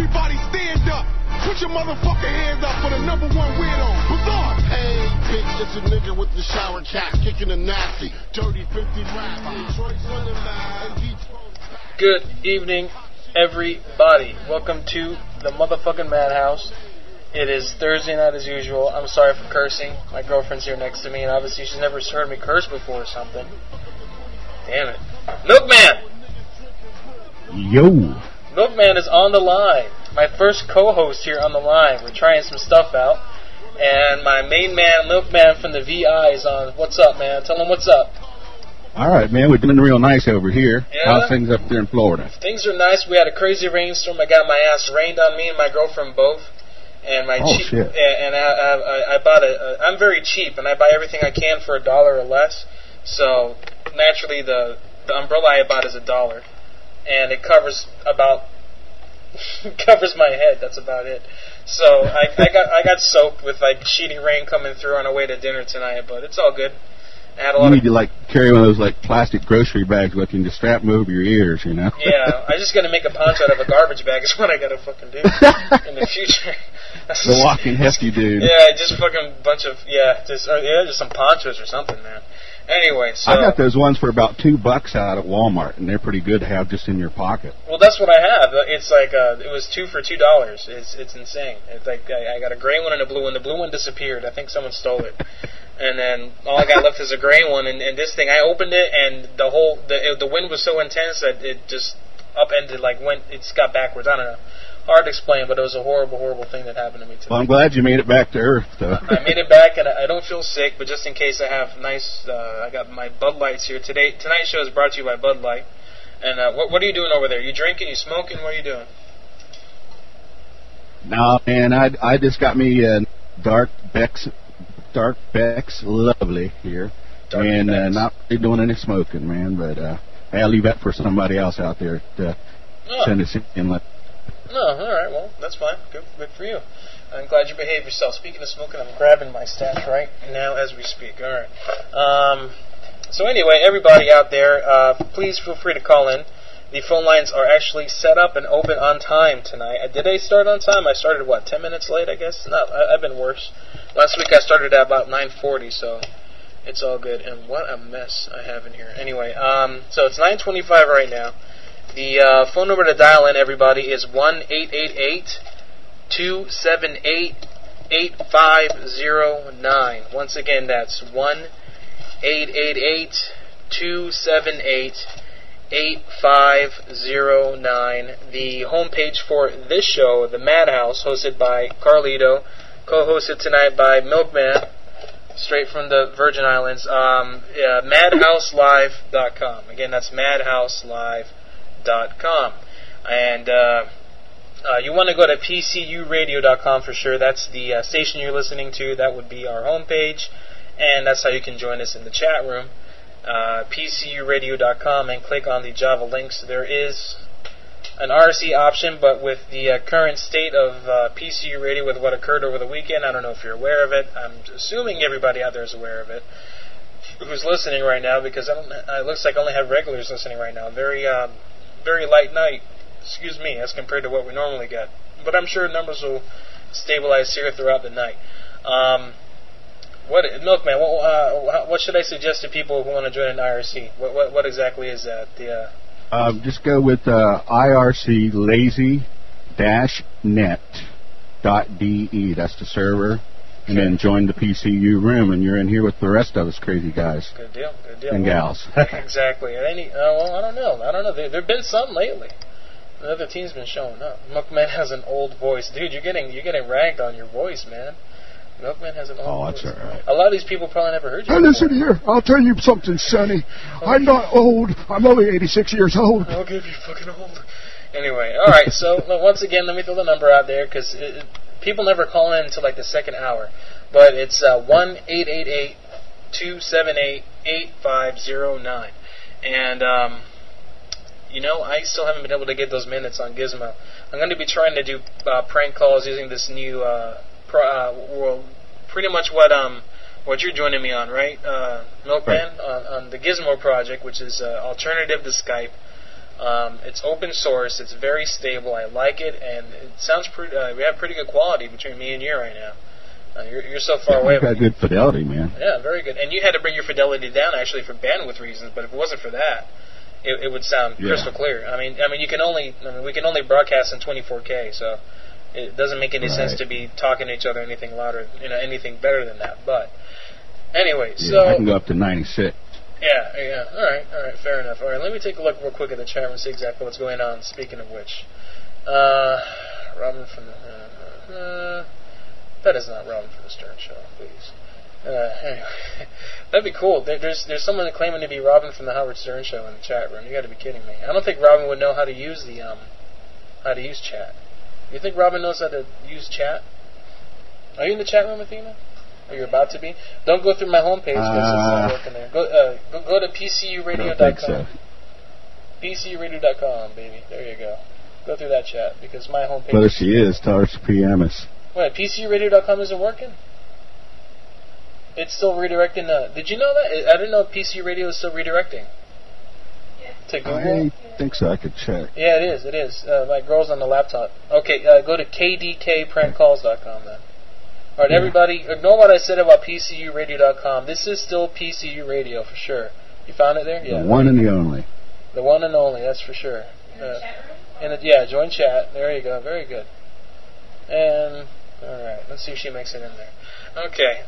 Everybody stand up. Put your motherfucking hands up for the number one weirdo, Bizarre. Hey, bitch, it's a nigga with the shower cap kicking a nasty. Dirty 50 rap. Detroit's on the line. Good evening, everybody. Welcome to the motherfucking Madhouse. It is Thursday night as usual. I'm sorry for cursing. My girlfriend's here next to me, and obviously she's never heard me curse before or something. Damn it. Milkman! Yo! Milkman is on the line. My first co-host here on the line. We're trying some stuff out. And my main man, Milkman from the VI, is on. What's up, man? Tell him what's up. Alright, man. We're doing real nice over here. Yeah? How's things up there in Florida? Things are nice. We had a crazy rainstorm. I got my ass rained on me and my girlfriend both. And my shit. And I bought I'm very cheap, and I buy everything I can for $1 or less. So naturally, the umbrella I bought is $1, and it covers covers my head. That's about it. So I got soaked with like sheety rain coming through on our way to dinner tonight, but it's all good. You need to like carry one of those like plastic grocery bags with you and just strap them over your ears, you know. Yeah, I just gotta make a poncho out of a garbage bag. Is what I gotta fucking do in the future. The walking hefty dude. Yeah, just fucking bunch of just some ponchos or something, man. Anyway, so I got those ones for about $2 out at Walmart, and they're pretty good to have just in your pocket. Well, that's what I have. It's like it was 2 for $2. It's insane. It's like I got a gray one and a blue one. The blue one disappeared. I think someone stole it. And then all I got left is a gray one. And this thing, I opened it, and the wind was so intense that it just upended, it got backwards. I don't know. Hard to explain, but it was a horrible, horrible thing that happened to me today. Well, I'm glad you made it back to Earth, though. I made it back, and I don't feel sick, but just in case I have I got my Bud Lights here. Tonight's show is brought to you by Bud Light. And what are you doing over there? You drinking? You smoking? What are you doing? No, man, I just got me Dark Beck's Lovely here. Not really doing any smoking, man, but I'll leave that for somebody else out there to send us in. No, all right, well, that's fine. Good for you. I'm glad you behaved yourself. Speaking of smoking, I'm grabbing my stash right now as we speak. All right. So anyway, everybody out there, please feel free to call in. The phone lines are actually set up and open on time tonight. Did I start on time? I started, 10 minutes late, I guess? No, I've been worse. Last week I started at about 9:40, so it's all good. And what a mess I have in here. Anyway, so it's 9:25 right now. The phone number to dial in, everybody, is 1-888-278-8509. Once again, that's 1-888-278-8509. The homepage for this show, The Madhouse, hosted by Carlito, co-hosted tonight by Milkman, straight from the Virgin Islands, madhouselive.com. Again, that's madhouselive.com. And you want to go to pcuradio.com for sure. That's the station you're listening to. That would be our homepage, and that's how you can join us in the chat room. pcuradio.com, and click on the Java links. There is an RC option, but with the current state of PCU Radio, with what occurred over the weekend, I don't know if you're aware of it. I'm assuming everybody out there is aware of it who's listening right now, because it looks like I only have regulars listening right now. Very light night, as compared to what we normally get. But I'm sure numbers will stabilize here throughout the night. Milkman, what should I suggest to people who want to join an IRC? What exactly is that? Just go with irclazy-net.de. That's the server. And then join the PCU room, and you're in here with the rest of us crazy guys. Good deal. And gals. Exactly. Well, I don't know. There have been some lately. The other team's been showing up. Milkman has an old voice. Dude, you're getting ragged on your voice, man. Milkman has an old voice. Oh, that's all right. A lot of these people probably never heard you Hey, before. listen here. I'll tell you something, Sonny. I'm not old. I'm only 86 years old. I'll give you fucking old. Anyway, all right. So once again, let me throw the number out there, because people never call in until like the second hour. But it's 1-888-278-8509. And, I still haven't been able to get those minutes on Gizmo. I'm going to be trying to do prank calls using this new, pretty much what you're joining me on, right, Milkman? Right. On the Gizmo project, which is alternative to Skype. It's open source. It's very stable. I like it, and it sounds pretty. We have pretty good quality between me and you right now. You're so far away. You've got good fidelity, man. Yeah, very good. And you had to bring your fidelity down actually for bandwidth reasons. But if it wasn't for that, it would sound crystal clear. I mean, we can only broadcast in 24K, so it doesn't make any sense to be talking to each other anything louder, anything better than that. But anyway, so I can go up to 96. Yeah. All right, fair enough. All right, let me take a look real quick at the chat room and see exactly what's going on. Speaking of which, Robin from the that is not Robin from the Stern Show, please. Anyway, that'd be cool. There's someone claiming to be Robin from the Howard Stern Show in the chat room. You got to be kidding me. I don't think Robin would know how to use chat. You think Robin knows how to use chat? Are you in the chat room, Athena? Or you're about to be? Don't go through my homepage because it's not working there. Go to PCUradio.com. PCUradio.com, baby. There you go. Go through that chat because my homepage. But she is. Tell her PMS. Wait, PCUradio.com isn't working? It's still redirecting. Did you know that? I didn't know PC Radio is still redirecting. Yeah. To Google? I think so. I could check. Yeah, it is. My girl's on the laptop. Okay, go to kdkprankcalls.com then. Alright, everybody, ignore what I said about PCUradio.com. This is still PCU Radio for sure. You found it there? Yeah. The one and the only. The one and only, that's for sure. Join chat. There you go. Very good. And, alright, let's see if she makes it in there. Okay,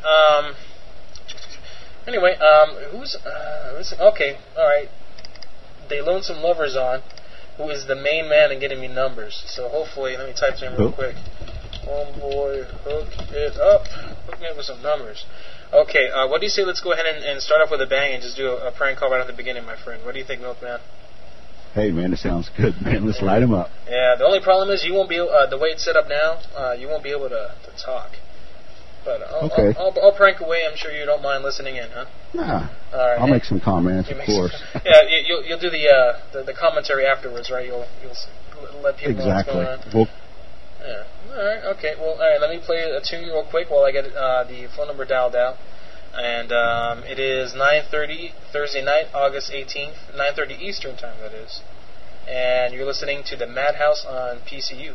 anyway, okay, alright. They loaned some lovers on, who is the main man in getting me numbers. So hopefully, let me type to him real quick. Homeboy, hook it up. Hook me up with some numbers. Okay, what do you say? Let's go ahead and start off with a bang and just do a prank call right at the beginning, my friend. What do you think, Milkman? Hey, man, it sounds good, man. Let's light him up. Yeah, the only problem is you won't be able, the way it's set up now, you won't be able to talk. But I'll prank away. I'm sure you don't mind listening in, huh? Nah. All right, I'll make some comments, of course. Yeah, you'll do the commentary afterwards, right? You'll let people know what's going on. Yeah. All right. Okay. Well, all right. Let me play a tune real quick while I get the phone number dialed out. And it is 9:30 Thursday night, August 18th, 9:30 Eastern time. That is. And you're listening to the Madhouse on PCU.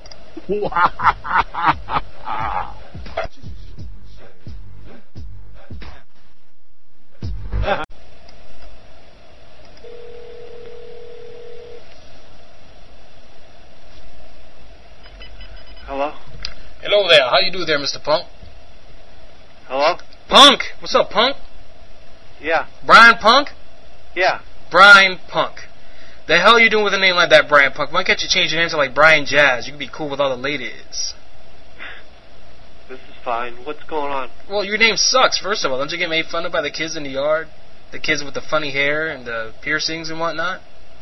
Hello? Hello there. How you do there, Mr. Punk? Hello? Punk! What's up, Punk? Yeah. Brian Punk? Yeah. Brian Punk. The hell are you doing with a name like that, Brian Punk? Why can't you change your name to like Brian Jazz? You can be cool with all the ladies. This is fine. What's going on? Well, your name sucks, first of all. Don't you get made fun of by the kids in the yard? The kids with the funny hair and the piercings and whatnot?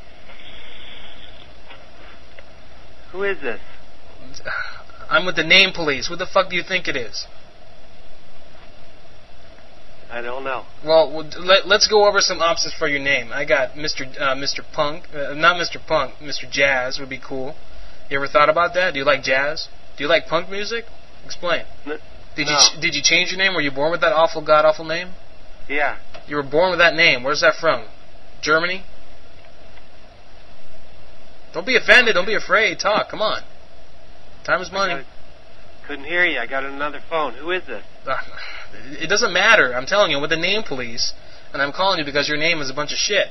Who is this? I'm with the name police. What the fuck do you think it is? I don't know. Well, let's go over some options for your name. I got Mr. Punk. Not Mr. Punk. Mr. Jazz would be cool. You ever thought about that? Do you like jazz? Do you like punk music? Explain. Did you change your name? Were you born with that awful, god-awful name? Yeah. You were born with that name. Where's that from? Germany? Don't be offended. Don't be afraid. Talk. Come on. Time is money. Couldn't hear you. I got another phone. Who is this? It doesn't matter. I'm telling you, with the name police, and I'm calling you because your name is a bunch of shit.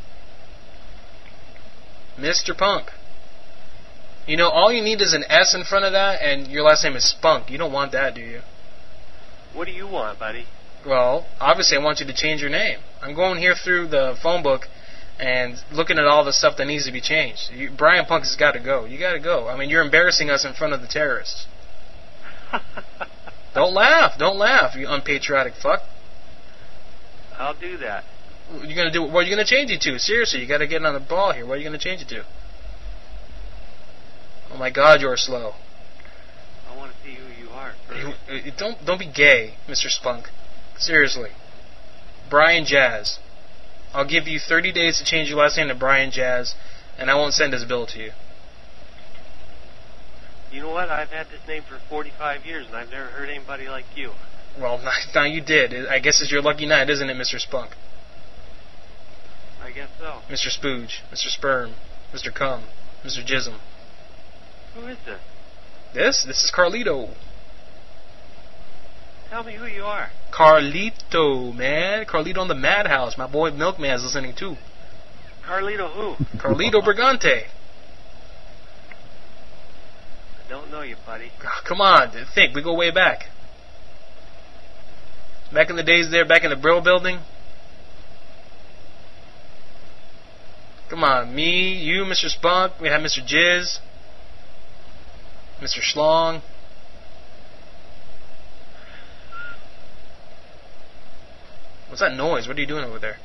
Mr. Punk. You know, all you need is an S in front of that, and your last name is Spunk. You don't want that, do you? What do you want, buddy? Well, obviously I want you to change your name. I'm going here through the phone book and looking at all the stuff that needs to be changed. Brian Punk has got to go. You got to go. I mean, you're embarrassing us in front of the terrorists. Don't laugh, you unpatriotic fuck. I'll do that. You're gonna do? What are you gonna change it to? Seriously, you got to get on the ball here. What are you gonna change it to? Oh my God, you're slow. I want to see who you are first. Don't be gay, Mr. Spunk. Seriously, Brian Jazz. I'll give you 30 days to change your last name to Brian Jazz, and I won't send his bill to you. You know what? I've had this name for 45 years, and I've never heard anybody like you. Well, now you did. I guess it's your lucky night, isn't it, Mr. Spunk? I guess so. Mr. Spooge. Mr. Sperm. Mr. Cum, Mr. Jism. Who is this? This is Carlito. Tell me who you are. Carlito, man. Carlito in the Madhouse. My boy Milkman's listening too. Carlito who? Carlito Brigante. I don't know you, buddy. Oh, come on, think. We go way back. Back in the days there, back in the Brill building. Come on, me, you, Mr. Spunk. We had Mr. Jizz. Mr. Schlong. What's that noise? What are you doing over there?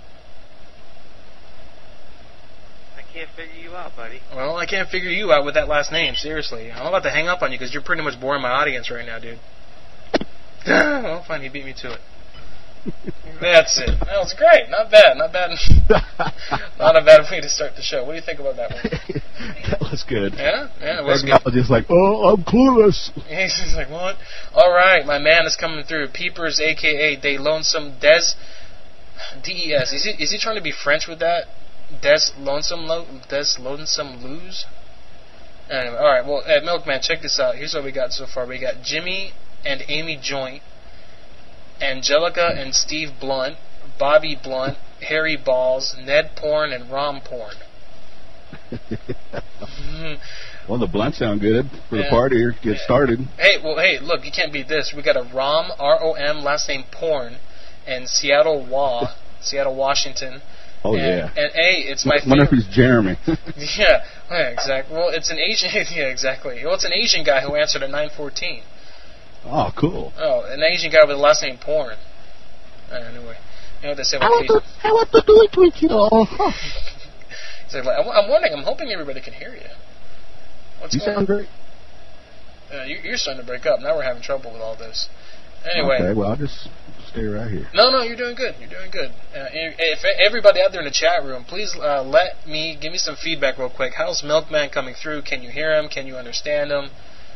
I can't figure you out, buddy. Well, I can't figure you out with that last name, seriously. I'm about to hang up on you because you're pretty much boring my audience right now, dude. Well, fine, he beat me to it. That's it. That was great. Not bad. Not bad. Not a bad way to start the show. What do you think about that one? That was good. Yeah? Yeah, it was good. I was just like, oh, I'm clueless. He's like, what? All right, my man is coming through. Peepers, a.k.a. Des Lonesome Des. D-E-S. Is he trying to be French with that? Des Lonesome Lose? Anyway, all right. Well, Milkman, check this out. Here's what we got so far. We got Jimmy and Amy Joint, Angelica and Steve Blunt, Bobby Blunt, Harry Balls, Ned Porn, and Rom Porn. Well, the Blunts sound good for the party here. Get started. Hey, look, you can't beat this. We got a Rom, R-O-M, last name Porn, and Seattle, Washington. Oh, yeah. And it's my favorite. Wonder if he's Jeremy. Yeah, exactly. Well, it's an Asian. Yeah, exactly. Well, it's an Asian guy who answered at 914. Oh, cool. Oh, an Asian guy with the last name Porn. Anyway, you know what they say about Asian. I want to do it with you. He's like, I'm wondering, I'm hoping everybody can hear you. What's going on? You sound great. You're starting to break up. Now we're having trouble with all this. Anyway. Okay, well, I'll just stay right here. No, you're doing good. You're doing good. If everybody out there in the chat room, please give me some feedback real quick. How's Milkman coming through? Can you hear him? Can you understand him?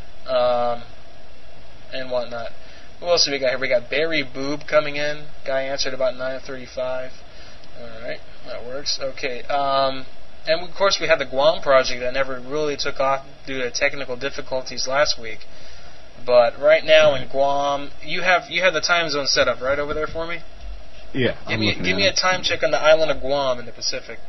And whatnot. Who else do we got here? We got Barry Boob coming in. Guy answered about 9:35. All right, that works. Okay. And of course we had the Guam project that never really took off due to technical difficulties last week. But right now in Guam, you have the time zone set up right over there for me. Yeah. Give me a time check on the island of Guam in the Pacific.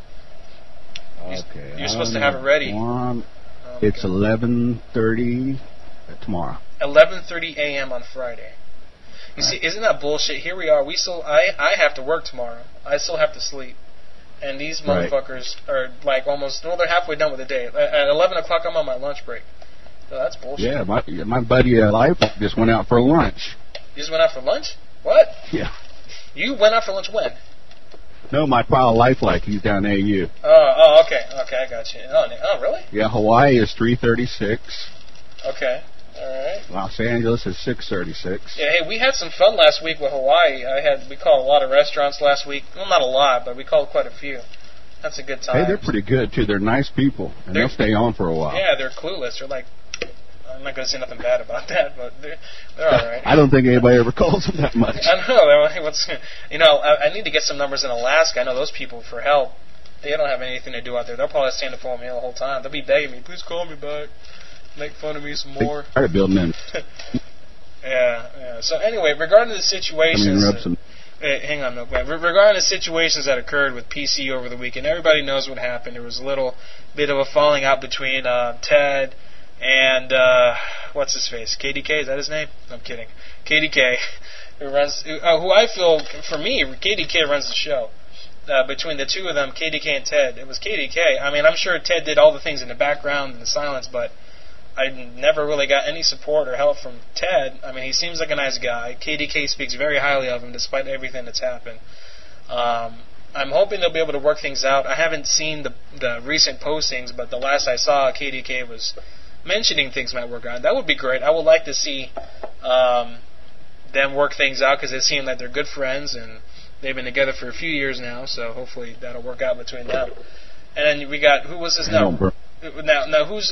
Okay. You're supposed to have it ready. Guam, it's 11:30 tomorrow. 11:30 a.m. on Friday. You see, isn't that bullshit? Here we are. I have to work tomorrow. I still have to sleep. And these motherfuckers are like they're halfway done with the day. At 11 o'clock, I'm on my lunch break. So that's bullshit. Yeah, my buddy Life just went out for lunch. You just went out for lunch? What? Yeah. You went out for lunch when? No, my pal Life, he's down at AU. Oh, okay, I got you. Oh, really? Yeah, Hawaii is 3:36. Okay, all right. Los Angeles is 6:36. Yeah, hey, we had some fun last week with Hawaii. We called a lot of restaurants last week. Well, not a lot, but we called quite a few. That's a good time. Hey, they're pretty good too. They're nice people, and they'll stay on for a while. Yeah, they're clueless. They're like, I'm not going to say nothing bad about that, but they're all right. I don't think anybody ever calls them that much. I know. I need to get some numbers in Alaska. I know those people for help. They don't have anything to do out there. They'll probably stand up for me the whole time. They'll be begging me, please call me back. Make fun of me some more. They started building in. Yeah. So anyway, regarding the situations... hang on, Milkman. Regarding the situations that occurred with PC over the weekend, everybody knows what happened. There was a little bit of a falling out between Ted and what's his face? KDK, is that his name? No, I'm kidding. KDK, who I feel, for me, KDK runs the show. Between the two of them, KDK and Ted, it was KDK. I mean, I'm sure Ted did all the things in the background and the silence, but I never really got any support or help from Ted. I mean, he seems like a nice guy. KDK speaks very highly of him despite everything that's happened. I'm hoping they'll be able to work things out. I haven't seen the recent postings, but the last I saw, KDK was mentioning things might work out. That would be great. I would like to see them work things out because it seems like they're good friends and they've been together for a few years now, so hopefully that'll work out between them. And then we got, who was this now? Now who's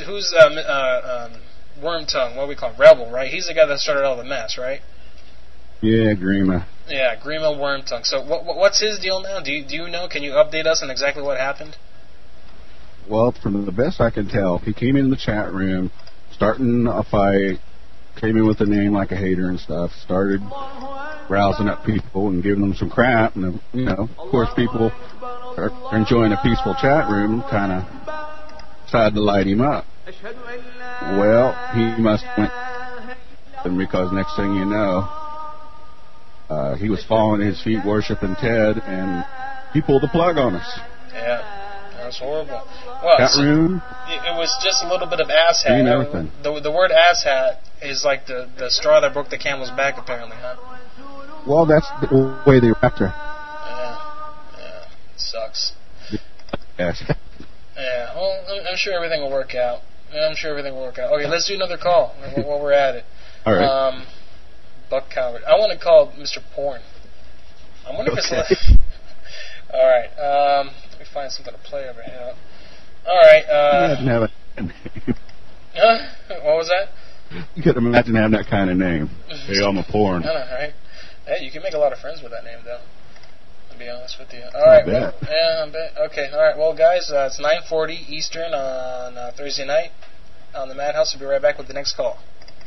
Worm Tongue? What do we call him? Rebel, right? He's the guy that started all the mess, right? Yeah, Grima. Yeah, Grima Worm Tongue. So what's his deal now? Do you know? Can you update us on exactly what happened? Well, from the best I can tell, he came in the chat room, starting a fight, came in with a name like a hater and stuff, started rousing up people and giving them some crap, and, you know, of course, people are enjoying a peaceful chat room, kind of decided to light him up. Well, he must have went, because next thing you know, he was falling at his feet, worshiping Ted, and he pulled the plug on us. Yeah, that was horrible. Well, Chat room. It was just a little bit of asshat. And everything. The word asshat is like the straw that broke the camel's back, apparently, huh? Well, that's the way they wrapped her. Yeah, it sucks. Yes. Yeah, well, I'm sure everything will work out. Okay, let's do another call while we're at it. All right. Buck Coward. I want to call Mr. Porn. I wonder if it's Okay. All right. Let me find something to play over here. All right. Imagine having a name. What was that? You could imagine having that kind of name. Hey, I'm a porn. I know, right? Hey, you can make a lot of friends with that name, though. To be honest with you. All right. Well, yeah, I bet. Okay. All right. Well, guys, it's 9:40 Eastern on Thursday night on the Madhouse. We'll be right back with the next call.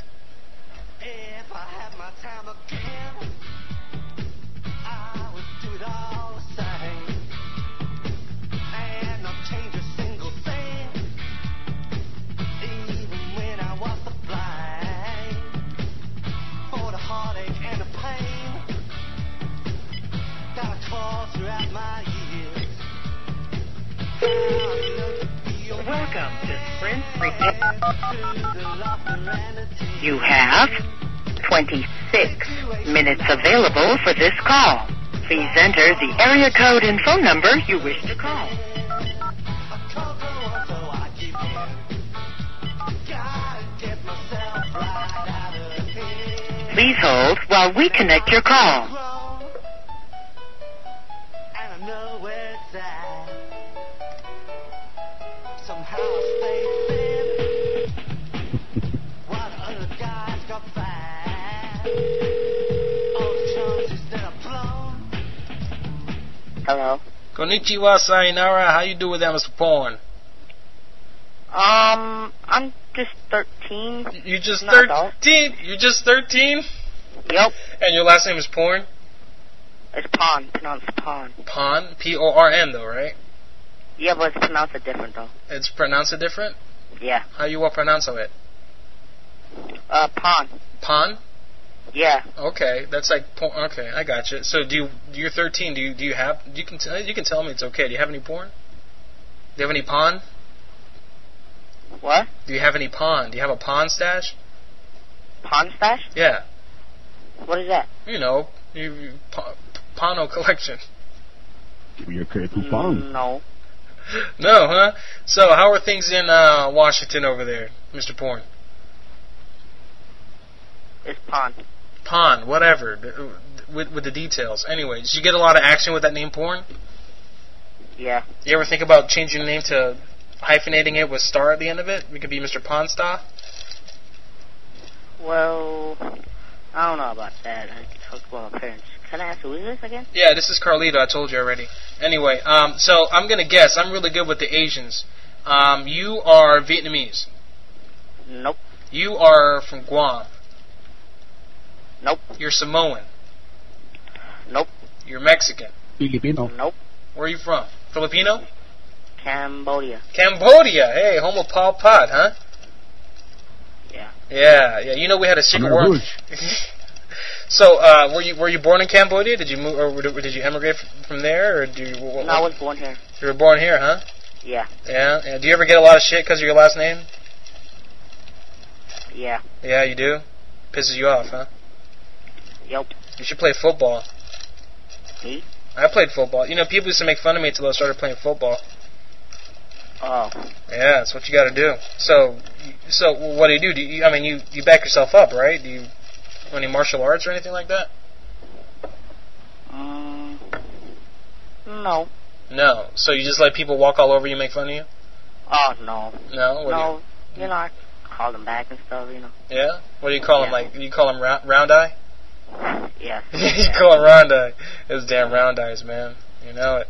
If I had my time again, I would do it all the same, and not change a single thing, even when I was the blind, for the heartache and the pain that I caused throughout my years. Welcome to Sprint You have 26 minutes available for this call. Please enter the area code and phone number you wish to call. Please hold while we connect your call. And I know where it's at. Somehow I stayed thin while the other guys got fat. All the chances that I've blown. Hello. Konnichiwa, sayonara. How you doing there, Mr. Porn? I'm just 13. You just Not adult. 13? You just 13? Yep. And your last name is Porn? It's Pon, pronounced Pon. Pon? P-O-R-N, though, right? Yeah, but it's pronounced different, though. It's pronounced different? Yeah. How you will pronounce it? Pon. Pon? Yeah. Okay, that's like porn. Okay, I got you. So you're 13. Do you have? You can tell me it's okay. Do you have any porn? Do you have any pawn? What? Do you have any pawn? Do you have a pawn stash? Pawn stash? Yeah. What is that? You know, Pano collection. Give me your credit coupon. No. No, huh? So how are things in Washington over there, Mr. Porn? It's Pon. Pawn, whatever, with the details. Anyway, did you get a lot of action with that name Porn? Yeah. You ever think about changing your name to hyphenating it with star at the end of it? We could be Mr. Pawn Star? Well, I don't know about that. I talked about my parents. Can I ask who is this again? Yeah, this is Carlito. I told you already. Anyway, so I'm going to guess. I'm really good with the Asians. You are Vietnamese. Nope. You are from Guam. Nope. You're Samoan. Nope. You're Mexican. Filipino. Nope. Where are you from? Filipino? Cambodia. Cambodia. Hey, home of Pol Pot, huh? Yeah. Yeah. You know we had a secret war. So, were you born in Cambodia? Did you move, or did you emigrate from there, or do you? No, I was born here. You were born here, huh? Yeah. Yeah. Do you ever get a lot of shit because of your last name? Yeah. Yeah, you do. Pisses you off, huh? Yep. You should play football. Me? I played football. You know, people used to make fun of me until I started playing football. Oh. Yeah, that's what you got to do. So what do? You back yourself up, right? Do you any martial arts or anything like that? No. No. So you just let people walk all over you, make fun of you? Oh, no. No. No. You know, I call them back and stuff. You know. Yeah. What do you call them? Like you call them round eye? Yeah. You call them round eye. Those damn round eyes, man. You know it.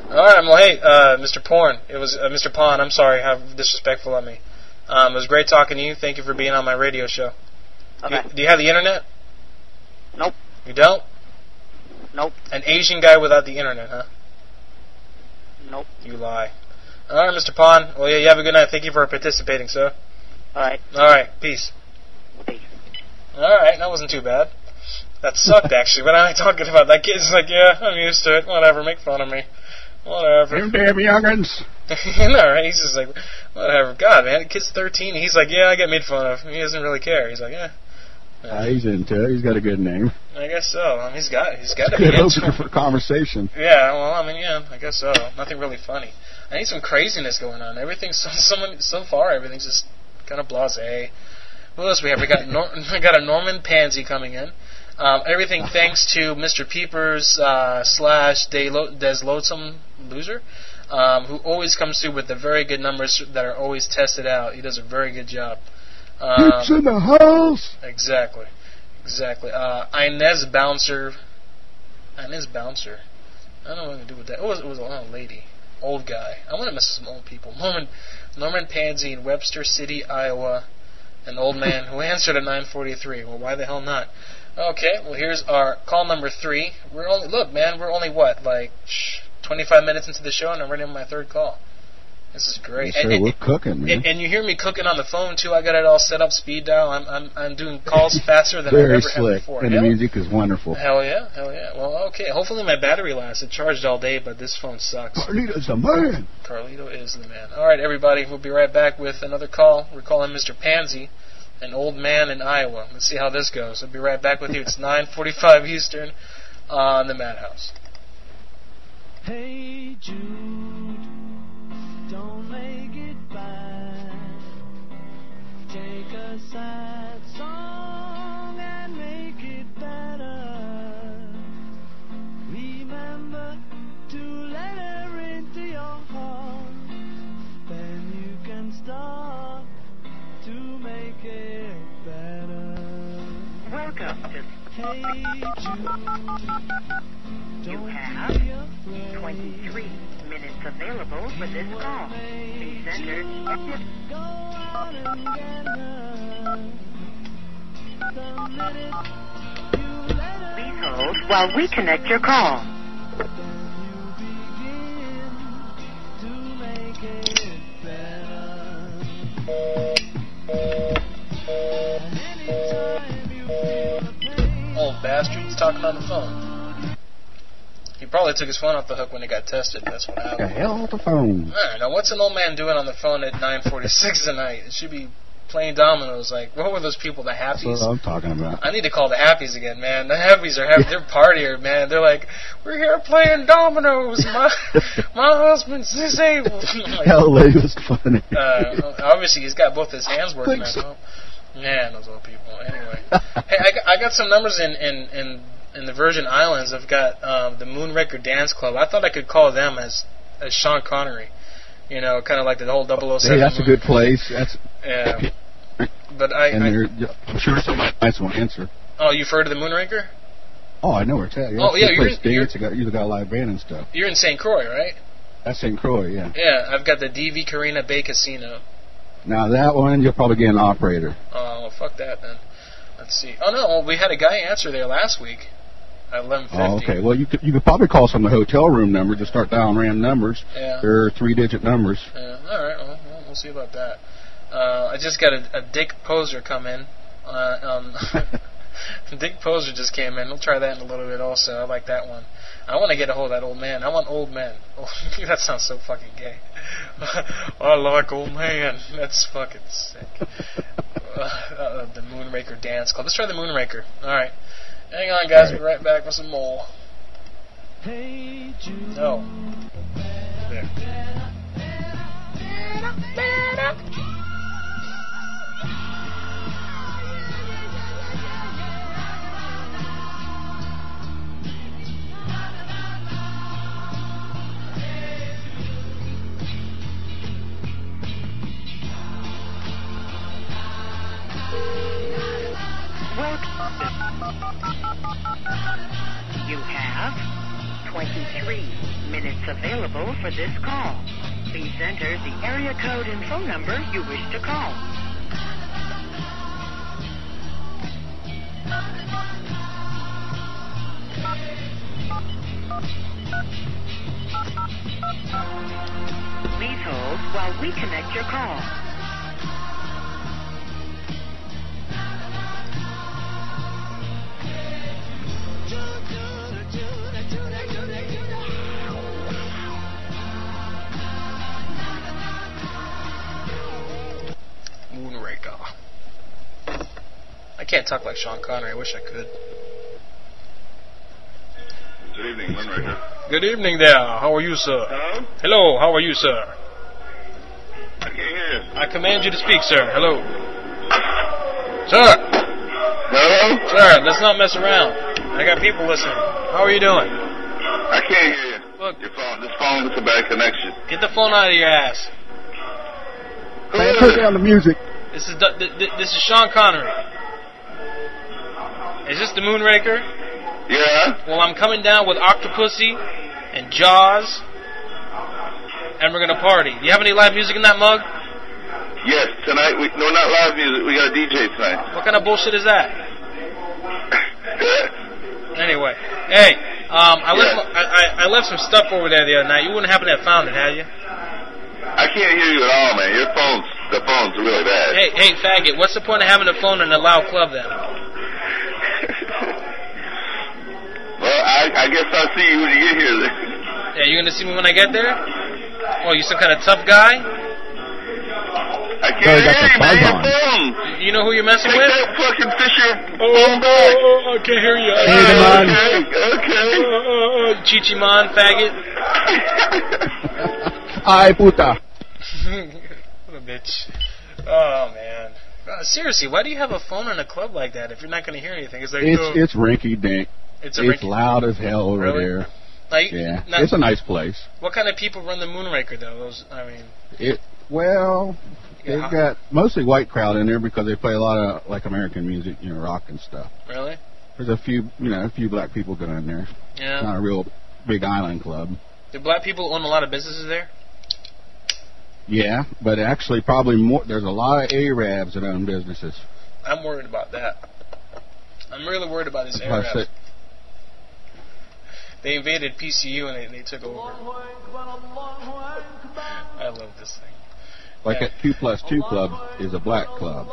All right, well, hey, Mr. Porn. It was Mr. Pond. I'm sorry how disrespectful of me. It was great talking to you. Thank you for being on my radio show. Okay. Do you have the internet? Nope. You don't? Nope. An Asian guy without the internet, huh? Nope. You lie. All right, Mr. Pond. Well, yeah, you have a good night. Thank you for participating, sir. All right. All right, peace. Peace. All right, that wasn't too bad. That sucked, actually, but I ain't talking about that. Kid's like, yeah, I'm used to it. Whatever, make fun of me. Whatever. Them damn young'uns. You know, right? He's just like, whatever. God, man, the kid's 13. He's like, yeah, I get made fun of. He doesn't really care. He's like, yeah. He's into it. He's got a good name. I guess so. I mean, he's got to be Good into opener it. for conversation. Yeah, well, I mean, yeah, I guess so. Nothing really funny. I need some craziness going on. Everything's so far, everything's just kind of blasé. What else we have? We got a Norman Pansy coming in. Everything thanks to Mr. Peepers / Des Lonesome Loser, who always comes through with the very good numbers that are always tested out. He does a very good job. It's in the house. Exactly. Inez Bouncer. I don't know what to do with that. It was a lady. Old guy. I want to mess with some old people. Norman Pansy in Webster City, Iowa. An old man who answered at 9:43. Well, why the hell not? Okay, well, here's our call number 3. We're only what, like 25 minutes into the show, and I'm already on my third call. This is great. Yes, sir, we're cooking, man. And you hear me cooking on the phone too. I got it all set up, speed dial. I'm doing calls faster than I've ever slick. had before. And the music is wonderful. Hell yeah. Well, okay. Hopefully my battery lasts. It charged all day, but this phone sucks. Carlito's the man. Carlito is the man. All right, everybody. We'll be right back with another call. We're calling Mr. Pansy, an old man in Iowa. Let's see how this goes. I'll be right back with you. It's 9:45 Eastern on the Madhouse. Hey Jude, don't make it bad. Take a sad song and make it better. Remember to let her into your heart. Then you can start to make it better. Welcome to Hey Jude, You have 23 minutes available for this call. Please enter go out and get her. The minute you let her, Please hold while we connect your call. then you begin to make it better. And anytime you feel the pain, Old bastard. He's talking on the phone. He probably took his phone off the hook when it got tested. That's what The happened. hell with the phone. All right, now what's an old man doing on the phone at 9:46 at night? It should be playing dominoes. Like, what were those people, the That's Happies? what I'm talking about. I need to call the Happies again, man. The Happies are having their partier, man. They're like, we're here playing dominoes. My husband's disabled. I'm like, Hell, lady was funny. obviously, he's got both his hands working. Think so. Man, those old people. Anyway, hey, I got some numbers in the Virgin Islands. I've got the Moonraker Dance Club. I thought I could call them as Sean Connery. You know, kind of like the whole 007. Hey, that's a good place. That's Yeah. But I'm sure somebody nice will answer. Oh, you've heard of the Moonraker? Oh, I know where it's at. Oh, yeah, Place dance. You got a live band and stuff. You're in St. Croix, right? That's St. Croix, yeah. Yeah, I've got the DV Carina Bay Casino. Now that one, you'll probably get an operator. Oh, well, fuck that then. Let's see. Oh no, well, we had a guy answer there last week at 11:50. Oh, okay. Well, you could probably call some of the hotel room numbers. Just start dialing random numbers. Yeah. They're 3-digit numbers. Yeah. All right. Well, we'll see about that. I just got a Dick Poser come in. Dick Poser just came in. We'll try that in a little bit also. I like that one. I want to get a hold of that old man. I want old men. That sounds so fucking gay. I like old man. That's fucking sick. The Moonraker Dance Club. Let's try the Moonraker. All right. Hang on, guys. All right. We'll be right back with some more. hey Jude, No. There. You have 23 minutes available for this call. Please enter the area code and phone number you wish to call. Please hold while we connect your call. Moonraker. I can't talk like Sean Connery. I wish I could. Good evening, Moonraker. Good evening there. How are you, sir? Hello? Hello, how are you, sir? I can't hear you. I command you to speak, sir. Hello. Sir! Hello? Sir, let's not mess around. I got people listening. How are you doing? I can't hear you. Look. This phone is a bad connection. Get the phone out of your ass. Man, turn down the music. This is Sean Connery. Is this the Moonraker? Yeah? Well, I'm coming down with Octopussy and Jaws, and we're gonna party. Do you have any live music in that mug? Yes, tonight, no, not live music. We got a DJ tonight. What kind of bullshit is that? Anyway, hey, I left some stuff over there the other night. You wouldn't happen to have found it, had you? I can't hear you at all, man. The phone's really bad. Hey, faggot, what's the point of having a phone in a loud club then? Well, I guess I'll see you when you get here then. Yeah, you gonna see me when I get there? Oh, you some kind of tough guy? I can't hear you, man. Your phone. You know who you're messing Take with? that fucking Fisher phone back. I can't hear you. Okay. Chichiman, faggot. Ay, puta. What a bitch. Oh, man. Seriously, why do you have a phone in a club like that if you're not going to hear anything? It's rinky dink. It's loud as hell over there. Like, yeah, it's a nice place. What kind of people run the Moonraker, though? They've got mostly white crowd in there because they play a lot of like American music, rock and stuff. Really? There's a few black people go in there. Yeah. It's not a real big island club. Do black people own a lot of businesses there? Yeah, but actually probably more. There's a lot of Arabs that own businesses. I'm worried about that. I'm really worried about these Arabs. They invaded PCU and they took over. I love this thing. Like that 2+2 club is a black club.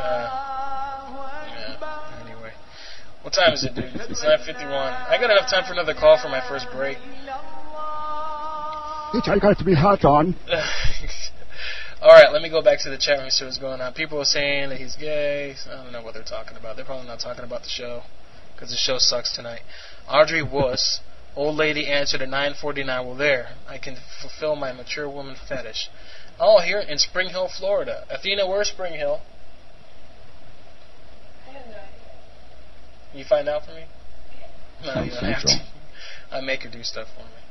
Yeah. Anyway, what time is it, dude? It's 9:51. I got enough time for another call for my first break. Bitch, I got to be hot on. All right, let me go back to the chat room and see what's going on. People are saying that he's gay. I don't know what they're talking about. They're probably not talking about the show because the show sucks tonight. Audrey Wuss, old lady, answered at 9:49. Well, there, I can fulfill my mature woman fetish. Oh, here in Spring Hill, Florida. Athena, where's Spring Hill? I have no idea. You find out for me? No, you don't have to. I make her do stuff for me.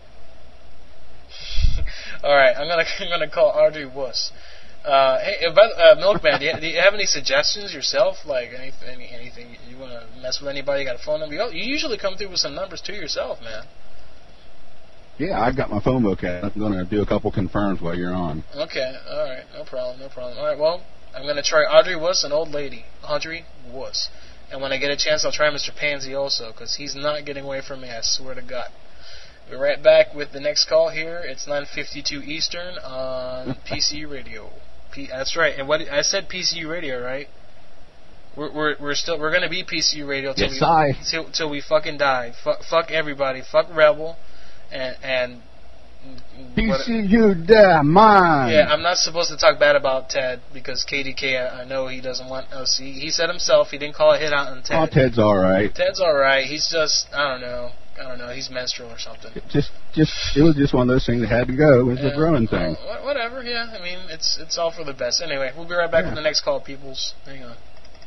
All right, I'm gonna call Audrey Wuss. Hey, Milkman, do you have any suggestions yourself? Like anything you want to mess with anybody? You got a phone number? You usually come through with some numbers too yourself, man. Yeah, I've got my phone book out. I'm going to do a couple confirms while you're on. Okay, all right, no problem. All right, well, I'm going to try Audrey Wuss, an old lady. Audrey Wuss. And when I get a chance, I'll try Mr. Pansy also, because he's not getting away from me, I swear to God. We're right back with the next call here. It's 9:52 Eastern on PCU Radio. That's right. And what I said, PCU Radio, right? We're going to be PCU Radio till we fucking die. Fuck everybody. Fuck Rebel. And PCU damn mine. Yeah, I'm not supposed to talk bad about Ted because KDK, I know he doesn't want us. He said himself he didn't call a hit out on Ted. Oh, Ted's all right. Ted's all right. He's just I don't know. He's menstrual or something. It was just one of those things that had to go. It was a growing thing. Whatever. Yeah, I mean it's all for the best. Anyway, we'll be right back with the next call, peoples. Hang on.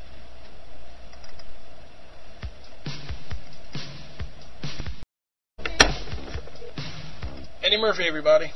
Eddie Murphy, everybody.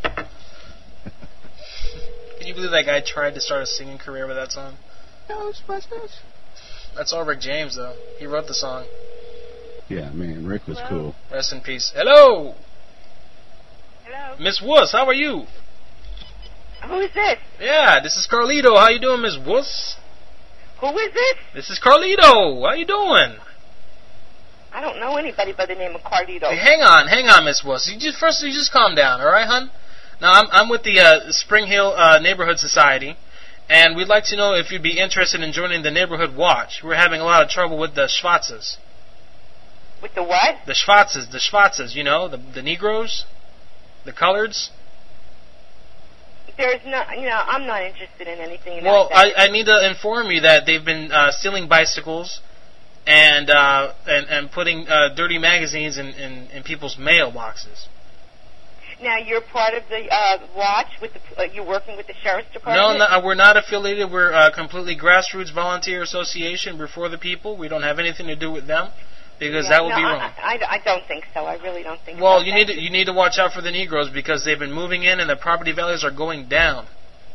Can you believe that guy tried to start a singing career with that song? Ghostbusters. That's all Rick James, though. He wrote the song. Yeah, man, Rick was cool. Rest in peace. Hello. Hello. Miss Wuss, how are you? Who is this? Yeah, this is Carlito. How you doing, Miss Wuss? Who is this? This is Carlito. How you doing? I don't know anybody by the name of Carlito. Hey, hang on, Miss Wuss. You just calm down, all right, hon? Now, I'm with the Spring Hill Neighborhood Society, and we'd like to know if you'd be interested in joining the Neighborhood Watch. We're having a lot of trouble with the Schwarzes. With the what? The Schwarzes, you know, the Negroes, the Coloreds. There's no, I'm not interested in anything Well, like that. I need to inform you that they've been stealing bicycles and putting dirty magazines in people's mailboxes. Now, you're part of the watch with you're working with the sheriff's department? No, we're not affiliated. We're a completely grassroots volunteer association. We're for the people. We don't have anything to do with them because that would be wrong. I don't think so. I really don't think so. Well, you need to watch out for the Negroes because they've been moving in and the property values are going down.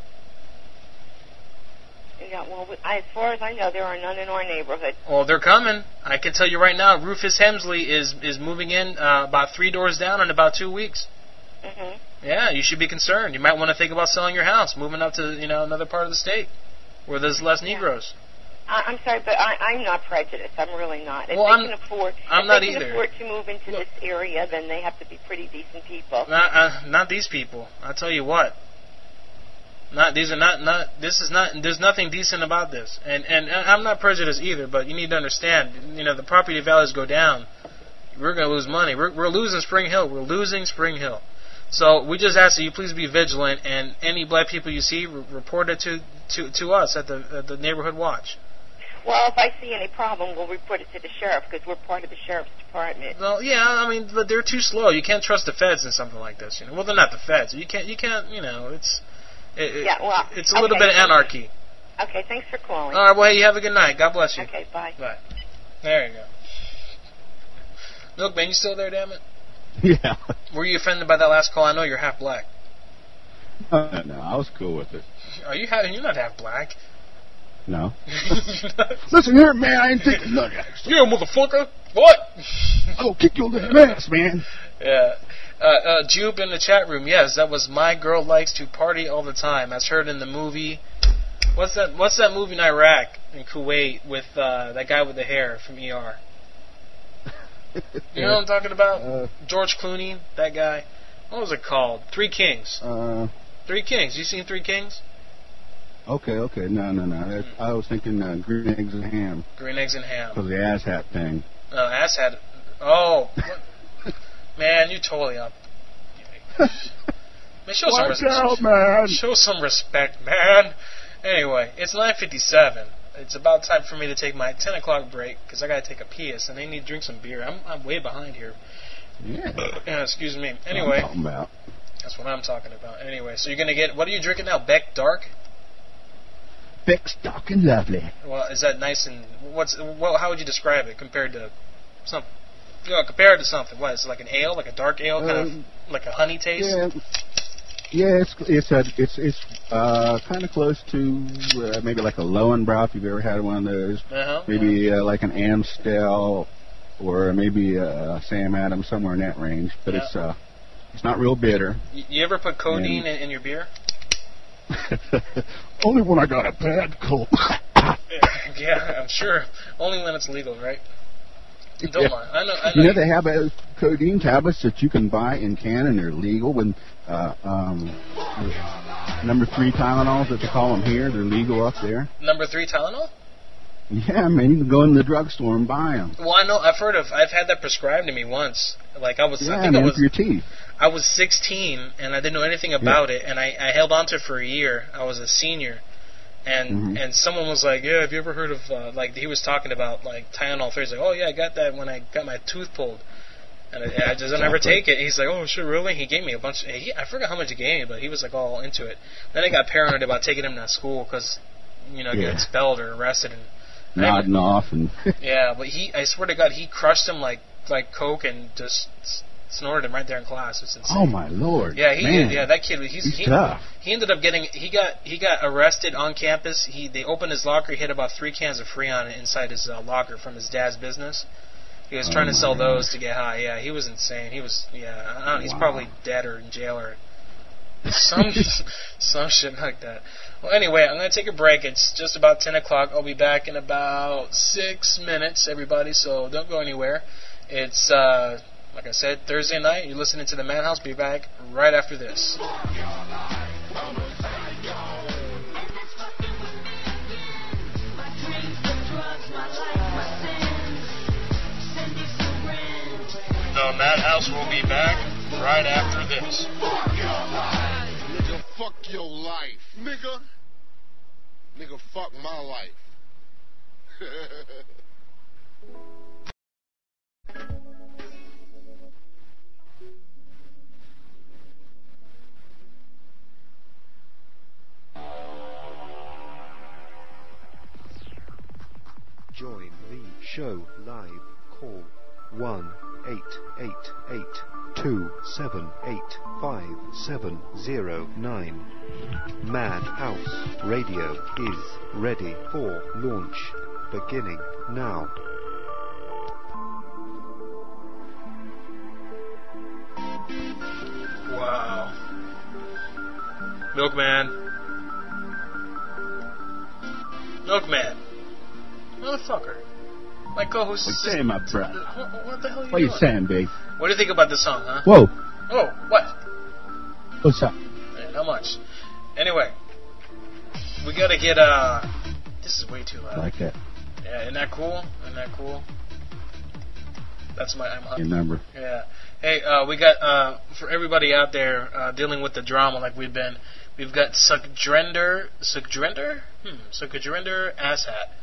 Yeah, well, as far as I know, there are none in our neighborhood. Well, they're coming. I can tell you right now, Rufus Hemsley is moving in about 3 doors down in about 2 weeks. Mm-hmm. Yeah, you should be concerned. You might want to think about selling your house, moving up to another part of the state where there's less Negroes. I'm sorry, but I'm not prejudiced. I'm really not. If Well, they can afford, I'm if not they can either. afford to move into this area, then they have to be pretty decent people. Not these people. I'll tell you what. There's nothing decent about this. And I'm not prejudiced either, but you need to understand, the property values go down. We're going to lose money. We're losing Spring Hill. We're losing Spring Hill. So we just ask that you please be vigilant, and any black people you see, report it to us at the Neighborhood Watch. Well, if I see any problem, we'll report it to the sheriff because we're part of the sheriff's department. Well, yeah, but they're too slow. You can't trust the feds in something like this. Well, they're not the feds. You can't. It's a little bit of anarchy. Okay, thanks for calling. All right, well, hey, you have a good night. God bless you. Okay, bye. Bye. There you go. Milkman, you still there, damn it? Yeah. Were you offended by that last call? I know you're half black. No, I was cool with it. You're not half black. No. Listen here, man, I ain't taking none of that. Yeah, motherfucker. What? I'll kick your damn ass, man. Yeah. Jupe in the chat room. Yes, that was My Girl Likes to Party All the Time, as heard in the movie. What's that movie in Iraq, in Kuwait, with that guy with the hair from ER? You know what I'm talking about? George Clooney, that guy. What was it called? Three Kings. Three Kings. You seen Three Kings? Okay. No. I was thinking Green Eggs and Ham. Green Eggs and Ham. Because the asshat thing. Asshat. Oh. Man, you totally up. Man, Watch out, man. Show some respect, man. Anyway, it's 9:57. It's about time for me to take my 10 o'clock break because I got to take a piss and I need to drink some beer. I'm way behind here. Yeah. Excuse me. Anyway. That's what I'm talking about. Anyway, so you're going to get, what are you drinking now? Beck Dark? Beck's Dark and Lovely. Well, is that nice and, how would you describe it compared to something? Compared to something. What, is it like an ale, like a dark ale, kind of like a honey taste? Yeah, it's kind of close to maybe like a Lowenbrau if you've ever had one of those. Maybe like an Amstel or maybe a Sam Adams, somewhere in that range. But it's not real bitter. You ever put codeine in your beer? Only when I got a bad cold. Yeah, I'm sure. Only when it's legal, right? Don't lie. I know. They have codeine tablets that you can buy in can, and they're legal. When number 3 Tylenols, that they call them here, they're legal up there. Number 3 Tylenol? Yeah, man, you can go in the drugstore and buy them. Well, I know. I've had that prescribed to me once. Like I think for your teeth. I was 16 and I didn't know anything about it, and I held on to it for a year. I was a senior. And someone was like, yeah, have you ever heard of, like, he was talking about, like, Tylenol 3. He's like, oh, yeah, I got that when I got my tooth pulled. And I just never take it. He's like, oh, shit, really? He gave me a bunch. I forgot how much he gave me, but he was, like, all into it. Then I got paranoid about taking him to school because, getting expelled or arrested. And nodding off. Yeah, but I swear to God, he crushed him like Coke and just snorted him right there in class. It's insane. Oh my Lord! Yeah, he Man. did. Yeah, that kid. He's tough. He ended up getting. He got arrested on campus. They opened his locker. He had about 3 cans of Freon inside his locker from his dad's business, He was trying to sell those to get high. Yeah, he was insane. He was, yeah, I don't know, he's probably dead or in jail or some shit like that. Well, anyway, I'm going to take a break. It's just about 10 o'clock. I'll be back in about 6 minutes, everybody, so don't go anywhere. It's, like I said, Thursday night. You're listening to The Madhouse. Be back right after this. The Madhouse will be back right after this. Nigga, fuck your life. Nigga, fuck my life. Join the show live. Call 1-888-278-5709. Madhouse Radio is ready for launch. Beginning now. Wow. Milkman. Motherfucker. My co-host What you saying, my brother? What the hell are you What doing? you saying, babe? What do you think about this song, huh? Whoa. Oh, what? What's up? Man, how much? Anyway, we gotta get, this is way too loud. Like that. Yeah, isn't that cool? That's my, Your number. Yeah. Hey, we got, for everybody out there, dealing with the drama like we've got Sukjender Asshat.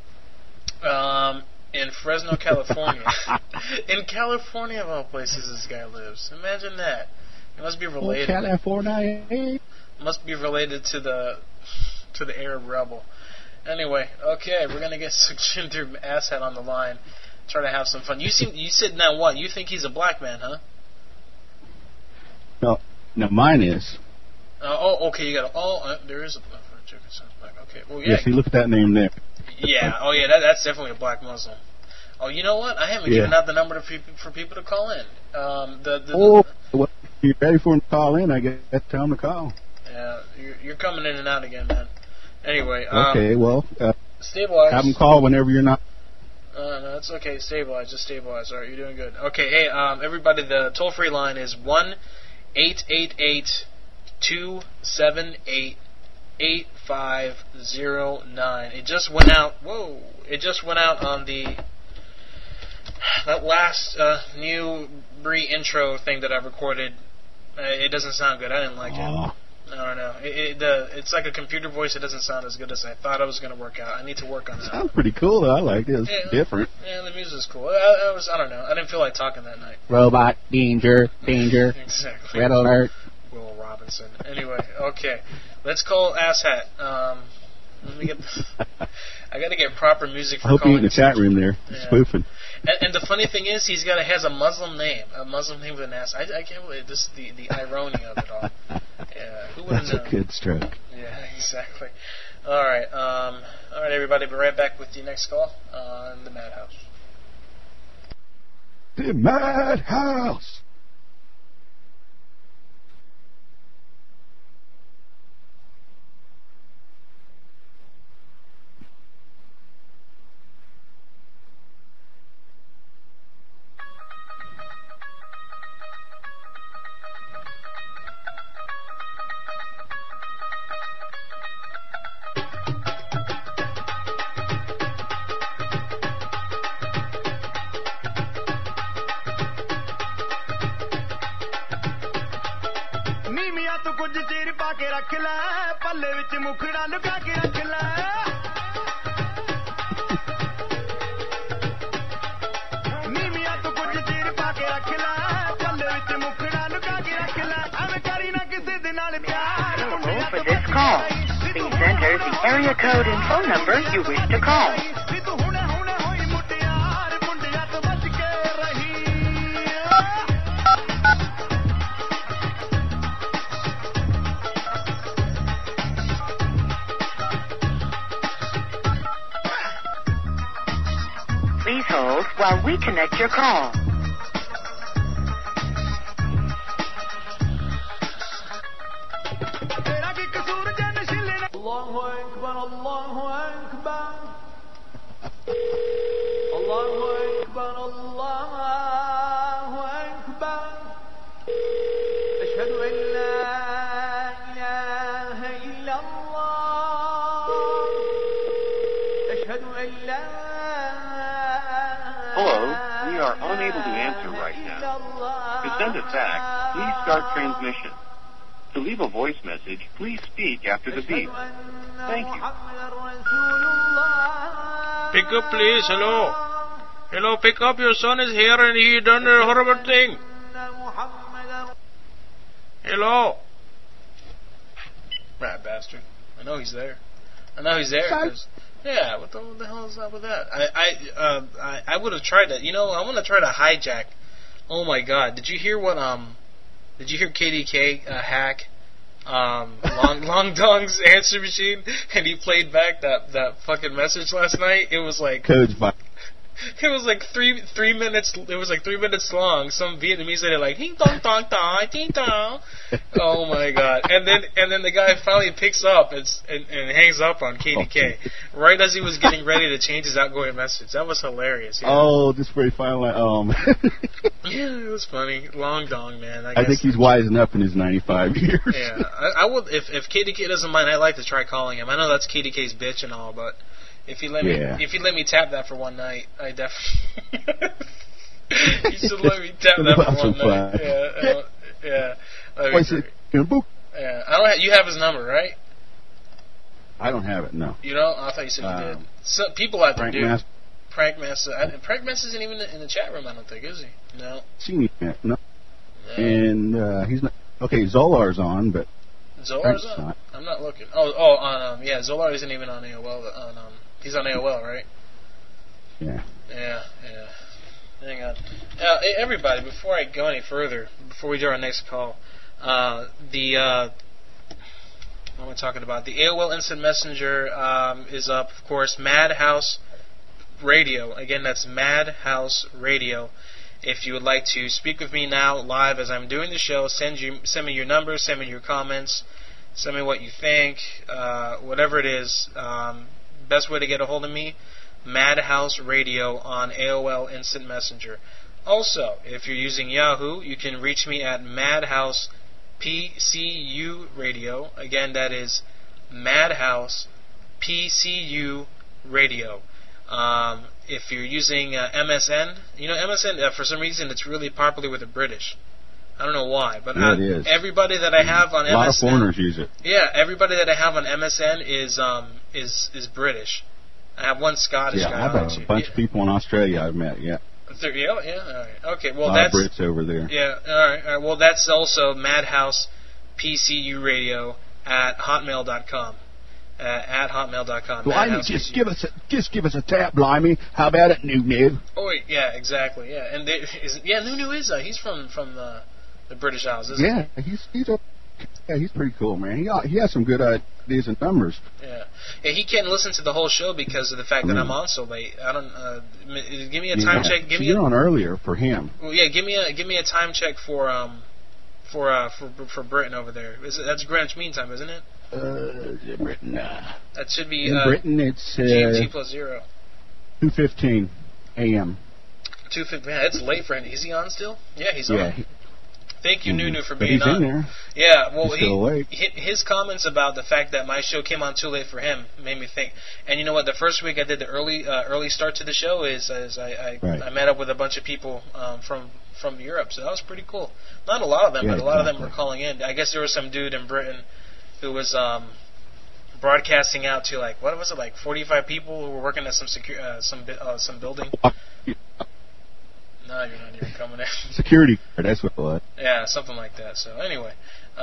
In Fresno, California. In California, of all places, this guy lives. Imagine that. He must be related. California. Must be related to the Arab rebel. Anyway, okay, we're gonna get Sukjinder Asshat on the line. Try to have some fun. You said now what? You think he's a black man, huh? No, mine is. Okay. You got there is a black. Okay. Well, yeah. Yes, you look at that name there. Yeah. Oh, yeah. That's definitely a black Muslim. Oh, you know what? I haven't given out the number for people to call in. Well, if you're ready for them to call in, I guess tell them to call. Yeah, you're coming in and out again, man. Anyway. Okay. Well. Stabilize. Have them call whenever you're not. No, it's okay. Stabilize. Just stabilize. All right, you're doing good. Okay. Hey, everybody, the toll-free line is 1-888-278-8509. It just went out. Whoa! It just went out on that last new intro thing that I recorded. It doesn't sound good. I didn't like it. I don't know. It's like a computer voice. It doesn't sound as good as I thought it was going to work out. I need to work on that. Sounds pretty cool, though. I like it. It's different. Yeah, the music's cool. I don't know. I didn't feel like talking that night. Robot, danger. Exactly. Red alert. Will Robinson. Anyway, okay. Let's call Asshat. Let me get. I got to get proper music for I hope calling. you're in the chat room there, spoofing. And the funny thing is, has a Muslim name with an ass. I can't believe this. The irony of it all. Yeah, who would have known? That's a good stroke. Yeah, exactly. All right, everybody. Be right back with the next call on the Madhouse. The Madhouse. For this call, please enter the area code and phone number you wish to call. Please hold while we connect your call. Hello, we are unable to answer right now. To send a fax, please start transmission. To leave a voice message, please speak after the beep. Thank you. Pick up, please. Hello. Hello, pick up. Your son is here and he done a horrible thing. Hello. Rat bastard. I know he's there. Yeah, what the hell is up with that? I would have tried to, I want to try to hijack. Oh my God! Did you hear KDK hack Long Dong's answer machine, and he played back that fucking message last night? It was like Codes by. It was like 3 minutes. It was like 3 minutes long. Some Vietnamese said it like ding dong dong dong ding dong. Oh my God! And then the guy finally picks up and hangs up on KDK right as he was getting ready to change his outgoing message. That was hilarious. Yeah. Oh, this very final. Yeah, it was funny. Long Dong, man. I think he's wising up in his 95 years. Yeah, I would if KDK doesn't mind. I'd like to try calling him. I know that's KDK's bitch and all, but. If you let me tap that for one night, I definitely. You should let me tap that for one night. Yeah. Yeah. I don't. You have his number, right? I don't have it. No. You don't? I thought you said you did. So people out there do. Prankmaster. Prankmaster isn't even in the chat room. I don't think, is he? No. Seen him? No. And he's not. Okay, Zolar's on, but. Zolar's on. Not. I'm not looking. On Zolar isn't even on AOL. He's on AOL, right? Yeah. Yeah. Hang on. Everybody, before I go any further, before we do our next call, what am I talking about? The AOL Instant Messenger is up, of course. Madhouse Radio. Again, that's Madhouse Radio. If you would like to speak with me now live as I'm doing the show, send me your number, send me your comments, send me what you think, whatever it is. Best way to get a hold of me, Madhouse Radio on AOL Instant Messenger. Also, if you're using Yahoo, you can reach me at Madhouse PCU Radio. Again, that is Madhouse PCU Radio. If you're using MSN, MSN, for some reason, it's really popular with the British. I don't know why, but it is. Everybody that I have on MSN... A lot of foreigners use it. Yeah, everybody that I have on MSN is British. I have one Scottish guy. Yeah, I have a bunch of people in Australia I've met, yeah. All right. Okay, well, a lot of Brits over there. Yeah, all right. Well, that's also Madhouse PCU Radio at hotmail.com. At hotmail.com. Blimey, just give us a tap, Blimey. How about it, Nunu? Oh, yeah, exactly. Yeah, and Nunu is he's from the British Isles, isn't he? He's pretty cool, man. He has some good ideas and numbers. Yeah, he can't listen to the whole show because of the fact that I'm on so late. I don't. Give me a time check. You're on earlier for him. Well, yeah, give me a time check for Britain over there. That's Greenwich Mean Time, isn't it? Britain. That should be. In Britain, it's GMT plus 0. 2:15 a.m. 2:15. Man, it's late for him. Is he on still? Yeah, he's on. Thank you, Nunu, for but being he's on. In there. Yeah, well, he's still awake. His comments about the fact that my show came on too late for him made me think. And you know what? The first week I did the early start to the show is I met up with a bunch of people from Europe, so that was pretty cool. Not a lot of them, but a lot of them were calling in. I guess there was some dude in Britain who was broadcasting out to like 45 people who were working at some building. No, you're not even coming in. Security guard, that's what it was. Yeah, something like that. So anyway,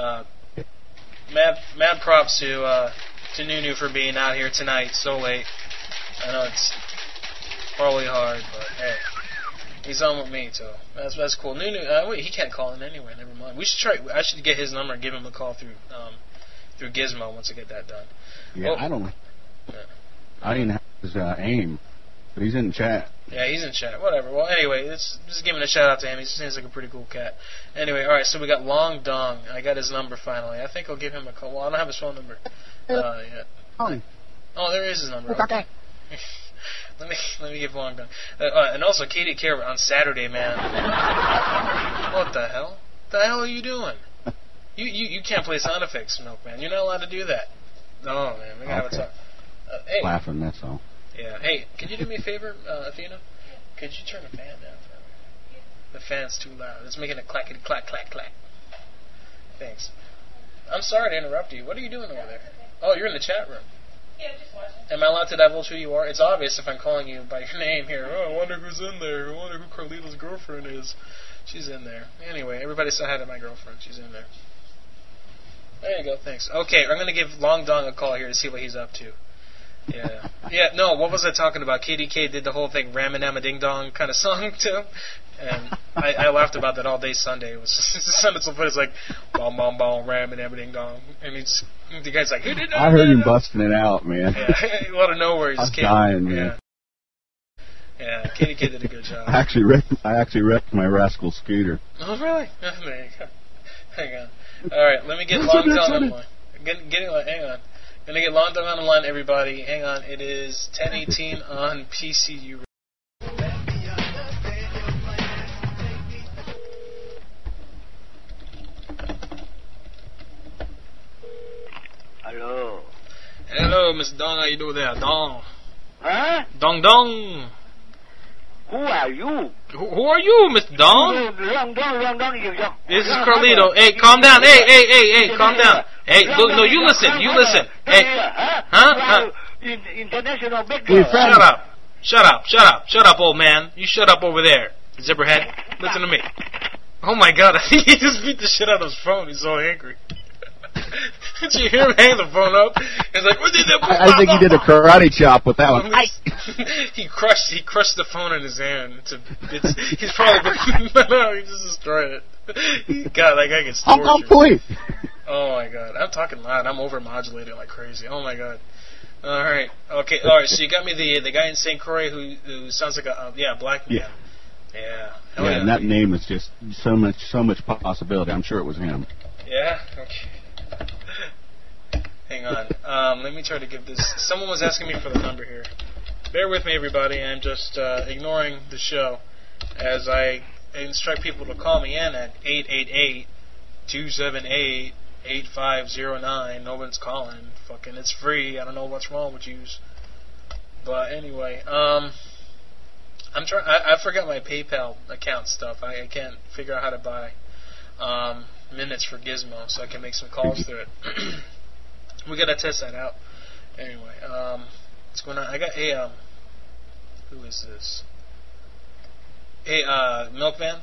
mad props to Nunu for being out here tonight so late. I know it's probably hard, but hey, he's on with me, so that's cool. Nunu, wait, he can't call in anyway. Never mind. We should try. I should get his number and give him a call through Gizmo once I get that done. Yeah, I don't. I didn't have his AIM. But he's in chat. Yeah, he's in chat. Whatever. Well, anyway, just giving a shout out to him. He seems like a pretty cool cat. Anyway, all right. So we got Long Dong. I got his number finally. I think I'll give him a call. Well, I don't have his phone number yet. Oh, there is his number. Okay. let me give Long Dong. And also Katie Care on Saturday, man. What the hell? The hell are you doing? You can't play sound effects, Milkman. You're not allowed to do that. Oh man, we gotta have a talk. Hey. Laughing, that's all. Yeah. Hey, can you do me a favor, Athena? Could you turn the fan down for me? The fan's too loud. It's making a clackety clack clack clack. Thanks. I'm sorry to interrupt you. What are you doing over there? Oh, you're in the chat room. Yeah, just watching. Am I allowed to divulge who you are? It's obvious if I'm calling you by your name here. Oh, I wonder who's in there. I wonder who Carlito's girlfriend is. She's in there. Anyway, everybody say hi to my girlfriend. She's in there. There you go. Thanks. Okay, I'm going to give Long Dong a call here to see what he's up to. Yeah. Yeah, no, what was I talking about? KDK did the whole thing, Ramanama Ding Dong kind of song to him. And I laughed about that all day Sunday. It sounded so funny. It's like, bom, bom, bom, Ramanama Ding Dong. And the guy's like, I heard him busting it out, man. Yeah, out of nowhere, he just came. Dying, man. Yeah, KDK did a good job. I actually wrecked my Rascal scooter. Oh, really? There you go. Hang on. All right, let me get Long Dong on the line. Hang on. Gonna get Long Dong on the line, everybody. Hang on. It is 10:18 on PCU. Hello. Hello, Miss Dong. How you doing there, Dong? Huh? Dong Dong. Who are you? Who are you, Mr. Dong? Long Dong. This is Carlito. Hey, calm down. Hey, calm down. Hey, look, no, you listen. Hey, huh? International big Shut up, old man. You shut up over there, Zipperhead. Listen to me. Oh my God, he just beat the shit out of his phone. He's so angry. Did you hear him hang the phone up? He's like, what did that? I think he did a karate chop with that one. He crushed the phone in his hand. He's probably no, he just destroyed it. God, that guy gets tortured. Oh my God, I'm talking loud. I'm overmodulating like crazy. Oh my God. All right, okay, all right. So you got me the guy in St. Croix who sounds like a black man. Yeah. Yeah, and that name is just so much possibility. I'm sure it was him. Yeah. Okay. Hang on. Let me try to give this. Someone was asking me for the number here. Bear with me, everybody. I'm just ignoring the show as I instruct people to call me in at 888-278-8509. No one's calling. Fucking, it's free. I don't know what's wrong with yous. But anyway, I'm trying. I forgot my PayPal account stuff. I can't figure out how to buy minutes for Gizmo, so I can make some calls through it. We gotta test that out. Anyway, what's going on? I got who is this? Hey, Milkman.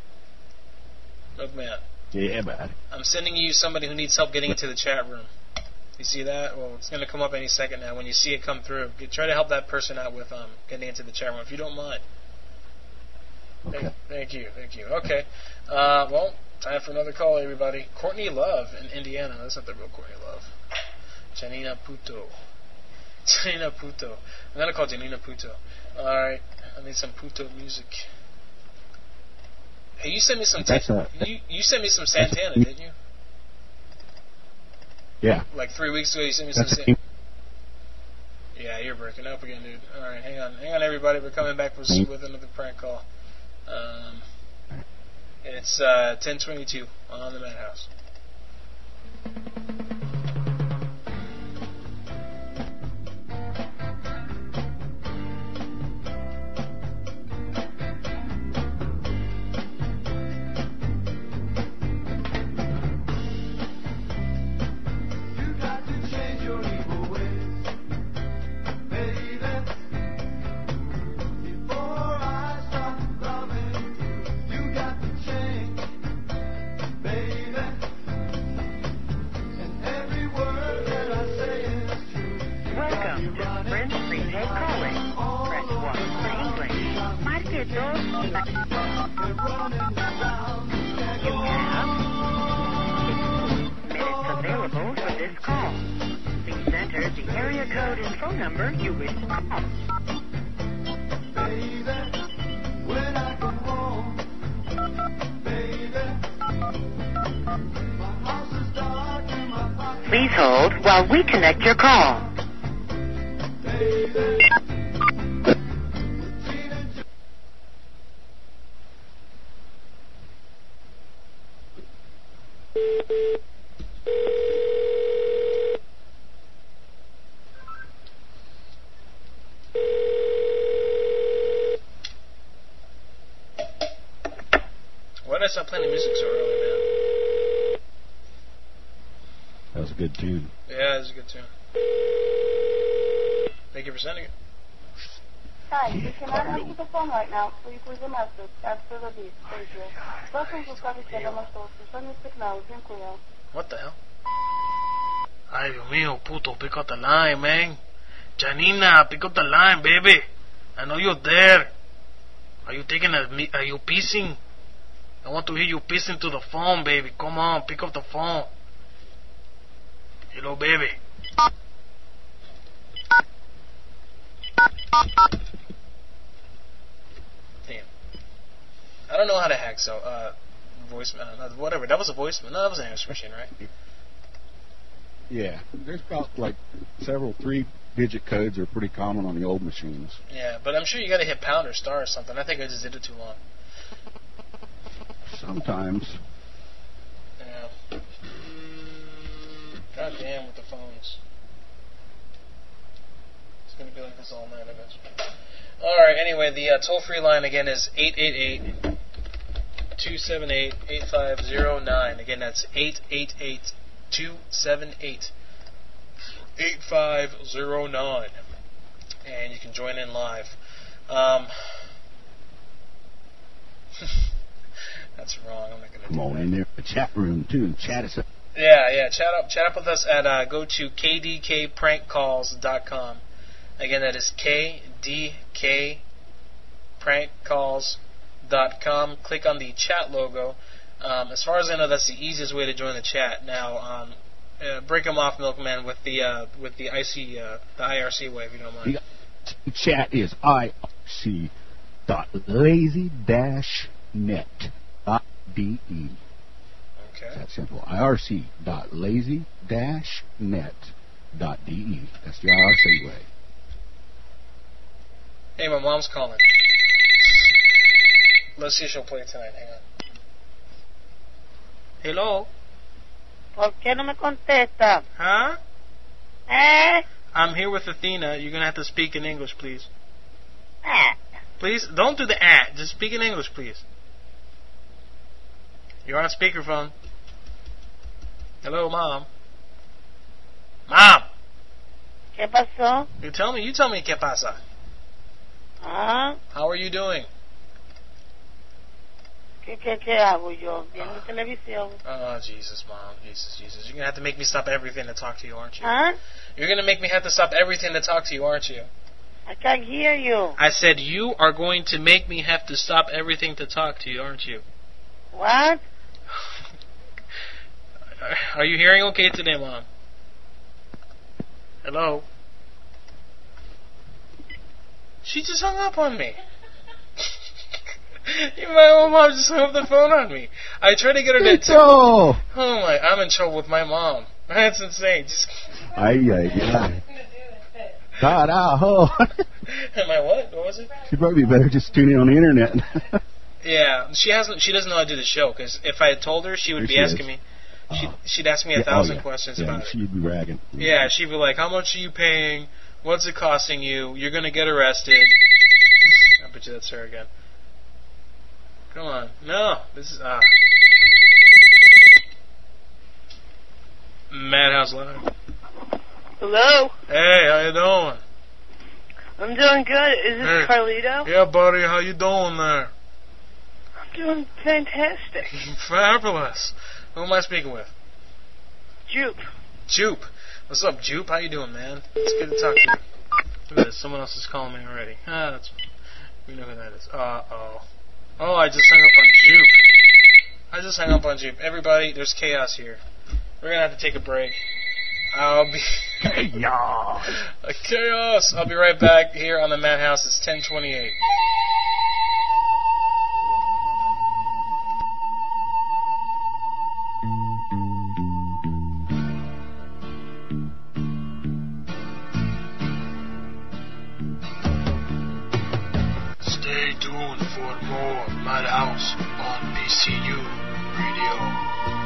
Yeah, bud. I'm sending you somebody who needs help getting into the chat room. You see that? Well, it's gonna come up any second now. When you see it come through, try to help that person out with getting into the chat room, if you don't mind. Okay. Thank you. Okay. Well, time for another call, everybody. Courtney Love in Indiana. That's not the real Courtney Love. Janina Puto. I'm going to call Janina Puto. Alright. I need some Puto music. Hey, you sent me some... You sent me some Santana, didn't you? Yeah. Like 3 weeks ago, you sent me some Santana. Yeah, you're breaking up again, dude. Alright, hang on, everybody. We're coming back with another prank call. It's 10:22 on the Madhouse. Please hold while we connect your call. Why did I stop playing the music so early, man? That was a good tune. Yeah, it was a good tune. Thank you for sending it. Hi, you cannot answer the phone right now. Please leave a message after the beep. Thank you. Proszę zostawić wiadomość o usłyszeniu sygnału. Dziękuję. What the hell? Ay, Dios mío, puto, pick up the line, man. Janina, pick up the line, baby. I know you're there. Are you are you pissing? I want to hear you pissing to the phone, baby. Come on, pick up the phone. Hello, baby. Damn. I don't know how to hack voice, whatever. That was a voice, no, that was an answer machine, right? Yeah, there's about like several 3-digit codes are pretty common on the old machines. Yeah, but I'm sure you gotta hit pound or star or something. I think I just did it too long. Sometimes. Yeah. God damn with the phones. It's gonna be like this all night, I guess. Alright, anyway, the toll-free line again is 888-278-8509. Again, that's 888-278-8509. And you can join in live. That's wrong. I'm not gonna. Come on in there, the chat room too. Chat us up. Yeah. Chat up with us at go to kdkprankcalls.com. Again, that is kdkprankcalls.com. Click on the chat logo. As far as I know, that's the easiest way to join the chat. Now, break them off, Milkman, with the IRC way, if you don't mind. The chat is irc.lazy-net.de. Okay. That's simple. irc.lazy-net.de. That's the IRC way. Hey, my mom's calling. Let's see if she'll play tonight. Hang on. Hello? ¿Por qué no me contesta? Huh? Eh? I'm here with Athena. You're going to have to speak in English, please. Ah. Please, don't do the Just speak in English, please. You're on speakerphone. Hello, Mom. Mom! ¿Qué pasó? You tell me ¿qué pasa? ¿Ah? How are you doing? ¿Qué hago yo? Viendo televisión. Oh, Jesus, Mom. Jesus. You're going to have to make me stop everything to talk to you, aren't you? Huh? You're going to make me have to stop everything to talk to you, aren't you? I can't hear you. I said you are going to make me have to stop everything to talk to you, aren't you? What? Are you hearing okay today, Mom? Hello? She just hung up on me. My own mom just hung up the phone on me. I tried to get her to... Oh my, I'm in trouble with my mom. That's insane. Ay. Carajo. Am I what? What was it? She'd probably be better just tune in on the internet. Yeah, she doesn't know how to do the show, because if I had told her, she would be asking me. She'd ask me 1,000 questions about it. She'd be bragging. Yeah, she'd be like, how much are you paying? What's it costing you? You're going to get arrested. I bet you that's her again. Come on. No, this is... Madhouse Live. Hello? Hey, how you doing? I'm doing good. Is this Carlito? Yeah, buddy, how you doing there? I'm doing fantastic. Fabulous. Who am I speaking with? Jupe. What's up, Jupe? How you doing, man? It's good to talk to you. Look at this. Someone else is calling me already. That's fine. We know who that is. Uh-oh. Oh, I just hung up on Jupe. Everybody, there's chaos here. We're going to have to take a break. I'll be... Chaos! Chaos! I'll be right back here on the Madhouse. It's 10:28. tuned for more Madhouse on BCU Radio.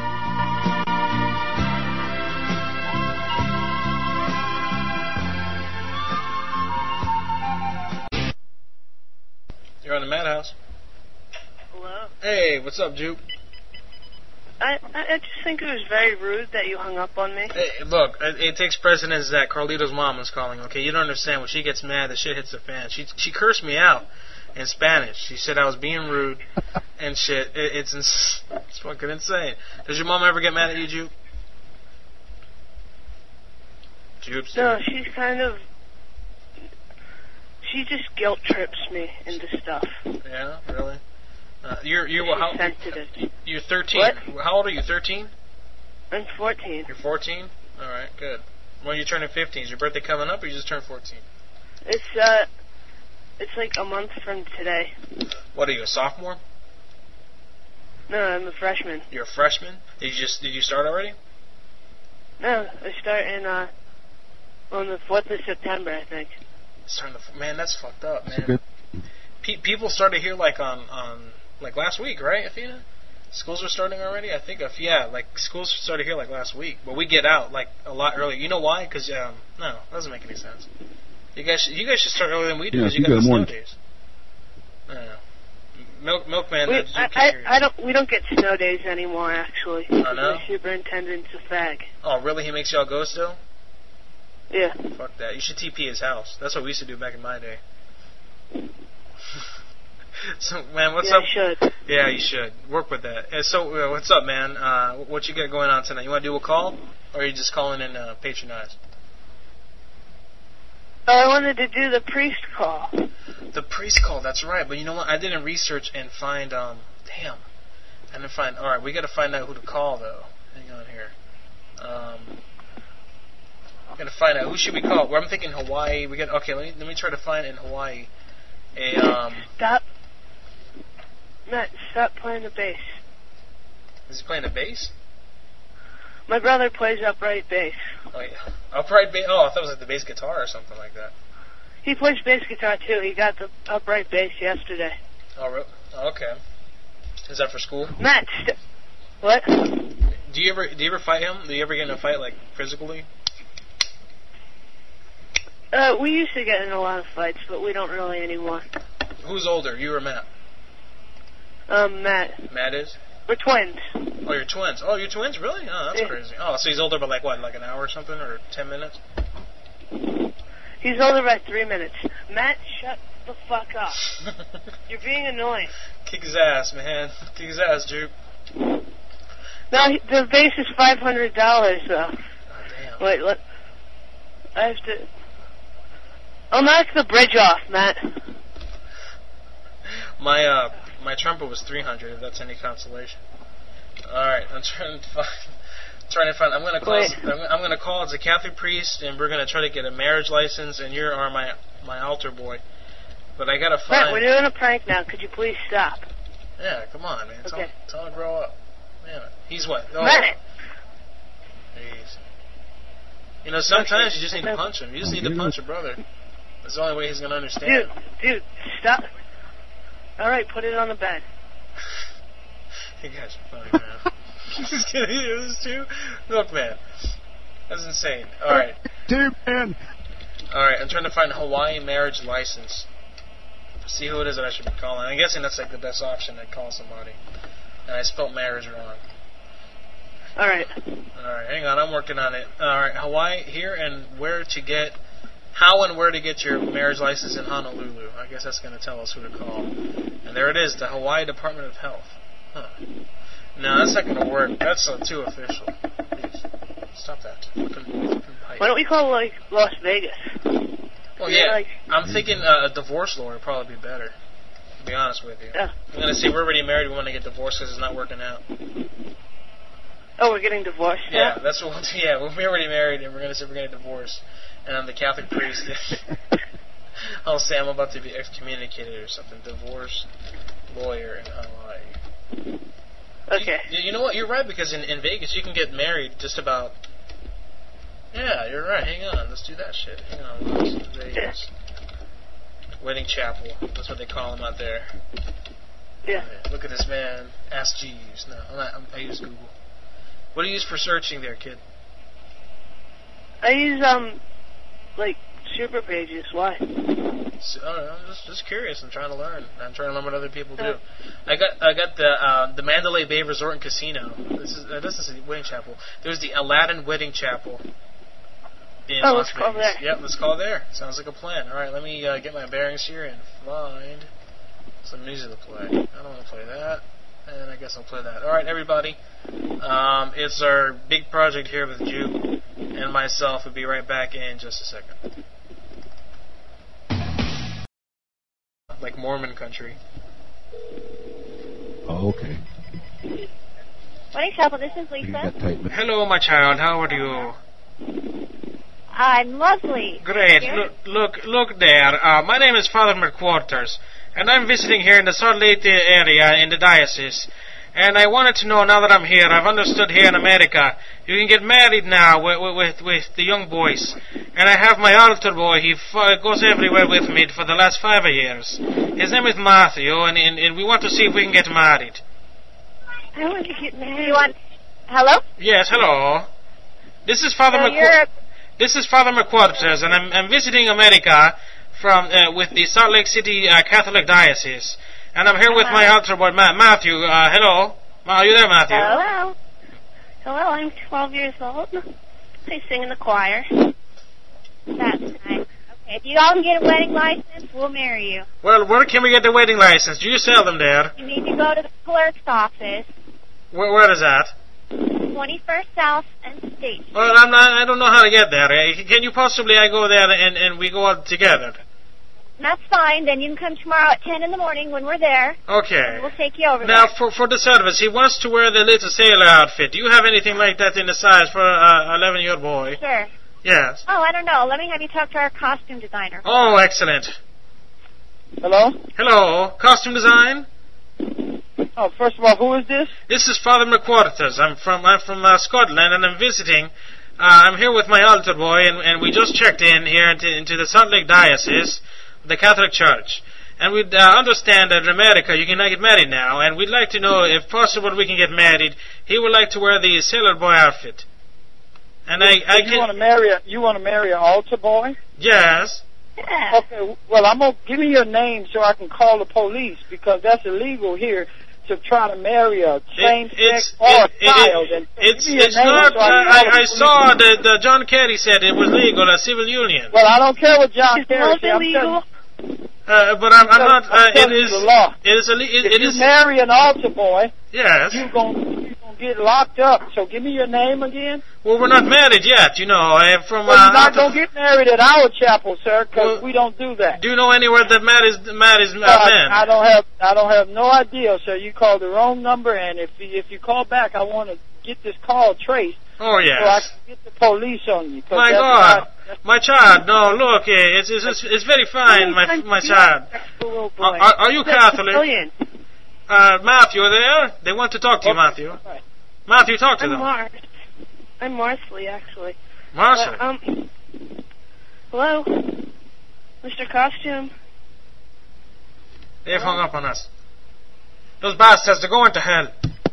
You're on the Madhouse. Hello? Hey, what's up, Jupe? I just think it was very rude that you hung up on me. Hey, look, it takes precedence that Carlito's mom is calling, okay? You don't understand. When she gets mad, the shit hits the fan. She cursed me out in Spanish. She said I was being rude and shit. It's fucking insane. Does your mom ever get mad at you, Jupe? Jupe's No, she's kind of... She just guilt trips me into stuff. Yeah, really? You're how sensitive. You're 13. What? How old are you? 13? I'm 14. You're 14? All right, good. When you're turning 15, is your birthday coming up, or you just turned 14? It's like a month from today. What are you, a sophomore? No, I'm a freshman. You're a freshman? Did you start already? No, I start on the 4th of September, I think. Man, that's fucked up, man. People started here like on like last week, right, Athena? Schools are starting already. I think like schools started here like last week, but we get out like a lot earlier. You know why? Because no, that doesn't make any sense. You guys should start earlier than we do because you got the snow days. Milkman. We don't get snow days anymore. Actually, oh, no? The superintendent's a fag. Oh, really? He makes y'all go still? Yeah. Fuck that. You should TP his house. That's what we used to do back in my day. So, man, what's up? Yeah, I should. Yeah, you should. Work with that. So, what's up, man? What you got going on tonight? You want to do a call? Or are you just calling in patronize? Oh, I wanted to do the priest call. The priest call, that's right. But you know what? I didn't research and find, damn. I didn't find, alright, we got to find out who to call, though. Hang on here. Gotta find out who should we call. Well, I'm thinking Hawaii. Okay. Let me try to find in Hawaii Stop, Matt. Stop playing the bass. Is he playing the bass? My brother plays upright bass. Oh yeah, upright bass. Oh, I thought it was like the bass guitar or something like that. He plays bass guitar too. He got the upright bass yesterday. Oh, really? Oh, okay. Is that for school? Matt, what? Do you ever fight him? Do you ever get in a fight like physically? We used to get in a lot of fights, but we don't really anymore. Who's older, you or Matt? Matt. Matt is? We're twins. Oh, you're twins. Oh, you're twins? Really? Oh, that's crazy. Oh, so he's older by like an hour or something, or 10 minutes? He's older by 3 minutes. Matt, shut the fuck up. You're being annoying. Kick his ass, man. Kick his ass, Jupe. No, the base is $500, though. Oh, damn. Wait, look. I have to... I'll knock the bridge off, Matt. My trumpet was $300. If that's any consolation. All right, I'm trying to find. I'm gonna call as a Catholic priest, and we're gonna try to get a marriage license. And you are my altar boy. But I gotta find. Matt, we're doing a prank now. Could you please stop? Yeah, come on, man. Okay. Tell him to grow up. Man, he's what? Oh, Matt. Jeez. You know, sometimes you just need to punch him. You just need to punch your brother. That's the only way he's going to understand. Dude, stop. All right, put it on the bed. You guys are funny, man. He's going to hear this too? Look, man. That's insane. All right. Dude, man. All right, I'm trying to find a Hawaii marriage license. See who it is that I should be calling. I'm guessing that's like the best option to call somebody. And I spelled marriage wrong. All right. Hang on. I'm working on it. All right, Hawaii here and how and where to get your marriage license in Honolulu. I guess that's going to tell us who to call. And there it is, the Hawaii Department of Health. Huh. No, that's not going to work. That's too official. Please. Stop that. Why don't we call, like, Las Vegas? Well, yeah. I'm thinking a divorce lawyer would probably be better, to be honest with you. Yeah. I'm going to say we're already married, we want to get divorced because it's not working out. Oh, we're getting divorced? Yeah, that's what we'll do. Yeah, we're already married, and we're going to say we're going to divorce. And I'm the Catholic priest. I'll say I'm about to be excommunicated or something. Divorce lawyer in Hawaii. Okay. You know what? You're right, because in Vegas you can get married just about... Yeah, you're right. Hang on. Let's do that shit. Hang on. Las Vegas. Wedding chapel. That's what they call them out there. Yeah. Look at this man. Ask Jeeves. No, I use Google. What do you use for searching there, kid? I use like super pages. Why? So, I'm just curious. I'm trying to learn. I'm trying to learn what other people do. I got the Mandalay Bay Resort and Casino. This is a wedding chapel. There's the Aladdin Wedding Chapel. Let's call there. Yep, let's call there. Sounds like a plan. All right, let me get my bearings here and find some music to play. I don't want to play that, and I guess I'll play that. All right, everybody. It's our big project here with Jew and myself. We'll be right back in just a second. Like Mormon country. Oh, okay. Wedding Chapel, this is Lisa. Hello, my child. How are you? I'm lovely. Great. Look there. My name is Father McQuarters, and I'm visiting here in the Salt Lake area in the diocese. And I wanted to know, now that I'm here, I've understood here in America, you can get married now with the young boys. And I have my altar boy. He goes everywhere with me for the last 5 years. His name is Matthew, and we want to see if we can get married. I want to get married. Hello? Yes, hello. This is Father This is Father McQuarters, and I'm visiting America from with the Salt Lake City Catholic Diocese. And I'm here with my altar boy, Matthew. Hello. Are you there, Matthew? Hello. Hello, I'm 12 years old. I sing in the choir. That's nice. Okay, if you all can get a wedding license, we'll marry you. Well, where can we get the wedding license? Do you sell them there? You need to go to the clerk's office. Where is that? 21st South and State. Well, I don't know how to get there. Can you possibly go there and we go out together? That's fine. Then you can come tomorrow at 10 in the morning when we're there. Okay. We'll take you over now, there. for the service, he wants to wear the little sailor outfit. Do you have anything like that in the size for a 11-year-old boy? Sure. Yes. Oh, I don't know. Let me have you talk to our costume designer. Oh, excellent. Hello? Hello. Costume design? Oh, first of all, who is this? This is Father McQuarters. I'm from Scotland, and I'm visiting. I'm here with my altar boy, and we just checked in here into the Salt Lake Diocese, the Catholic Church. And we understand that in America you cannot get married now, and we'd like to know if possible we can get married. He would like to wear the sailor boy outfit. And you want to marry an altar boy? Yes. Yeah. Okay. Well, give me your name so I can call the police, because that's illegal here to try to marry a same-sex or a child. It's not. I saw that John Kerry said it was legal, a civil union. Well, I don't care what John Kerry said. Illegal. But I'm not. It is the law. It is. Marry an altar boy. Yes. You're gonna get locked up. So give me your name again. Well, we're not married yet. You know, I am from. Well, you're not gonna get married at our chapel, sir, because we don't do that. Do you know anywhere that marries men? I don't have no idea, sir. You called the wrong number, and if you call back, I want to get this call traced. Oh yes. So I can get the police on you. My God, my child. No, look, it's very fine, my child. Are you Catholic? Matthew, there? They want to talk to you, Matthew. Right. Matthew, talk to them. I'm Marsley, actually. Marsley? Hello? Mr. Costume? They've hung up on us. Those bastards, they're going to hell.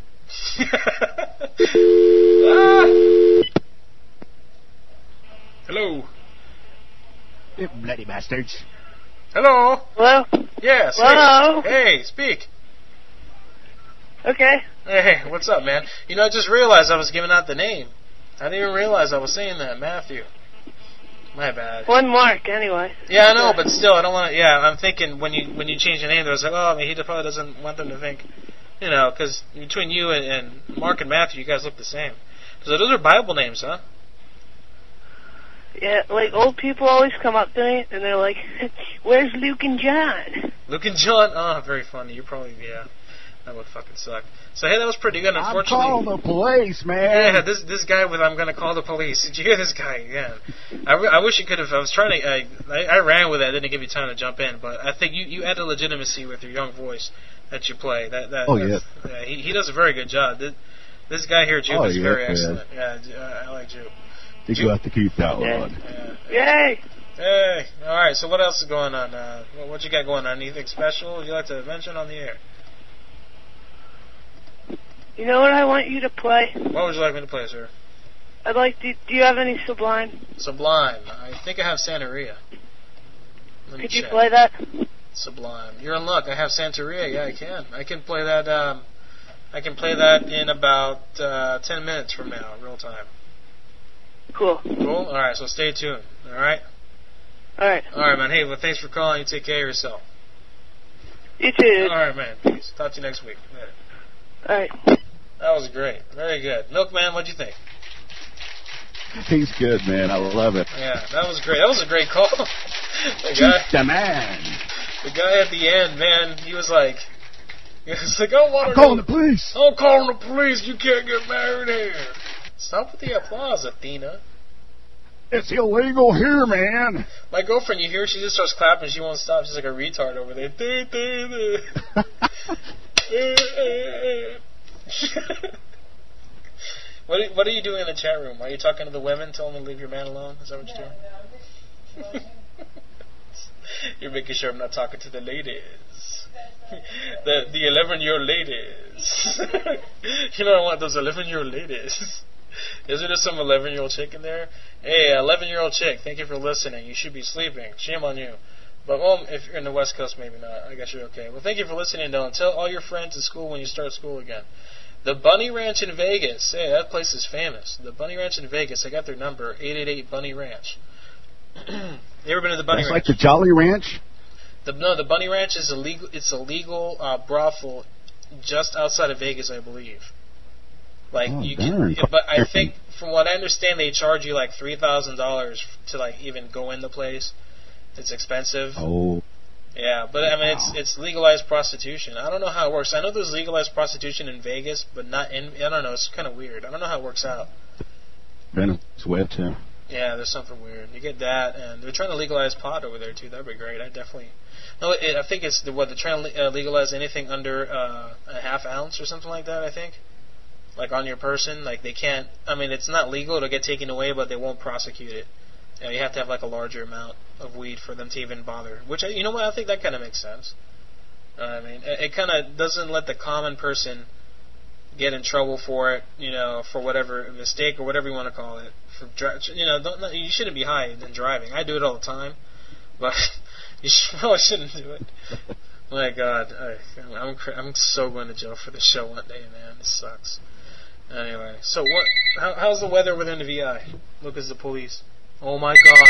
Hello? You bloody bastards. Hello? Hello? Yes. Hello? Hey, speak. Okay. Hey, what's up, man? You know, I just realized I was giving out the name. I didn't even realize I was saying that, Matthew. My bad. One mark, anyway. Yeah, I know, but still, I don't want to. Yeah, I'm thinking when you change your name, I was like, oh, I mean, he probably doesn't want them to think, you know, because between you and Mark and Matthew, you guys look the same. So those are Bible names, huh? Yeah, like old people always come up to me and they're like, "Where's Luke and John?" Luke and John? Oh, very funny. You probably that would fucking suck. So hey, that was pretty good. Unfortunately, I'm calling the police, man. Yeah, this guy with I'm gonna call the police. Did you hear this guy? Yeah, I wish you could have. I was trying to. I ran with that. I didn't give you time to jump in, but I think you add a legitimacy with your young voice that you play. Yeah, he does a very good job. This guy here, Jude, is very excellent. Yeah, I like Jude. You have to keep that one. Yay! Hey, all right. So what else is going on? What you got going on? Anything special would you like to mention on the air? You know what I want you to play? What would you like me to play, sir? I'd like to. Do you have any Sublime? Sublime. I think I have Santeria. Could you play that? Sublime. You're in luck. I have Santeria. Yeah, I can. I can play that. I can play that in about 10 minutes from now, real time. Cool. Cool. All right. So stay tuned. All right. All right. All right, man. Hey, well, thanks for calling. You take care of yourself. You too. All right, man. Peace. Talk to you next week. Later. All right. That was great. Very good. Milkman, what'd you think? He's good, man. I love it. Yeah, that was great. That was a great call. The man. The guy at the end, man, he was like, I want to I'm calling the police. I'm calling the police. You can't get married here. Stop with the applause, Athena. It's illegal here, man. My girlfriend, you hear, she just starts clapping. She won't stop. She's like a retard over there. What are you doing in the chat room? Are you talking to the women, telling them to leave your man alone? Is that what you're doing? You're making sure I'm not talking to the ladies. The 11-year-old ladies. You know, I want those 11-year-old ladies. Is there some 11-year-old chick in there? Hey, 11-year-old chick, thank you for listening. You should be sleeping. Shame on you. But, well, if you're in the West Coast, maybe not. I guess you're okay. Well, thank you for listening, though. And tell all your friends at school when you start school again. The Bunny Ranch in Vegas. Hey, that place is famous. The Bunny Ranch in Vegas. I got their number, 888 Bunny Ranch. You ever been to the Bunny That's Ranch? like the Jolly Ranch? The Bunny Ranch is illegal. It's a legal brothel just outside of Vegas, I believe. Like you can, but I think from what I understand, they charge you like $3,000 to like even go in the place. It's expensive. Oh. Yeah, but I mean it's legalized prostitution. I don't know how it works. I know there's legalized prostitution in Vegas, but not in. I don't know. It's kind of weird. I don't know how it works out. Venezuela. Yeah, there's something weird. You get that, and they're trying to legalize pot over there too. That'd be great. I definitely. No, I think it's they're trying to legalize anything under a half ounce or something like that. I think, like on your person, like they can't. I mean, it's not legal; it'll get taken away, but they won't prosecute it. You have to have like a larger amount of weed for them to even bother. Which, you know what? I think that kind of makes sense. I mean, it kind of doesn't let the common person get in trouble for it, you know, for whatever mistake or whatever you want to call it. For you know, you shouldn't be high in driving. I do it all the time, but you probably shouldn't do it. My God, I'm so going to jail for this show one day, man. This sucks. Anyway, so how's the weather within the VI? Look, as the police. Oh my God!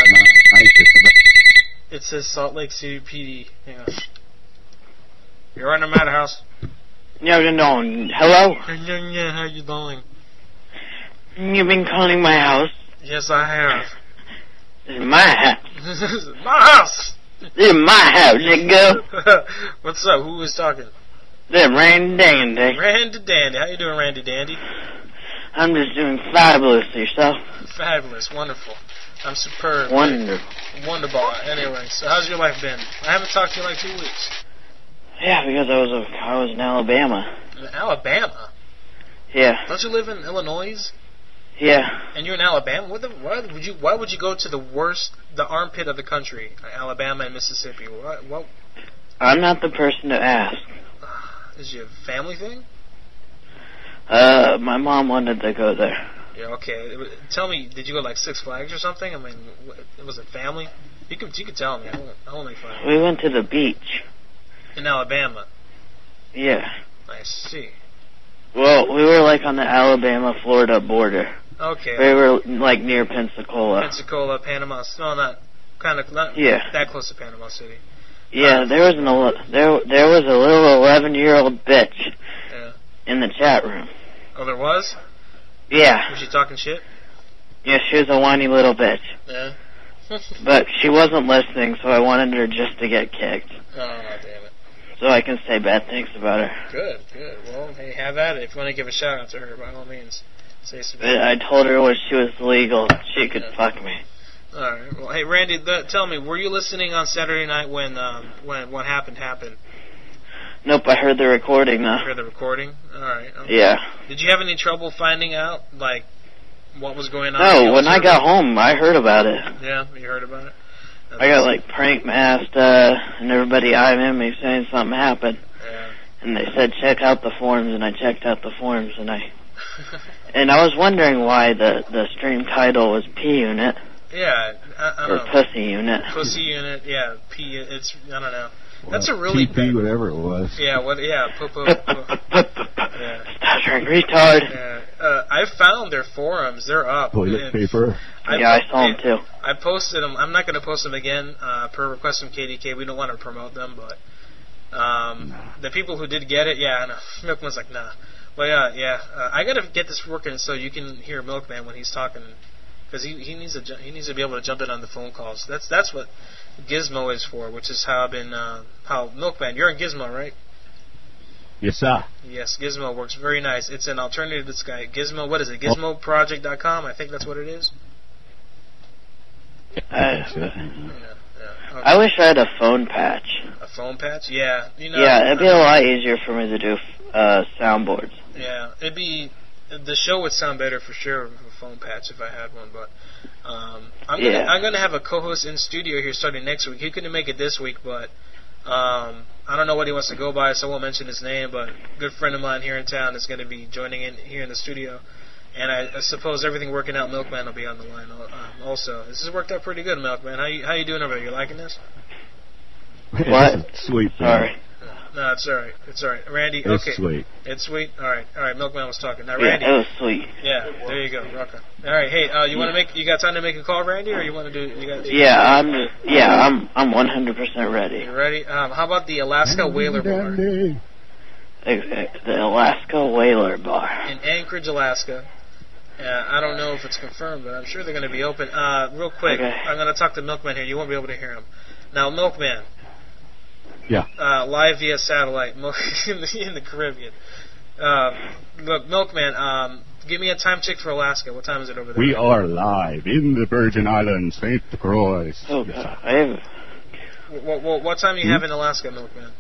It says Salt Lake City PD. Hang on. You're in the madhouse. No. Hello? Yeah, how you doing? You've been calling my house? Yes, I have. This is my house. This is my house! This is my house, nigga. What's up? Who is talking? This is Randy Dandy. Randy Dandy. How you doing, Randy Dandy? I'm just doing fabulous. Yourself? Fabulous. Wonderful. I'm superb. Wonderful. Wonderful. Anyway, so how's your life been? I haven't talked to you in like 2 weeks. Yeah, because I was in Alabama. In Alabama? Yeah. Don't you live in Illinois? Yeah. And you're in Alabama? Why would you go to the armpit of the country, Alabama and Mississippi? What? I'm not the person to ask. Is it a family thing? My mom wanted to go there. Yeah, okay. Tell me, did you go like Six Flags or something? I mean, was it family? You can tell me. I won't make fun of you. We went to the beach. In Alabama? Yeah. I see. Well, we were like on the Alabama-Florida border. Okay. We were like near Pensacola. Pensacola, Panama. No, not that close to Panama City. Yeah, there was a little 11-year-old bitch in the chat room. Oh, there was? Yeah. Was she talking shit? Yeah, she was a whiny little bitch. Yeah. But she wasn't listening, so I wanted her just to get kicked. Oh, damn it. So I can say bad things about her. Good. Well, hey, have at it. If you want to give a shout out to her, by all means, say some. But I told her when she was legal, she could fuck me. All right. Well, hey, Randy, tell me, were you listening on Saturday night when what happened? Nope, I heard the recording, though. You heard the recording? All right. Okay. Yeah. Did you have any trouble finding out, like, what was going on? No, when I got home, I heard about it. Yeah, you heard about it? I got like prank master and everybody IM'd me saying something happened. Yeah. And they said check out the forums, and I checked out the forums, and I was wondering why the stream title was P Unit. Yeah, I don't know. Pussy Unit. Pussy Unit, yeah, P. It's I don't know. Well, That's a really TP, whatever it was. Yeah, what? Yeah, po. Yeah. Star Trek retard. Yeah. I found their forums. They're up. Toilet paper. I saw them too. I posted them. I'm not going to post them again per request from KDK. We don't want to promote them, but the people who did get it, yeah, I know. Milkman's like, nah. Well, yeah. I got to get this working so you can hear Milkman when he's talking, because he needs to be able to jump in on the phone calls. That's what Gizmo is for, which is how I've been how Milkman. You're in Gizmo, right? Yes, sir. Yes, Gizmo works very nice. It's an alternative to Skype. Gizmo, what is it? GizmoProject.com. I think that's what it is. I wish I had a phone patch. A phone patch? Yeah. Yeah, it'd be a lot easier for me to do soundboards. Yeah, the show would sound better for sure with a phone patch if I had one, but I'm gonna have a co-host in studio here starting next week. He couldn't make it this week, but I don't know what he wants to go by, so I won't mention his name, but a good friend of mine here in town is going to be joining in here in the studio. And I suppose everything working out, Milkman will be on the line also. This has worked out pretty good, Milkman. How you doing over there? You liking this? What? Sweet. Sorry. No, it's all right. It's all right. Randy, It's okay. sweet. It's sweet? All right. Milkman was talking. Now, Randy. Yeah, it was sweet. Yeah, there you go. Rock on. All right, hey, you got time to make a call, Randy, or you want to do? I'm 100% ready. You ready? How about the Alaska Whaler Bar? The Alaska Whaler Bar in Anchorage, Alaska. I don't know if it's confirmed, but I'm sure they're going to be open. Real quick, okay. I'm going to talk to Milkman here. You won't be able to hear him. Now, Milkman. Yeah. Live via satellite in the Caribbean. Look, Milkman, give me a time check for Alaska. What time is it over there? We are live in the Virgin Islands, St. Croix. Oh, God. What time do you have in Alaska, Milkman?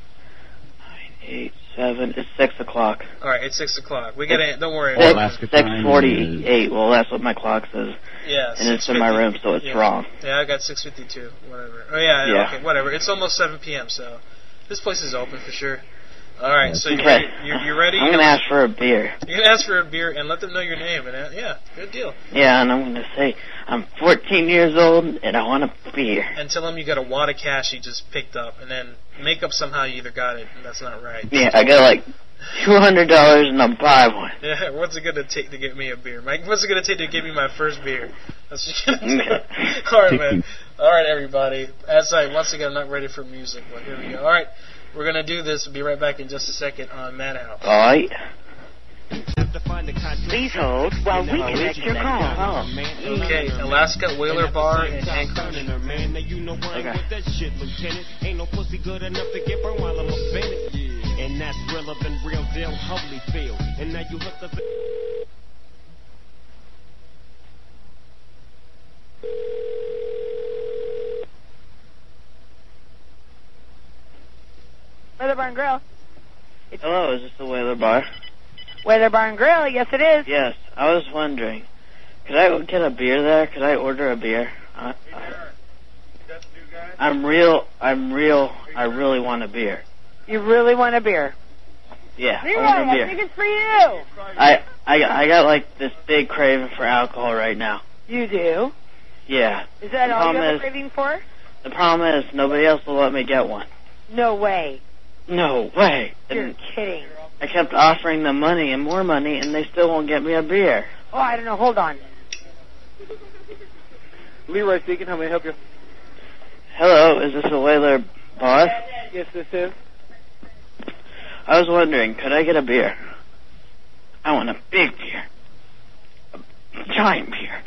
8, 7, it's 6 o'clock. Alright, it's 6 o'clock. We gotta, don't worry. 6:48. Well, that's what my clock says. Yeah. And it's in my room, so it's wrong. Yeah, I got 6:52. Whatever. Oh, yeah. Okay, whatever. It's almost 7 p.m., so this place is open for sure. Alright, so you ready? You ready? I'm gonna ask for a beer. You're gonna ask for a beer and let them know your name, and yeah, good deal. Yeah, and I'm gonna say, I'm 14 years old, and I want a beer. And tell them you got a wad of cash you just picked up, and then make up somehow you either got it, and that's not right. Yeah, I got like $200 and I'll buy one. Yeah, what's it gonna take to get me a beer? Mike, what's it gonna take to get me my first beer? That's just Alright, man. Alright, everybody. Once again, I'm not ready for music, but here we go. Alright, we're gonna do this. We'll be right back in just a second on Madhouse. Alright. Please hold while we connect your call. Okay, Alaska Whaler Bar in Anchorage. And that's realer than real deal, Holyfield. And now you hooked up. Whaler Bar and Grill. Hello, is this the Whaler Bar? Whaler Bar and Grill, yes it is. Yes, I was wondering, could I get a beer there? Could I order a beer? I really want a beer. You really want a beer? Yeah, Leroy, I want a beer. I think it's for you. I got like this big craving for alcohol right now. You do? Yeah. Is that all you have a craving for? The problem is nobody else will let me get one. No way. No way. You're kidding. I kept offering them money and more money, and they still won't get me a beer. Oh, I don't know. Hold on. Leroy speaking. How may I help you? Hello, is this a Whaler Bar? Yes, this is. I was wondering, could I get a beer? I want a big beer. A giant beer.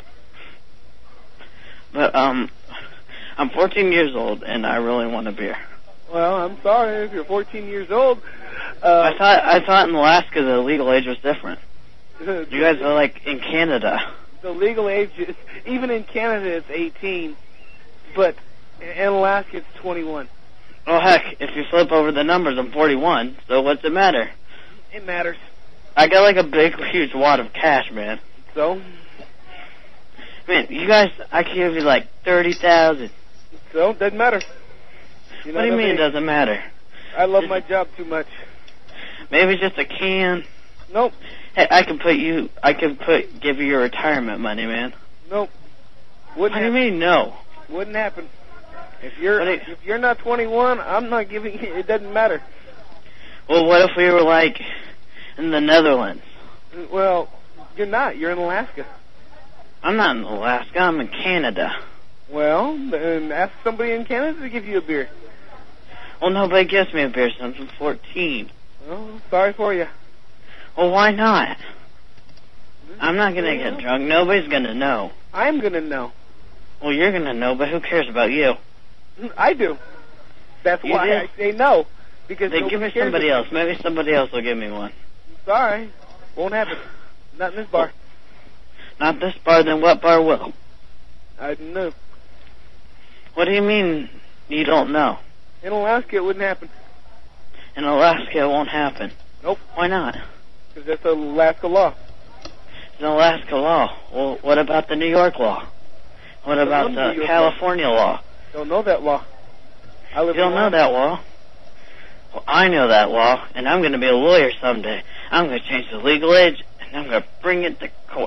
But, I'm 14 years old, and I really want a beer. Well, I'm sorry if you're 14 years old. I thought in Alaska the legal age was different. You guys are like in Canada. The legal age, even in Canada, it's 18, but in Alaska it's 21. Oh heck, if you flip over the numbers, I'm 41. So what's it matter? It matters. I got like a big, huge wad of cash, man. So? Man, you guys, I could give you like 30,000. So, it doesn't matter. What do you mean it doesn't matter? I love my job too much. Maybe just a can. Nope. Hey, give you your retirement money, man. Nope. What do you mean, no? Wouldn't happen. If you're not 21, I'm not giving you. It doesn't matter. Well, what if we were like in the Netherlands? Well, you're not. You're in Alaska. I'm not in Alaska. I'm in Canada. Well, then ask somebody in Canada to give you a beer. Well, nobody gives me a beer since I'm 14. Oh, sorry for you. Well, why not? I'm not going to get drunk. Nobody's going to know. I'm going to know. Well, you're going to know, but who cares about you? I do. That's why I say no. Because then give me somebody else. Maybe somebody else will give me one. Sorry. Won't happen. Not in this bar. Not this bar, then what bar will? I don't know. What do you mean you don't know? In Alaska, it wouldn't happen. In Alaska, it won't happen. Nope. Why not? Because that's Alaska law. It's an Alaska law. Well, what about the New York law? What about the California law? Don't know that law. You don't know that law? Well, I know that law, and I'm going to be a lawyer someday. I'm going to change the legal age, and I'm going to bring it to court.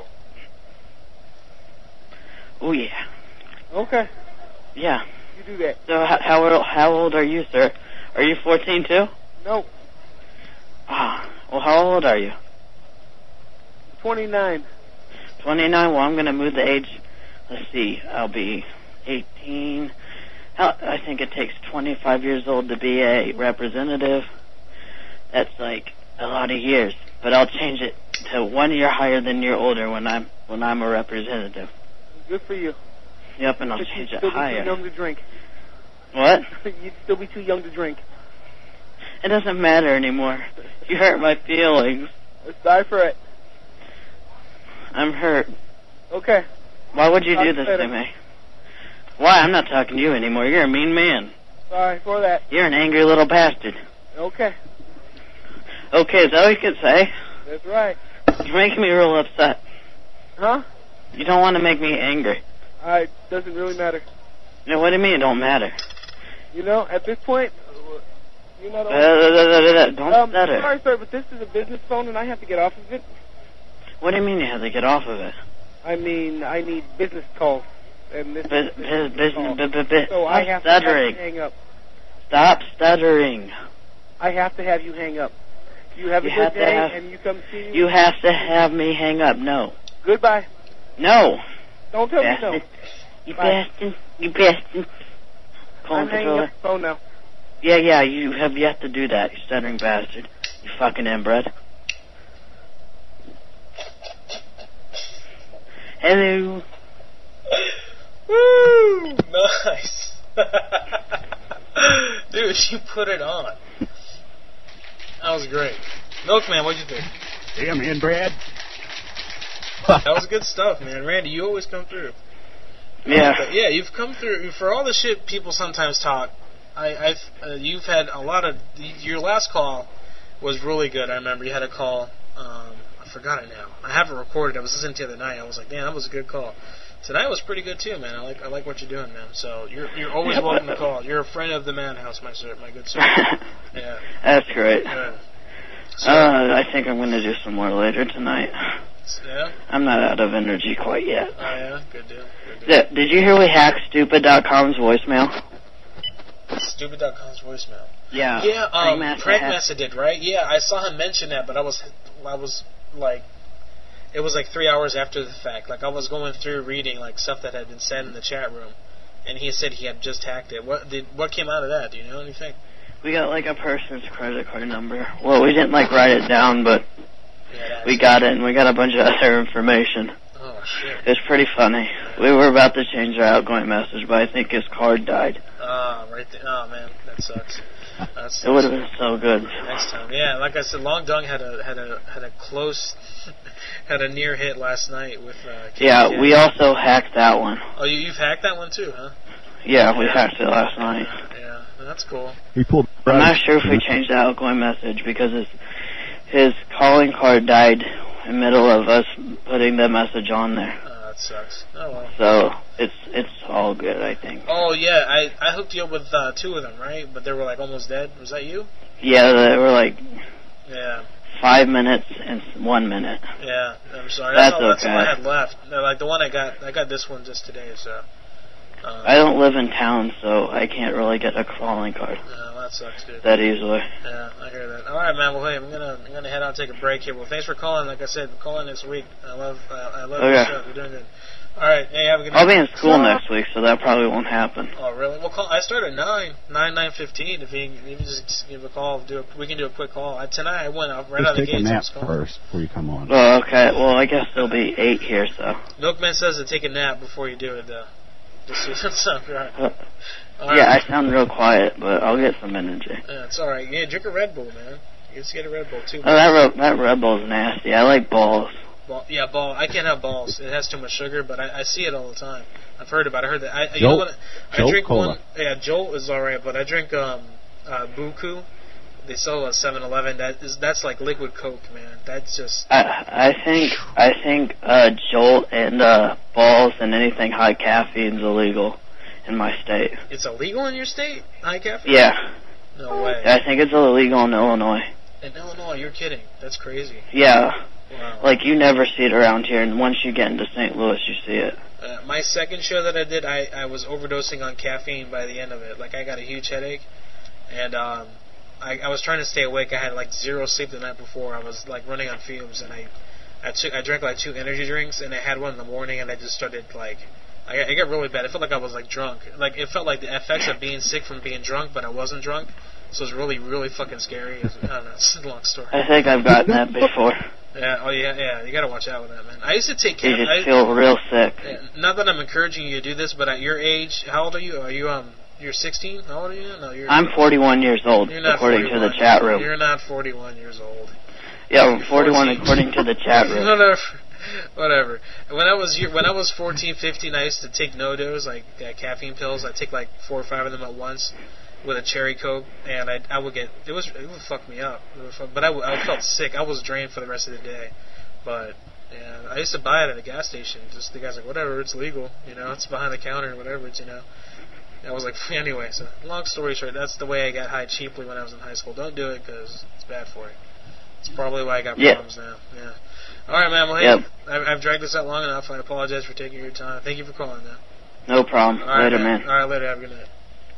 Oh, yeah. Okay. Yeah. You do that. So how old are you, sir? Are you 14, too? Nope. Ah, well, how old are you? 29. 29? Well, I'm going to move the age. Let's see. I'll be 18. I think it takes 25 years old to be a representative. That's like a lot of years. But I'll change it to 1 year higher than you're older when I'm a representative. Good for you. Yep, and I'll change it higher. You'd still be too young to drink. What? You'd still be too young to drink. It doesn't matter anymore. You hurt my feelings. Sorry for it. I'm hurt. Okay. Why would you do this to me? Why? I'm not talking to you anymore. You're a mean man. Sorry for that. You're an angry little bastard. Okay. Okay, is that what you could say? That's right. You're making me real upset. Huh? You don't want to make me angry. It doesn't really matter. No, what do you mean it don't matter? You know, at this point, you're not don't stutter. Sorry, sir, but this is a business phone and I have to get off of it. What do you mean you have to get off of it? I mean, I need business calls. And this business. So I have stuttering. to hang up. Stop stuttering. I have to have you hang up. You have a good day and you come see me. You have to have me hang up. No. Goodbye. No. Don't tell me no. You bastard. You bastard. I'm hanging up the phone now. Yeah, you have yet to do that, you stuttering bastard. You fucking inbred. Hello. Woo! Nice. Dude, you put it on. That was great. Milkman, what'd you think? Damn inbred. That was good stuff, man. Randy, you always come through. Yeah. Yeah, you've come through. For all the shit people sometimes talk, you've had a lot of... Your last call was really good. I remember you had a call... I forgot it now. I have it recorded. I was listening to it the other night. I was like, damn, that was a good call. Tonight was pretty good too, man. I like what you're doing, man. So you're always welcome to call. You're a friend of the Madhouse, my good sir. Yeah. That's great. Yeah. So, I think I'm going to do some more later tonight. Yeah? I'm not out of energy quite yet. Oh, yeah? Good deal. Did you hear we hacked Stupid.com's voicemail? Stupid.com's voicemail? Yeah. Yeah, Craig Massa did, right? Yeah, I saw him mention that, but I was like, it was like 3 hours after the fact. Like, I was going through reading, like, stuff that had been said in the chat room, and he said he had just hacked it. What came out of that? Do you know anything? We got, like, a person's credit card number. Well, we didn't, like, write it down, but we got it, and we got a bunch of other information. Oh, shit. It was pretty funny. We were about to change our outgoing message, but I think his card died. Right there. Oh, man, that sucks. It would have been so good. Next time, yeah. Like I said, Long Dung had a close, had a near hit last night with. Yeah, we also hacked that one. Oh, you've hacked that one too, huh? Yeah, we hacked it last night. Yeah, that's cool. I'm not sure if we changed the outgoing message because his calling card died in the middle of us putting the message on there. that sucks. Oh well. So it's all good, I think. Oh yeah, I hooked you up with 2 of them, right? But they were like almost dead. Was that you? Yeah, they were like Yeah. 5 minutes and 1 minute. Yeah, I'm sorry. That's That's okay. all I had left. Like the one I got this one just today. So. I don't live in town, so I can't really get a calling card. No, that sucks, dude. That easily. Yeah, I hear that. All right, man. Well, hey, I'm gonna head out and take a break here. Well, thanks for calling. Like I said, call in next week. I love the show. You're doing good. All right. Hey, have a good night. I'll be in school next week, so that probably won't happen. Oh, really? Well, call. I start at 9:15. If you just give a call, we can do a quick call. Tonight I went up right out of the Just take gate. a nap first before you come on. Oh, okay. Well, I guess there'll be 8 here, so. Milkman says to take a nap before you do it, though. Just so, right. All right. Yeah, I sound real quiet, but I'll get some energy. Yeah, it's all right. Yeah, drink a Red Bull, man. You just get a Red Bull too. Oh, that Red Bull's nasty. I like balls. Ball. I can't have balls. It has too much sugar, but I see it all the time. I've heard about it. I heard that. You know what? I drink Cola. one. Yeah, Jolt is all right, but I drink Buku. They sell at 7-Eleven. That's like liquid Coke, man. That's just. I think Jolt and balls and anything high caffeine is illegal in my state. It's illegal in your state, high caffeine? Yeah. No way. I think it's illegal in Illinois. In Illinois, you're kidding. That's crazy. Yeah. Wow. Like, you never see it around here, and once you get into St. Louis, you see it. My second show that I did, I was overdosing on caffeine by the end of it. Like, I got a huge headache, and I was trying to stay awake. I had like 0 sleep the night before. I was like running on fumes, and I drank like 2 energy drinks, and I had one in the morning, and I just started like, I got really bad. It felt like I was like drunk. Like, it felt like the effects of being sick from being drunk, but I wasn't drunk. So it was really, really fucking scary. I don't know. It's a long story. I think I've gotten that before. Yeah. Oh yeah. You gotta watch out with that, man. I used to take. You just feel real sick. Not that I'm encouraging you to do this, but at your age, how old are you? Are you You're 16? How old are you? No, you're. I'm 41 years old, according 41. to the chat room. You're not 41 years old. Yeah, I'm 41 according to the chat room. Whatever. When I was 14, 15, I used to take no-dos, like caffeine pills. I'd take like 4 or 5 of them at once with a cherry Coke, and I would get it would fuck me up. But I felt sick. I was drained for the rest of the day. But yeah, I used to buy it at a gas station. Just the guy's like, whatever, it's legal. It's behind the counter or whatever. It's I was like, anyway. So long story short, that's the way I got high cheaply when I was in high school. Don't do it because it's bad for you. It's probably why I got problems now. Yeah. All right, man. Well, hey, I've dragged this out long enough. I apologize for taking your time. Thank you for calling, man. No problem. All right, later, man. All right, later. Have a good night.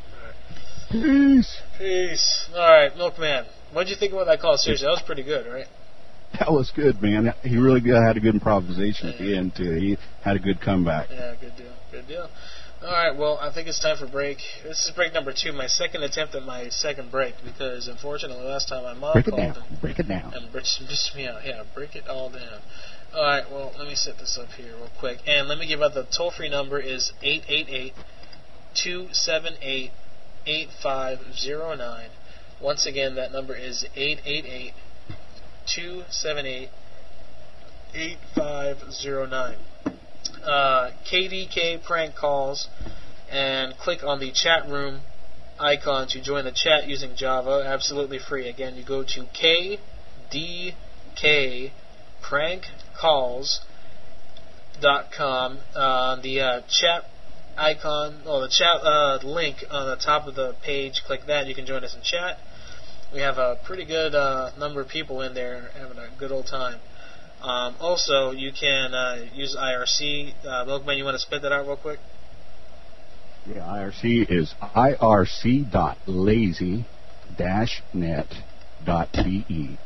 Peace. Peace. All right, Milkman. What did you think about that call? Seriously, that was pretty good, right? That was good, man. He really had a good improvisation at the end, too. He had a good comeback. Yeah, good deal. Good deal. All right, well, I think it's time for break. This is break number 2, my second attempt at my second break, because unfortunately last time my mom break it called down. Break it down. And bitched me out. Yeah, break it all down. All right, well, let me set this up here real quick. And let me give out the toll-free number is 888-278-8509. Once again, that number is 888-278-8509. KDK prank calls, and click on the chat room icon to join the chat using Java, absolutely free. Again, you go to kdkprankcalls.com. The chat icon, or the chat link on the top of the page, click that. You can join us in chat. We have a pretty good number of people in there having a good old time. Also, you can use IRC. Milkman, you want to spit that out real quick? Yeah, IRC is irc.lazy-net.de.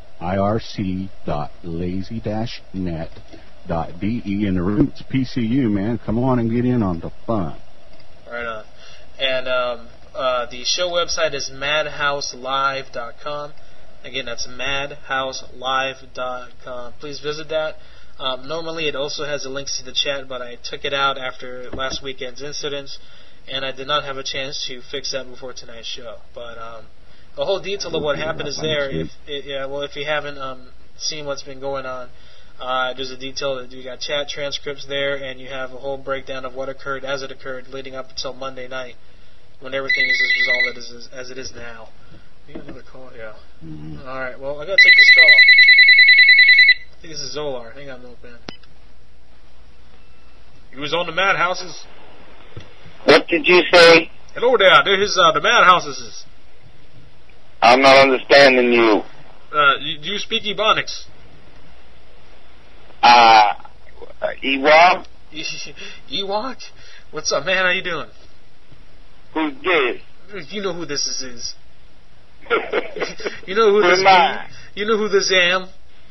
irc.lazy-net.de. In the room, it's PCU, man. Come on and get in on the fun. Right on. And the show website is madhouselive.com. Again, that's madhouselive.com. Please visit that. Normally, it also has the links to the chat, but I took it out after last weekend's incidents, and I did not have a chance to fix that before tonight's show. But the whole detail of what happened is there. If you haven't seen what's been going on, there's a detail that you got chat transcripts there, and you have a whole breakdown of what occurred as it occurred, leading up until Monday night, when everything is resolved as it is now. You got another call? Yeah. Mm-hmm. All right. Well, I gotta take this call. I think this is Zolar. Hang on, Milkman. You was on the Madhouses. What did you say? Hello there. This is the Madhouses. I'm not understanding you. Do you speak Ebonics? Ewok? Ewok? What's up, man? How you doing? Who's this? You know who this is. You know who this is? You know who this am?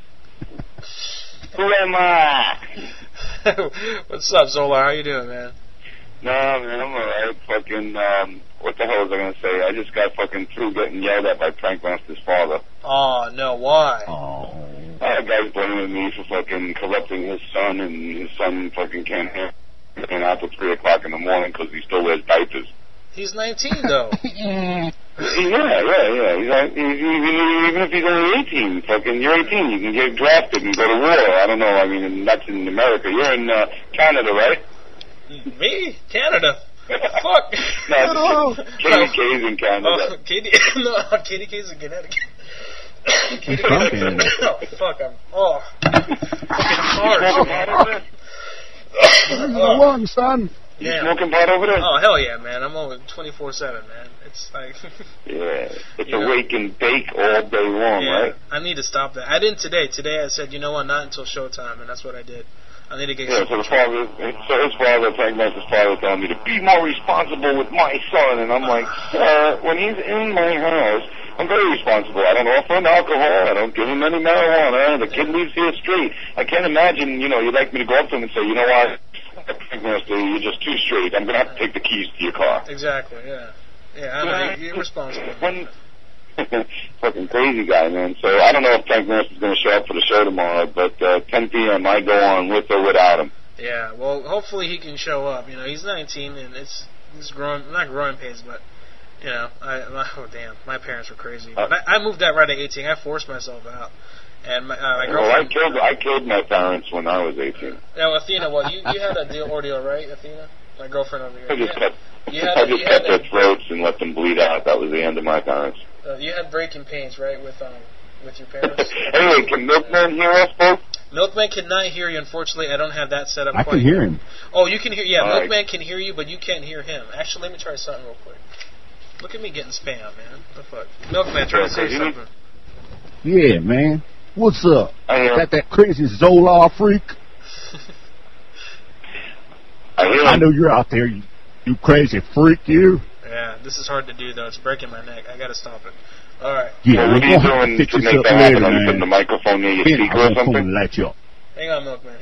Who am I? What's up, Zolar? How you doing, man? No, man, I'm alright. Fucking, what the hell was I gonna say? I just got fucking through getting yelled at by Prankmaster's father. Oh, no, why? Oh. That guy's blaming me for fucking corrupting his son, and his son fucking can't hear him out till 3 o'clock in the morning because he still wears diapers. He's 19, though. Yeah. He's like, even if he's only 18, fucking, you're 18, you can get drafted and go to war. I don't know, I mean, that's in America. You're in Canada, right? Me? Canada? Fuck. No, Katie K's in Canada. Katie K's in Connecticut. He's from Canada. Oh, fuck, fucking hard. The one, son. You smoking pot over there? Oh, hell yeah, man. I'm on 24/7, man. It's like... yeah, it's a wake and bake all day long, right? I need to stop that. I didn't today. Today I said, you know what, not until showtime, and that's what I did. I need to get... Yeah, so his father, Prankmaster's father, told me to be more responsible with my son, and I'm like, when he's in my house, I'm very responsible. I don't offer him alcohol. I don't give him any marijuana. The kid leaves here straight. I can't imagine, you'd like me to go up to him and say, you know what, Prankmaster, you're just too straight. I'm going to have to take the keys to your car. Exactly, yeah. Yeah, I know, you're responsible. Fucking crazy guy, man. So I don't know if Prankmaster's going to show up for the show tomorrow, but 10 p.m. I go on with or without him. Yeah, well, hopefully he can show up. He's 19, and it's growing, not growing pains, but, oh, damn, my parents were crazy. But I moved out right at 18. I forced myself out. And my girlfriend... I killed my parents when I was 18. Now, Athena, you had a ordeal, right, Athena? My girlfriend over here. I just cut their throats and let them bleed out. That was the end of my parents. You had breaking pains, right, with your parents? Anyway, can Milkman hear us, folks? Milkman cannot hear you, unfortunately. I don't have that set up I quite can hear him. Oh, you can hear... Yeah, all Milkman right. can hear you, but you can't hear him. Actually, let me try something real quick. Look at me getting spam, man. What the fuck? Milkman, try to say something. Yeah, man. What's up? Got that crazy Zolar freak? I know you're out there, you crazy freak, you. Yeah, this is hard to do, though. It's breaking my neck. I gotta stop it. All right. Yeah, what are you doing to make that happen? Are you putting the microphone near your speaker or something? Light you up. Hang on, Milkman.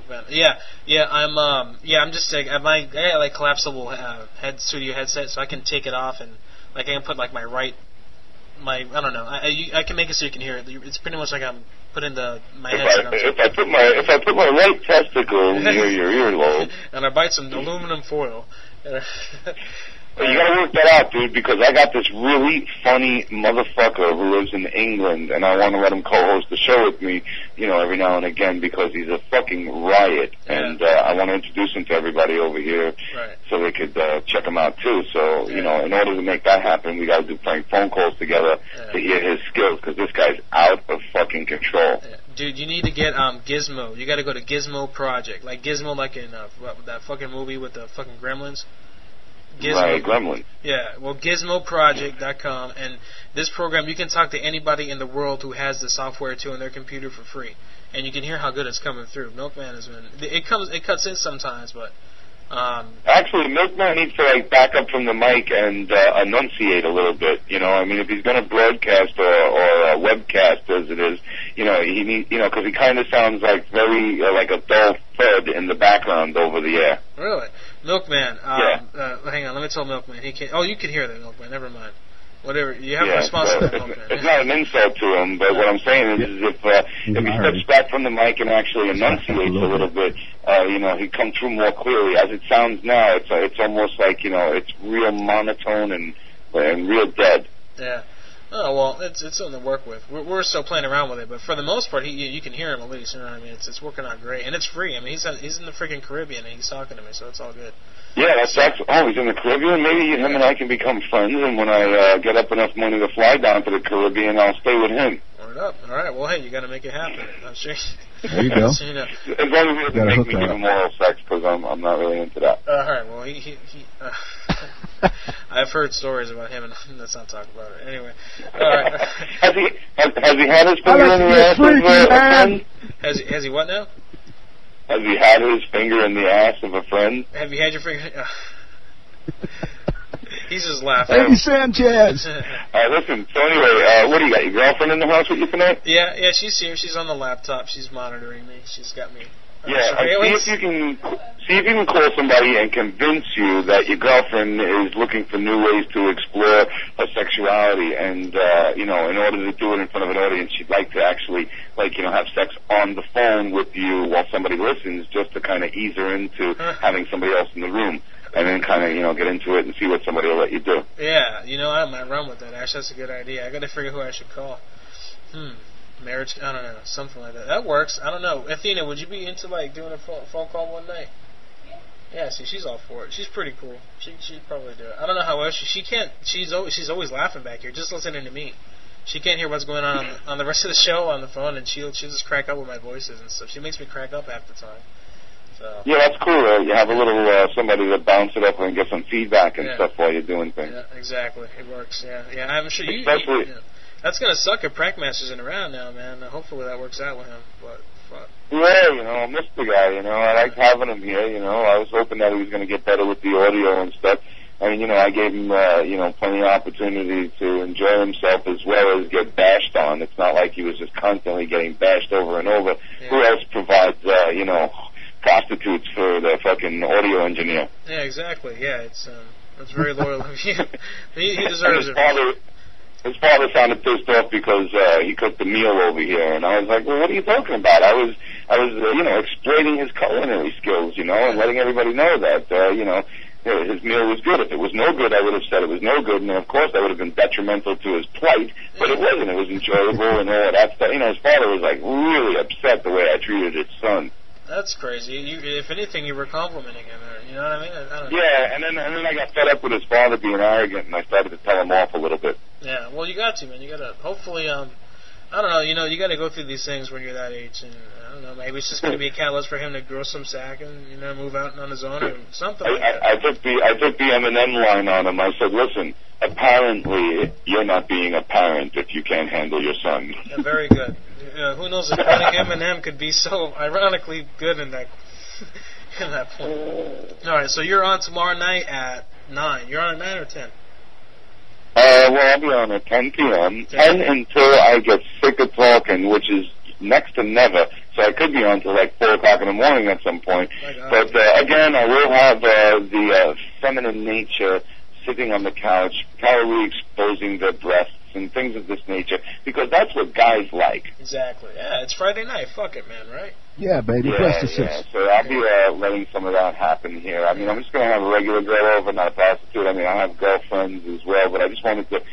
I'm just I got like collapsible studio headset, so I can take it off and I can put like I don't know. I can make it so you can hear it. It's pretty much like I'm putting my headset on. If I put my right testicle near your earlobe, and I bite some aluminum foil. You gotta work that out, dude, because I got this really funny motherfucker who lives in England, and I want to let him co-host the show with me, every now and again, because he's a fucking riot, and I want to introduce him to everybody over here, so they could check him out too. So, in order to make that happen, we gotta do prank phone calls together to hear his skills, because this guy's out of fucking control. Dude, you need to get Gizmo. You got to go to Gizmo Project, like Gizmo, like in that fucking movie with the fucking gremlins. Gizmo. Right, Gremlin. Yeah, well, GizmoProject.com, and this program, you can talk to anybody in the world who has the software too on their computer for free, and you can hear how good it's coming through. Milkman has been. It cuts in sometimes, but. Actually, Milkman needs to back up from the mic and enunciate a little bit. If he's going to broadcast or webcast as it is, he needs, because he kind of sounds like very like a dull thud in the background over the air. Really, Milkman. Yeah. Hang on, let me tell Milkman. He can't. Oh, you can hear that, Milkman. Never mind. Whatever. You have a response to that, Milkman. It's not an insult to him, but what I'm saying is if he steps back from the mic and actually enunciates a little bit, he'd come through more clearly. As it sounds now, it's almost like it's real monotone and real dead. Yeah. Oh well, it's something to work with. We're still playing around with it, but for the most part, you can hear him at least. You know what I mean? It's working out great, and it's free. I mean, he's in the freaking Caribbean, and he's talking to me, so it's all good. Yeah, that's oh, he's in the Caribbean. Maybe him and I can become friends, and when I get up enough money to fly down to the Caribbean, I'll stay with him. Or Word up. All right. Well, hey, you got to make it happen. I'm sure. There you go. So, you know. As long as he doesn't make me give him oral sex, because I'm not really into that. All right. Well, I've heard stories about him, and let's not talk about it. Anyway. All right. Has he had his finger in the ass of a friend? Has he what now? Has he had his finger in the ass of a friend? Have you had your finger? He's just laughing. Eddie Sanchez. Listen, so anyway, what do you got? Your girlfriend in the house with you tonight? Yeah, she's here. She's on the laptop. She's monitoring me. She's got me. See if you can call somebody and convince you that your girlfriend is looking for new ways to explore her sexuality, and in order to do it in front of an audience, she'd like to actually, have sex on the phone with you while somebody listens, just to kind of ease her into having somebody else in the room. And then kind of, get into it and see what somebody will let you do. Yeah, I might run with that. Actually, that's a good idea. I got to figure who I should call. Marriage, I don't know, something like that. That works. I don't know. Athena, would you be into, doing a phone call one night? Yeah, see, she's all for it. She's pretty cool. She'd probably do it. I don't know how else. She can't, she's always laughing back here, just listening to me. She can't hear what's going on the rest of the show on the phone, and she'll just crack up with my voices and stuff. She makes me crack up half the time. So. Yeah, that's cool. You have a little somebody to bounce it up and get some feedback and stuff while you're doing things. Yeah, exactly. It works. Yeah. I'm sure especially. That's gonna suck if Prankmaster's isn't around now, man. Hopefully that works out with him. But fuck. Yeah, I miss the guy. I liked having him here. I was hoping that he was gonna get better with the audio and stuff. I mean, I gave him, plenty of opportunity to enjoy himself as well as get bashed on. It's not like he was just constantly getting bashed over and over. Yeah. Who else provides, prostitutes for the fucking audio engineer? Yeah, exactly. Yeah, it's very loyal of you. He deserves it. His father sounded pissed off because he cooked the meal over here, and I was like, well, what are you talking about? I was exploiting his culinary skills, and letting everybody know that, his meal was good. If it was no good, I would have said it was no good, and of course that would have been detrimental to his plight, but it wasn't. It was enjoyable and all that stuff. His father was, really upset the way I treated his son. That's crazy. If anything, you were complimenting him. You know what I mean? I don't know. Yeah, and then I got fed up with his father being arrogant, and I started to tell him off a little bit. Yeah, well, you got to, man. You got to. Hopefully, I don't know. You got to go through these things when you're that age, and I don't know. Maybe it's just going to be a catalyst for him to grow some sack and move out on his own or something. I took the M&M line on him. I said, listen, apparently you're not being a parent if you can't handle your son. Yeah, very good. Who knows if Eminem could be so ironically good in that point. All right, so you're on tomorrow night at 9. You're on at 9 or 10? Well, I'll be on at 10 p.m. 10 until I get sick of talking, which is next to never. So I could be on till 4 o'clock in the morning at some point. But again, I will have the feminine nature sitting on the couch, calorie exposing their breasts and things of this nature, because that's what guys like. Exactly. Yeah, it's Friday night. Fuck it, man, right? Yeah, baby. Press the 6. So I'll be letting some of that happen here. I mean, I'm just going to have a regular girl over, not a prostitute. I mean, I have girlfriends as well, but I just wanted to,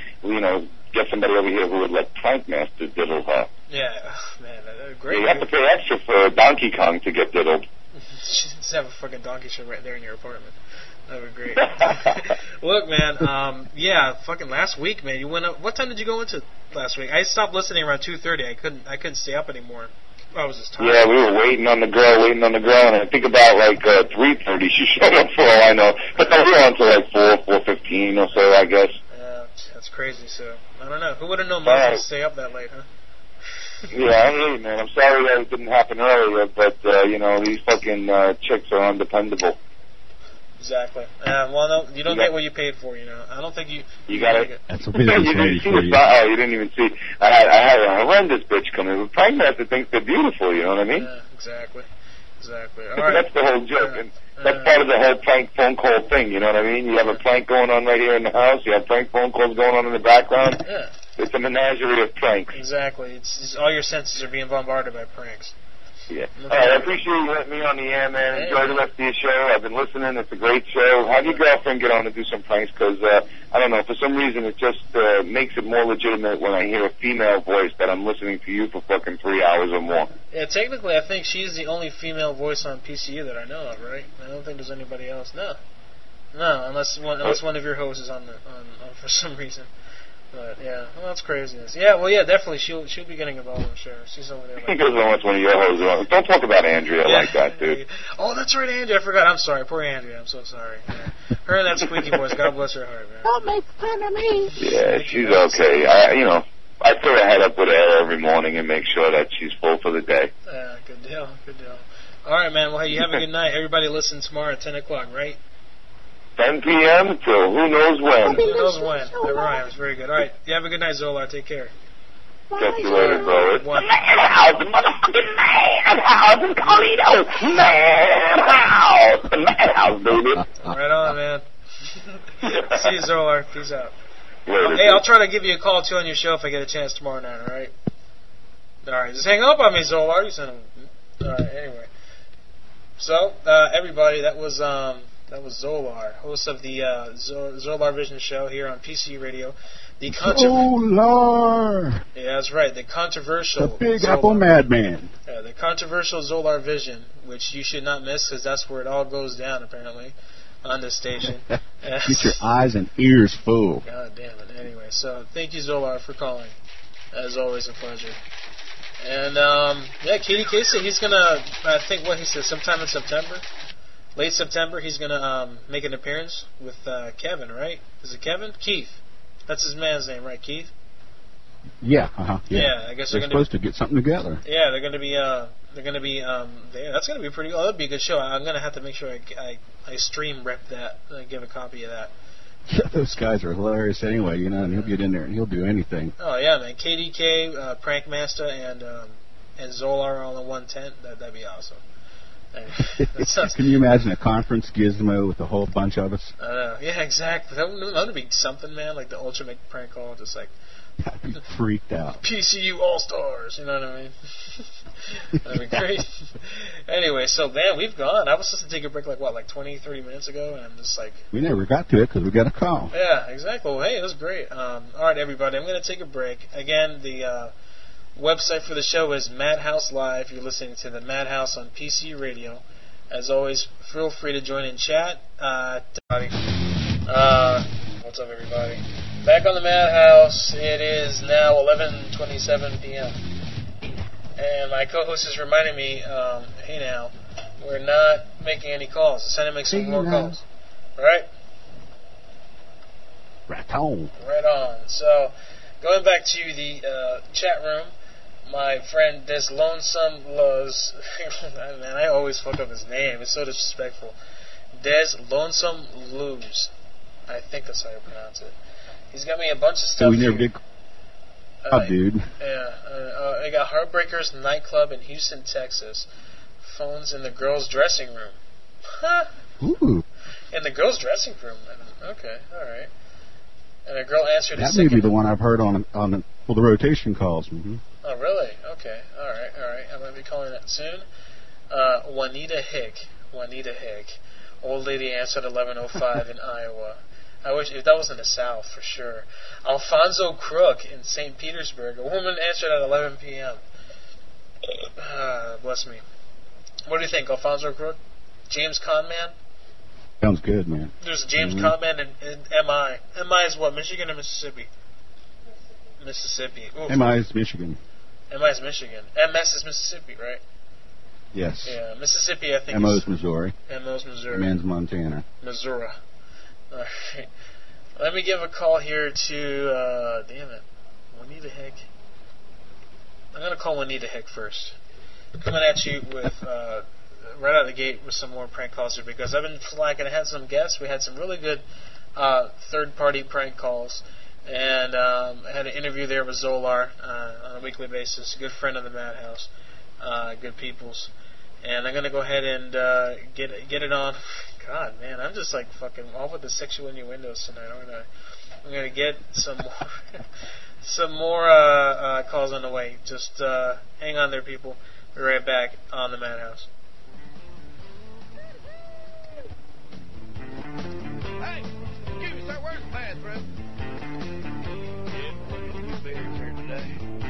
get somebody over here who would let Prankmaster diddle her. Yeah, man, great. You have to pay extra for Donkey Kong to get diddled. Just have a fucking donkey show right there in your apartment. That would be great. Look, man, fucking last week, man, you went up. What time did you go into last week? I stopped listening around 2:30. I couldn't stay up anymore. I was just tired. Yeah, we were waiting on the girl, and I think about 3:30 she showed up for all I know. But then we were on to 4:15 or so, I guess. Yeah, that's crazy. So I don't know. Who would have known Mom would stay up that late, huh? Yeah, I hear you, man. I'm sorry that it didn't happen earlier, but these fucking chicks are undependable. Exactly. Well, no, you don't get what you paid for. I don't think you. You got it. That's a business lady for you. Oh, you didn't even see. I had a horrendous bitch come in. But Prankmaster thinks they're beautiful. You know what I mean? Yeah, exactly. All right. That's the whole joke, and that's part of the whole prank phone call thing. You know what I mean? You have a prank going on right here in the house. You have prank phone calls going on in the background. Yeah. It's a menagerie of pranks. Exactly. It's all your senses are being bombarded by pranks. Yeah. All right, I appreciate you letting me on the air, man. Enjoy the rest of your show. I've been listening. It's a great show. Have your girlfriend get on and do some pranks, because, I don't know, for some reason it just makes it more legitimate when I hear a female voice that I'm listening to you for fucking 3 hours or more. Yeah, technically I think she's the only female voice on PCU that I know of, right? I don't think there's anybody else. No, unless one of your hosts is on for some reason. But yeah, well, that's craziness. Yeah, well, yeah, definitely. She'll be getting involved, I'm sure. She's over there. He goes on with one of your hoes. Don't talk about Andrea like that, dude. Oh, that's right, Andrea. I forgot. I'm sorry. Poor Andrea. I'm so sorry. Yeah. Her and that squeaky voice. God bless her heart, man. Don't make fun of me. Yeah, she's okay. I throw her head up with her every morning and make sure that she's full for the day. Yeah, good deal. Good deal. All right, man. Well, hey, you have a good night. Everybody listen tomorrow at 10 o'clock, right? 10 p.m. till who knows when. Who knows when. That rhymes. Very good. All right. You have a good night, Zolar. Take care. Catch you later, bro. It's Madhouse, the motherfucking Madhouse in Toledo. Madhouse, the Madhouse, baby. Right on, man. See you, Zolar. Peace out. Later, hey, I'll try to give you a call, too, on your show if I get a chance tomorrow night, all right? All right. Just hang up on me, Zolar. You son of a... All right, anyway. So, everybody, that was Zolar, host of the Zolar Vision show here on PC Radio. Zolar! Yeah, that's right. The controversial... The Big Zolar. Apple Madman. Yeah, the controversial Zolar Vision, which you should not miss because that's where it all goes down, apparently, on this station. Get your eyes and ears full. God damn it. Anyway, so thank you, Zolar, for calling. As always, a pleasure. And, yeah, Katie Casey, he's going to, I think what he said, sometime in September, late September, he's going to make an appearance with Kevin, right? Is it Kevin? Keith. That's his man's name, right, Keith? Yeah, Yeah, I guess they're supposed to get something together. Yeah, they're going to be there. That's going to be pretty cool. That'd be a good show. I'm going to have to make sure I stream rep that, give a copy of that. Yeah, those guys are hilarious anyway, and he'll get in there and he'll do anything. Oh, yeah, man. KDK, Prankmaster, and Zolar all in one tent. That'd be awesome. Can you imagine a conference gizmo with a whole bunch of us? I know. Yeah, exactly. That would be something, man, like the Ultimate Prank Call, just like... I'd be freaked out. PCU All-Stars, you know what I mean? That'd be great. Anyway, so, man, we've gone. I was supposed to take a break, like 20, 30 minutes ago, and I'm just like... We never got to it because we got a call. Yeah, exactly. Well, hey, it was great. All right, everybody, I'm going to take a break. Again, the website for the show is Madhouse Live. You're listening to the Madhouse on PC Radio. As always, feel free to join in chat. What's up, everybody? Back on the Madhouse. It is now 11:27 p.m. And my co-host is reminding me, hey now, we're not making any calls. It's time to make some more calls. Right? Right on. Right on. So, going back to the chat room, my friend Des Lonesome Loves, man, I always fuck up his name. It's so disrespectful. Des Lonesome Lose. I think that's how you pronounce it. He's got me a bunch of stuff. We never did. Dude. Yeah. I got Heartbreakers nightclub in Houston, Texas. Phones in the girls' dressing room. Huh? Ooh. In the girls' dressing room. Okay. All right. And a girl answered. That may be the one I've heard on the rotation calls. Mm-hmm. Oh, really? Okay. All right. I might be calling that soon. Juanita Hick. Old lady answered 11:05 in Iowa. I wish if that was in the South for sure. Alfonso Crook in St. Petersburg. A woman answered at 11 p.m. Bless me. What do you think, Alfonso Crook? James Conman? Sounds good, man. There's James Conman and MI. MI is what? Michigan or Mississippi? Mississippi. Oof. MI is Michigan. MI is Michigan. MS is Mississippi, right? Yes. Yeah, Mississippi, I think. MO is Missouri. MO is Missouri. Man's Montana. Missouri. All right. Let me give a call here to, damn it, Juanita Hick. I'm going to call Juanita Hick first. Coming at you with, right out of the gate with some more prank calls here because I've been slacking. I had some guests. We had some really good third-party prank calls. And I had an interview there with Zolar on a weekly basis. Good friend of the Madhouse. Good peoples. And I'm going to go ahead and get it on. God, man, I'm just like fucking all with the sexual innuendos tonight, aren't I? I'm going to get some more calls on the way. Just hang on there, people. Be right back on the Madhouse. Hey, excuse me, sir, where's the bathroom? Yeah, you better here today.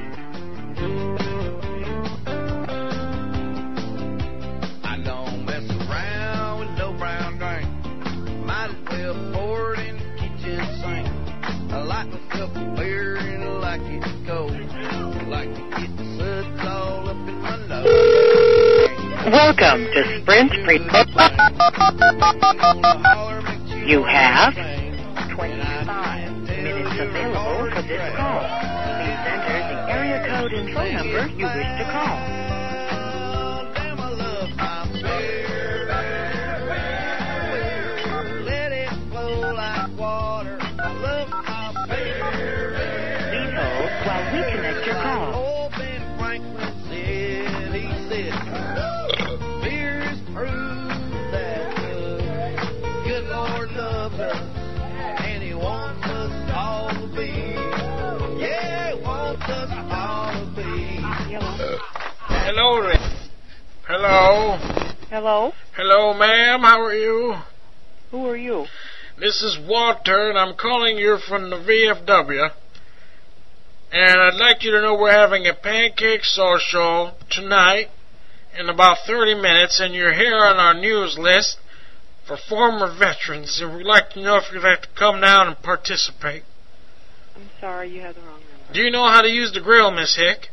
I don't mess around with no brown drink. Might as well pour it in the kitchen sink. I like myself a beer Welcome to Sprint Prepaid. You have 25 minutes available for this call. Please enter the area code and phone number you wish to call. Please hold while we connect your call. Hello, Rick. Hello. Hello? Hello, ma'am. How are you? Who are you? This is Walter, and I'm calling you from the VFW. And I'd like you to know we're having a pancake social tonight in about 30 minutes, and you're here on our news list for former veterans, and we'd like to know if you'd like to come down and participate. I'm sorry, you have the wrong number. Do you know how to use the grill, Miss Hick?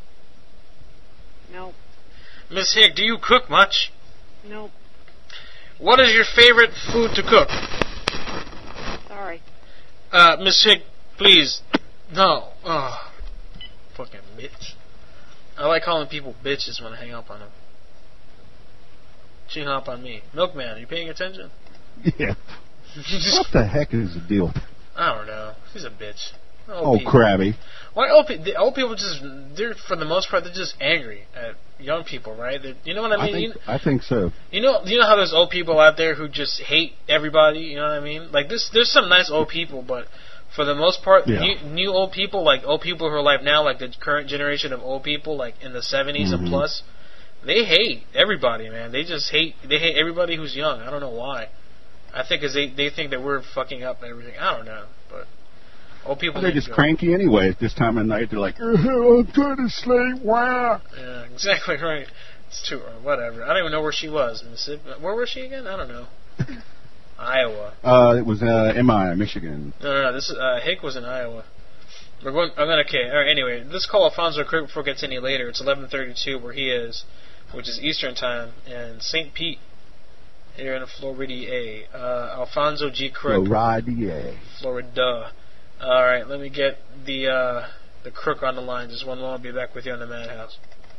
No. Miss Hick, do you cook much? No. What is your favorite food to cook? Sorry. Miss Hick, please. No. Oh, fucking bitch. I like calling people bitches when I hang up on them. She hung up on me. Milkman, are you paying attention? Yeah. What the heck is the deal? I don't know. She's a bitch. Oh, crabby. Why old people just, they're, for the most part, they're just angry at young people, right? You know what I mean? I think so. You know how there's old people out there who just hate everybody, you know what I mean? Like, there's some nice old people, but for the most part, new old people, like old people who are alive now, like the current generation of old people, like in the 70s and plus, they hate everybody, man. They hate everybody who's young. I don't know why. I think because they think that we're fucking up everything. I don't know, but old people. They're just cranky anyway at this time of night. They're like, I'm going to sleep. Wow. Yeah, exactly right. It's too whatever. I don't even know where she was. Mississippi. Where was she again? I don't know. Iowa. It was MI, Michigan. No. This is Hick was in Iowa. We're going. I'm gonna. Okay. All right. Anyway, let's call Alfonso Crick before it gets any later. It's 11:32 where he is, which is Eastern time, and St. Pete here in Florida. Alfonso G. Crook. Florida. All right. Let me get the Crook on the line. Just one moment. I'll be back with you on the Madhouse.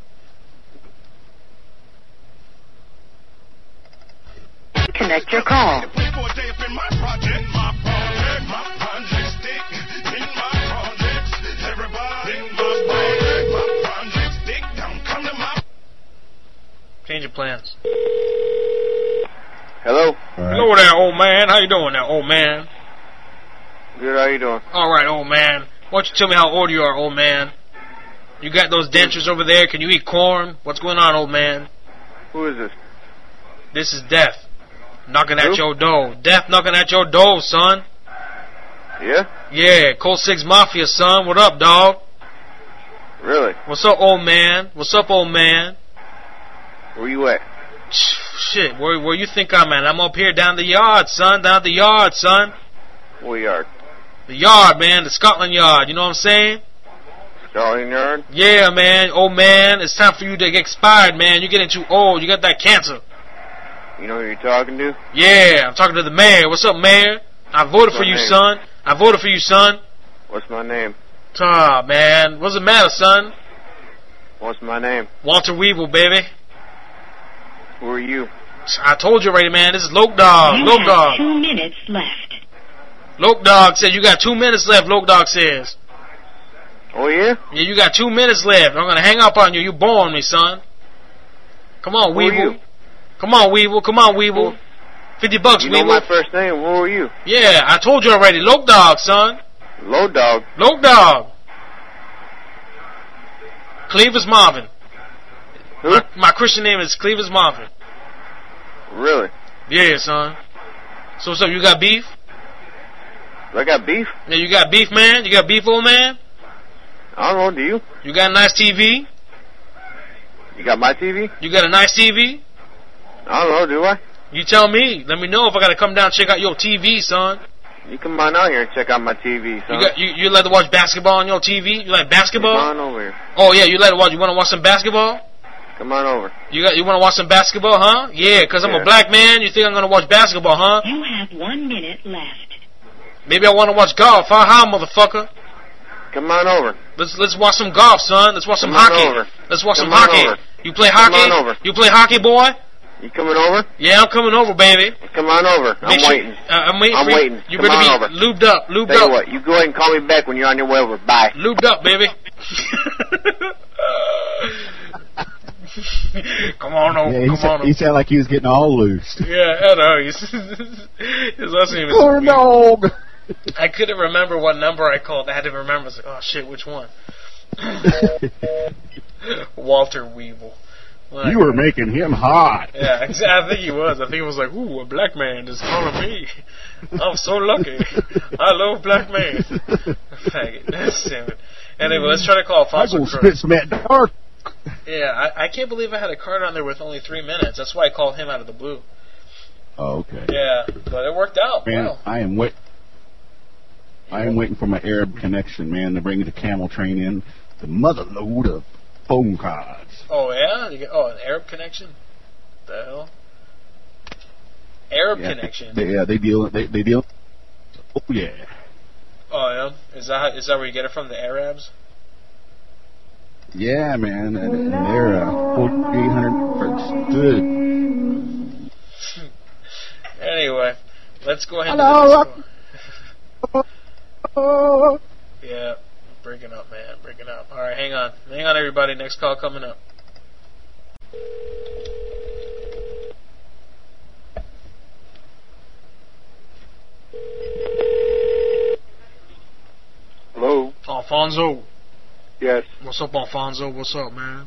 Connect your call. Change of plans. Hello. Hello there, old man. How you doing there, old man? Good, how you doing? All right, old man. Why don't you tell me how old you are, old man? You got those dentures over there. Can you eat corn? What's going on, old man? Who is this? This is Death. Knocking at your door. Death knocking at your door, son. Yeah? Yeah, Cold Six Mafia, son. What up, dog? Really? What's up, old man? What's up, old man? Where you at? Shit, where you think I'm at? I'm up here down the yard, son. Down the yard, son. What yard? The yard, man. The Scotland Yard. You know what I'm saying? Scotland Yard? Yeah, man. Old man, it's time for you to get expired, man. You're getting too old. You got that cancer. You know who you're talking to? Yeah, I'm talking to the mayor. What's up, mayor? I voted for you, son. I voted for you, son. What's my name? Ah, man. What's the matter, son? What's my name? Walter Weevil, baby. Who are you? I told you already, man. This is Loke Dog. You Loke have Dog. 2 minutes left. Loke Dog said you got 2 minutes left, Loke Dog says. Oh, yeah? Yeah, you got 2 minutes left. I'm going to hang up on you. You boring me, son. Come on, Weevil. Come on, Weevil. Come on, Weevil. $50, you Weevil. know my first name. Who are you? Yeah, I told you already. Loke Dog, son. Low Dog? Loke Dog. Clevis Marvin. Who? My Christian name is Clevis Marvin. Really? Yeah, son. So what's up? You got beef? I got beef? Yeah, you got beef, man? You got beef, old man? I don't know, do you? You got a nice TV? You got my TV? You got a nice TV? I don't know, do I? You tell me. Let me know if I gotta come down and check out your TV, son. You come on out here and check out my TV, son. You like to watch basketball on your TV? You like basketball? Come on over here. Oh yeah, you wanna watch some basketball? Come on over. You want to watch some basketball, huh? Yeah, because I'm Yeah. a black man. You think I'm going to watch basketball, huh? You have 1 minute left. Maybe I want to watch golf, huh? How, motherfucker? Come on over. Let's watch some golf, son. Let's watch some Come on hockey. over. Let's watch Come some on hockey. over. You play Come hockey? on over. You play hockey, boy? You coming over? Yeah, I'm coming over, baby. Come on over. I'm Make sure- waiting. I'm waiting I'm for you. waiting. You Come better on be over. lubed up. Lubed Tell up. you what, you go ahead and call me back when you're on your way over. Bye. Lubed up, baby. Come on over. Yeah, Come on over. he sounded like he was getting all loose. Yeah, I know. His last name is Corn dog. I couldn't remember what number I called. I had to remember. I was like, oh shit, which one? Walter Weevil. Like, You were making him hot. Yeah, exactly. I think he was. I think he was like, ooh, a black man is calling me. I'm so lucky. I love black men. Faggot. Damn it. Anyway, let's try to call Alfonso I go Cruz. spit some at dark. Yeah, I can't believe I had a card on there with only 3 minutes. That's why I called him out of the blue. Oh, okay. Yeah, but it worked out. Man, Wow. I am waiting for my Arab connection, man, to bring the camel train in. The mother load of phone cards. Oh, yeah? You get, an Arab connection? The hell? Arab connection? They deal. Oh yeah. Oh, yeah? Is that where you get it from, the Arabs? Yeah, man, and they're 4,800 good. Anyway, let's go ahead Hello. and Yeah, breaking up, man, breaking up. All right, hang on, everybody. Next call coming up. Hello? Alfonso. Yes. What's up, Alfonso? What's up, man?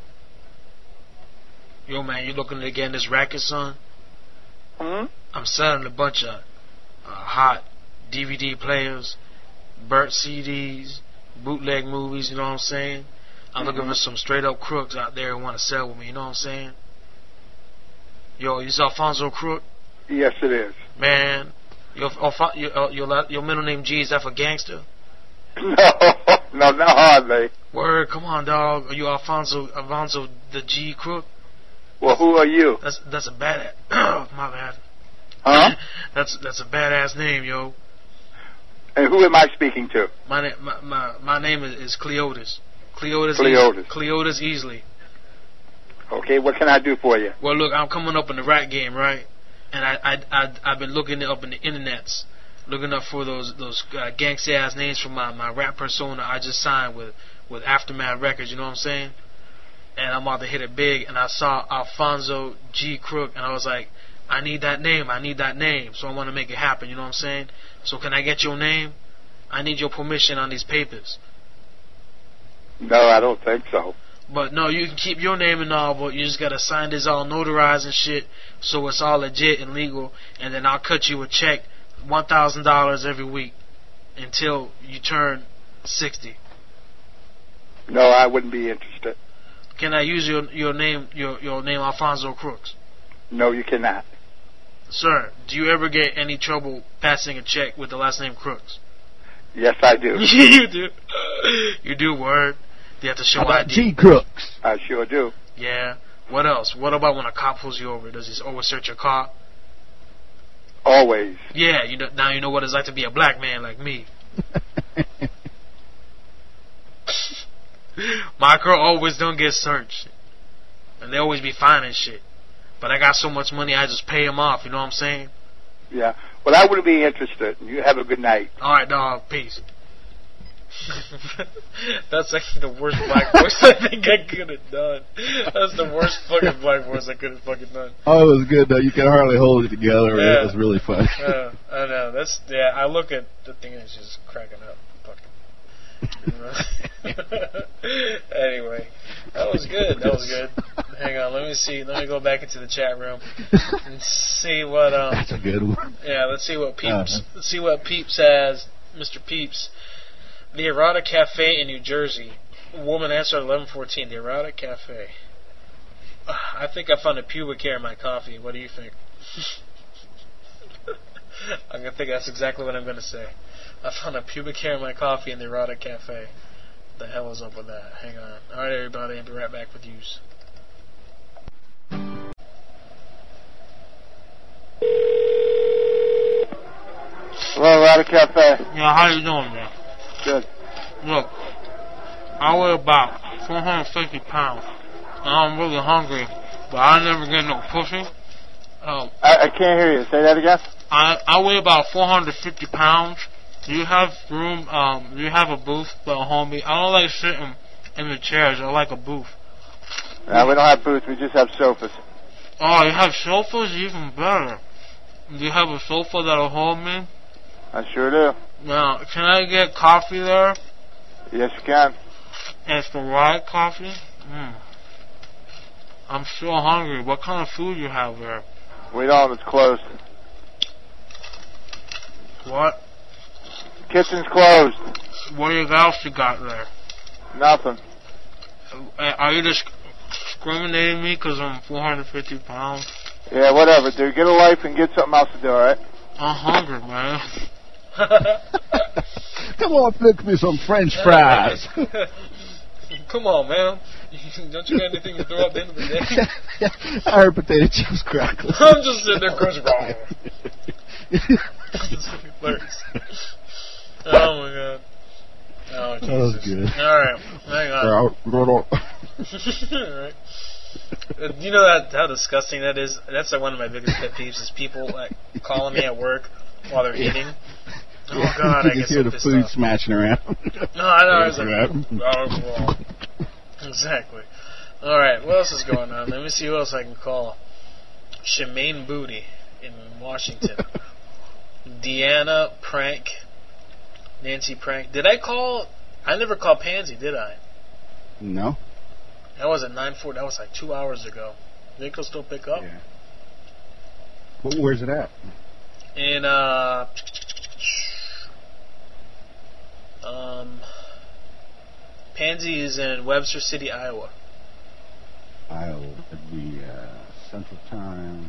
Yo, man, you looking to get in this racket, son? Hmm? I'm selling a bunch of hot DVD players, burnt CDs, bootleg movies, you know what I'm saying? I'm looking for some straight up crooks out there who want to sell with me, you know what I'm saying? Yo, is Alfonso Crook? Yes, it is. Man, your middle name G, is that for gangster? No, not hardly. Word, come on, dog. Are you Alfonso the G Crook? Well, who are you? That's a bad. My bad. Huh? That's a badass name, yo. And who am I speaking to? My name is Cleotis. Cleotis. Cleotis Easley. Okay, what can I do for you? Well, look, I'm coming up in the rap game, right? And I've been looking up in the internets, looking up for those gangsta ass names for my rap persona I just signed with Aftermath Records. You know what I'm saying? And I'm about to hit it big, and I saw Alfonso G Crook, and I was like, I need that name. So I want to make it happen. You know what I'm saying? So can I get your name? I need your permission on these papers. No, I don't think so. But no, you can keep your name and all, but you just gotta sign this all notarized and shit, so it's all legit and legal, and then I'll cut you a check, $1,000 every week, until you turn 60. No, I wouldn't be interested. Can I use your name Alfonso Crooks? No, you cannot. Sir, do you ever get any trouble passing a check with the last name Crooks? Yes, I do. You do. You do, word. Do you have to show How about ID? G Crooks? I sure do. Yeah. What else? What about when a cop pulls you over? Does he always search your car? Always. Yeah, now you know what it's like to be a black man like me. My girl always don't get searched. And they always be finding shit. But I got so much money, I just pay them off, you know what I'm saying? Yeah. Well, I wouldn't be interested. You have a good night. Alright, dog. Peace. That's actually the worst black voice I think I could have done. That's the worst fucking black voice I could have fucking done. Oh, it was good though. You could hardly hold it together. Yeah. It was really fun. I know. I look at the thing and it's just cracking up. Anyway, that was good. Hang on, let me see. Let me go back into the chat room and see what. That's a good one. Yeah, let's see what Peeps. Let's see what Peeps has. Mr. Peeps, the Erotic Cafe in New Jersey. Woman answered 11:14. The Erotic Cafe. I think I found a pubic hair in my coffee. What do you think? I'm gonna think that's exactly what I'm gonna say. I found a pubic hair in my coffee in the Erotic Cafe. What the hell is up with that? Hang on. Alright, everybody, I'll be right back with yous. Nevada Cafe. Yeah, how you doing, man? Good. Look, I weigh about 450 pounds. And I'm really hungry, but I never get no pussy. I can't hear you. Say that again? I weigh about 450 pounds. Do you have room, do you have a booth behind me? I don't like sitting in the chairs. I like a booth. No, we don't have booths. We just have sofas. Oh, you have sofas? Even better. Do you have a sofa that'll hold me? I sure do. Now, can I get coffee there? Yes, you can. And it's the right coffee? I'm so hungry. What kind of food you have there? We don't. It's closed. What? Kitchen's closed. What else you got there? Nothing. Are you just discriminating me because I'm 450 pounds? Yeah, whatever, dude. Get a life and get something else to do, alright? I'm hungry, man. Come on, flick me some French fries. Come on, man. Don't you got anything to throw up at the end of the day? I heard potato chips crackling. I'm just sitting there crunching. Hilarious. Oh my god. Oh, Jesus. That was good. Alright, hang on. Alright. You know how disgusting that is? That's like one of my biggest pet peeves is people like calling me at work while they're eating. Oh god, I you get hear so the pissed food off. smashing around. No, I know. I was like, oh, exactly. All right, what else is going on? Let me see who else I can call. Shemaine Booty in Washington. Deanna Prank. Nancy Prank. Did I call? I never called Pansy, did I? No. That was at 9:40. That was like 2 hours ago. Think he'll still pick up? Yeah. Well, where's it at? In Pansy is in Webster City, Iowa. Iowa. That'd be Central Time.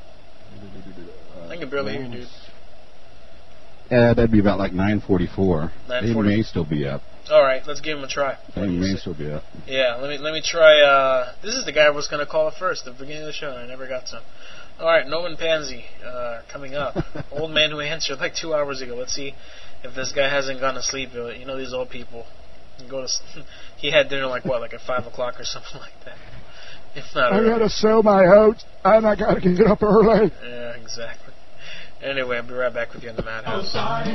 I can barely hear you, dude. Yeah, that'd be about like 9:44. 9:40. They may still be up. All right, let's give him a try. They may still be up. Yeah, let me try. This is the guy I was going to call first at the beginning of the show, and I never got to. All right, Norman Pansy coming up. Old man who answered like 2 hours ago. Let's see if this guy hasn't gone to sleep. You know these old people. He had dinner like what, like at 5 o'clock or something like that. If not, I gotta sell my house, and I gotta get up early. Yeah, exactly. Anyway, I'll be right back with you in the madhouse.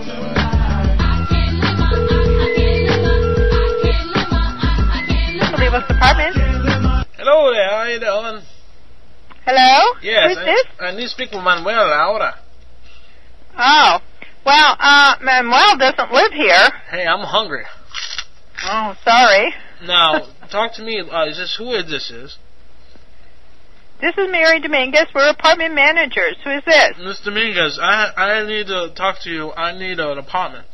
Olivos Apartments. Hello there, how you doing? Hello? Yes, Who's this? I need to speak with Manuel Laura. Oh. Well, Manuel doesn't live here. Hey, I'm hungry. Oh, sorry. Now, talk to me. Is this who this is? This is Mary Dominguez. We're apartment managers. Who is this? Miss Dominguez, I need to talk to you. I need an apartment.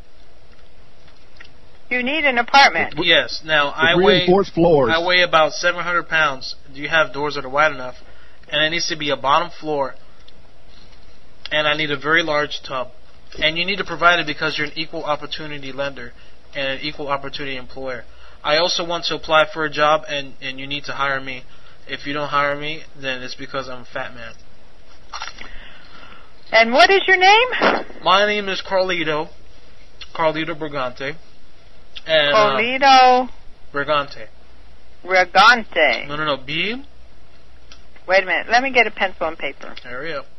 You need an apartment? Yes. Now, I reinforced floors. I weigh about 700 pounds. Do you have doors that are wide enough? And it needs to be a bottom floor. And I need a very large tub. And you need to provide it because you're an equal opportunity lender and an equal opportunity employer. I also want to apply for a job, and you need to hire me. If you don't hire me, then it's because I'm a fat man. And what is your name? My name is Carlito Brigante. And, Carlito Brigante. Brigante. No, B. Wait a minute. Let me get a pencil and paper. Hurry up.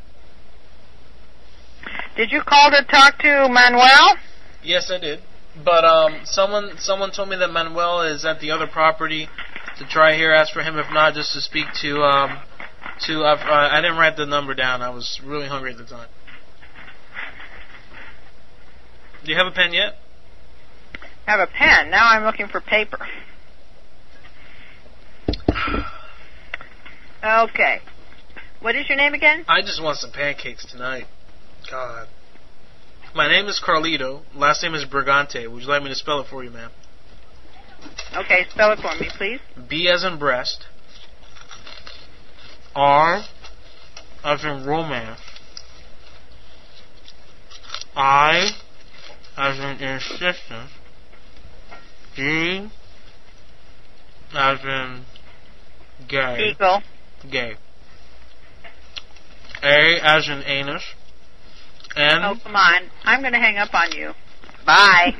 Did you call to talk to Manuel? Yes, I did. But someone told me that Manuel is at the other property to try here. Ask for him. If not, just to speak to I didn't write the number down. I was really hungry at the time. Do you have a pen yet? I have a pen. Now I'm looking for paper. Okay. What is your name again? I just want some pancakes tonight. God. My name is Carlito. Last name is Brigante. Would you like me to spell it for you, ma'am? Okay, spell it for me, please. B as in breast. R as in romance. I as in insistence. G as in gay. Eagle. Gay. A as in anus. And? Oh, come on. I'm going to hang up on you. Bye.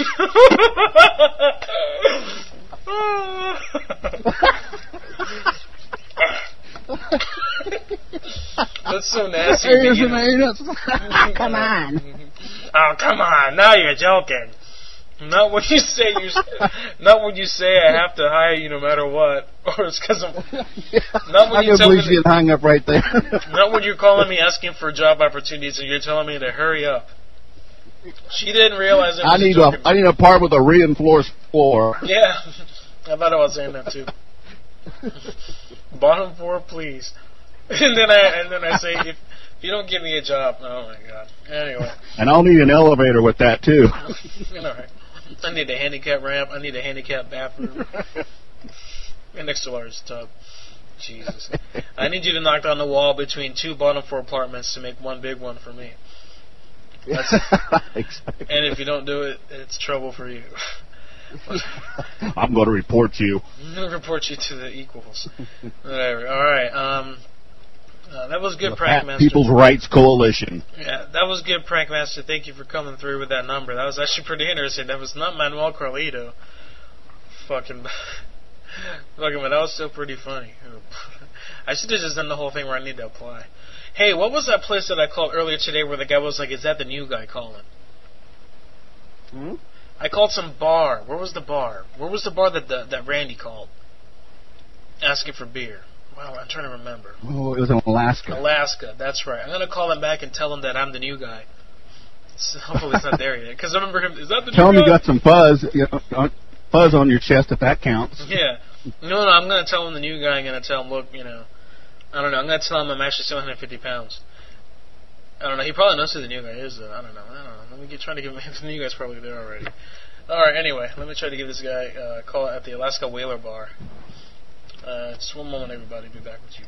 That's so nasty. Come on. Oh, come on. Now you're joking. Not when you say I have to hire you no matter what, or it's because I'm. Not when I you can't tell believe me. she hung up right there. Not when you're calling me asking for job opportunities and you're telling me to hurry up. She didn't realize it. I need an apartment with a reinforced floor. Yeah, I thought I was saying that too. Bottom floor, please. And then I say if you don't give me a job, oh my god. Anyway. And I'll need an elevator with that too. All right. I need a handicap ramp. I need a handicap bathroom. And next to large tub. Jesus. I need you to knock down the wall between 2 bottom floor apartments to make one big one for me. Exactly. And if you don't do it, it's trouble for you. I'm going to report you. I'm going to report you to the equals. Whatever. All right. That was good, Prankmaster. People's Rights Coalition. Yeah, that was good, Prankmaster. Thank you for coming through with that number. That was actually pretty interesting. That was not Manuel Carlito. Fucking, but that was still pretty funny. I should have just done the whole thing where I need to apply. Hey, what was that place that I called earlier today where the guy was like, is that the new guy calling? Hmm? I called some bar. Where was the bar? Where was the bar that Randy called? Asking for beer. Wow, I'm trying to remember. Oh, it was in Alaska. Alaska, that's right. I'm going to call him back and tell him that I'm the new guy. So hopefully it's not there yet. Because I remember him, is that the tell new him guy? you got some fuzz. Fuzz on your chest if that counts. Yeah. No, I'm going to tell him the new guy. I'm going to tell him, look, I don't know. I'm going to tell him I'm actually 750 pounds. I don't know. He probably knows who the new guy is, though. I don't know. Let me try to give him. The new guy's probably there already. All right. Anyway, let me try to give this guy a call at the Alaska Whaler Bar. Just one moment, everybody. Be back with you.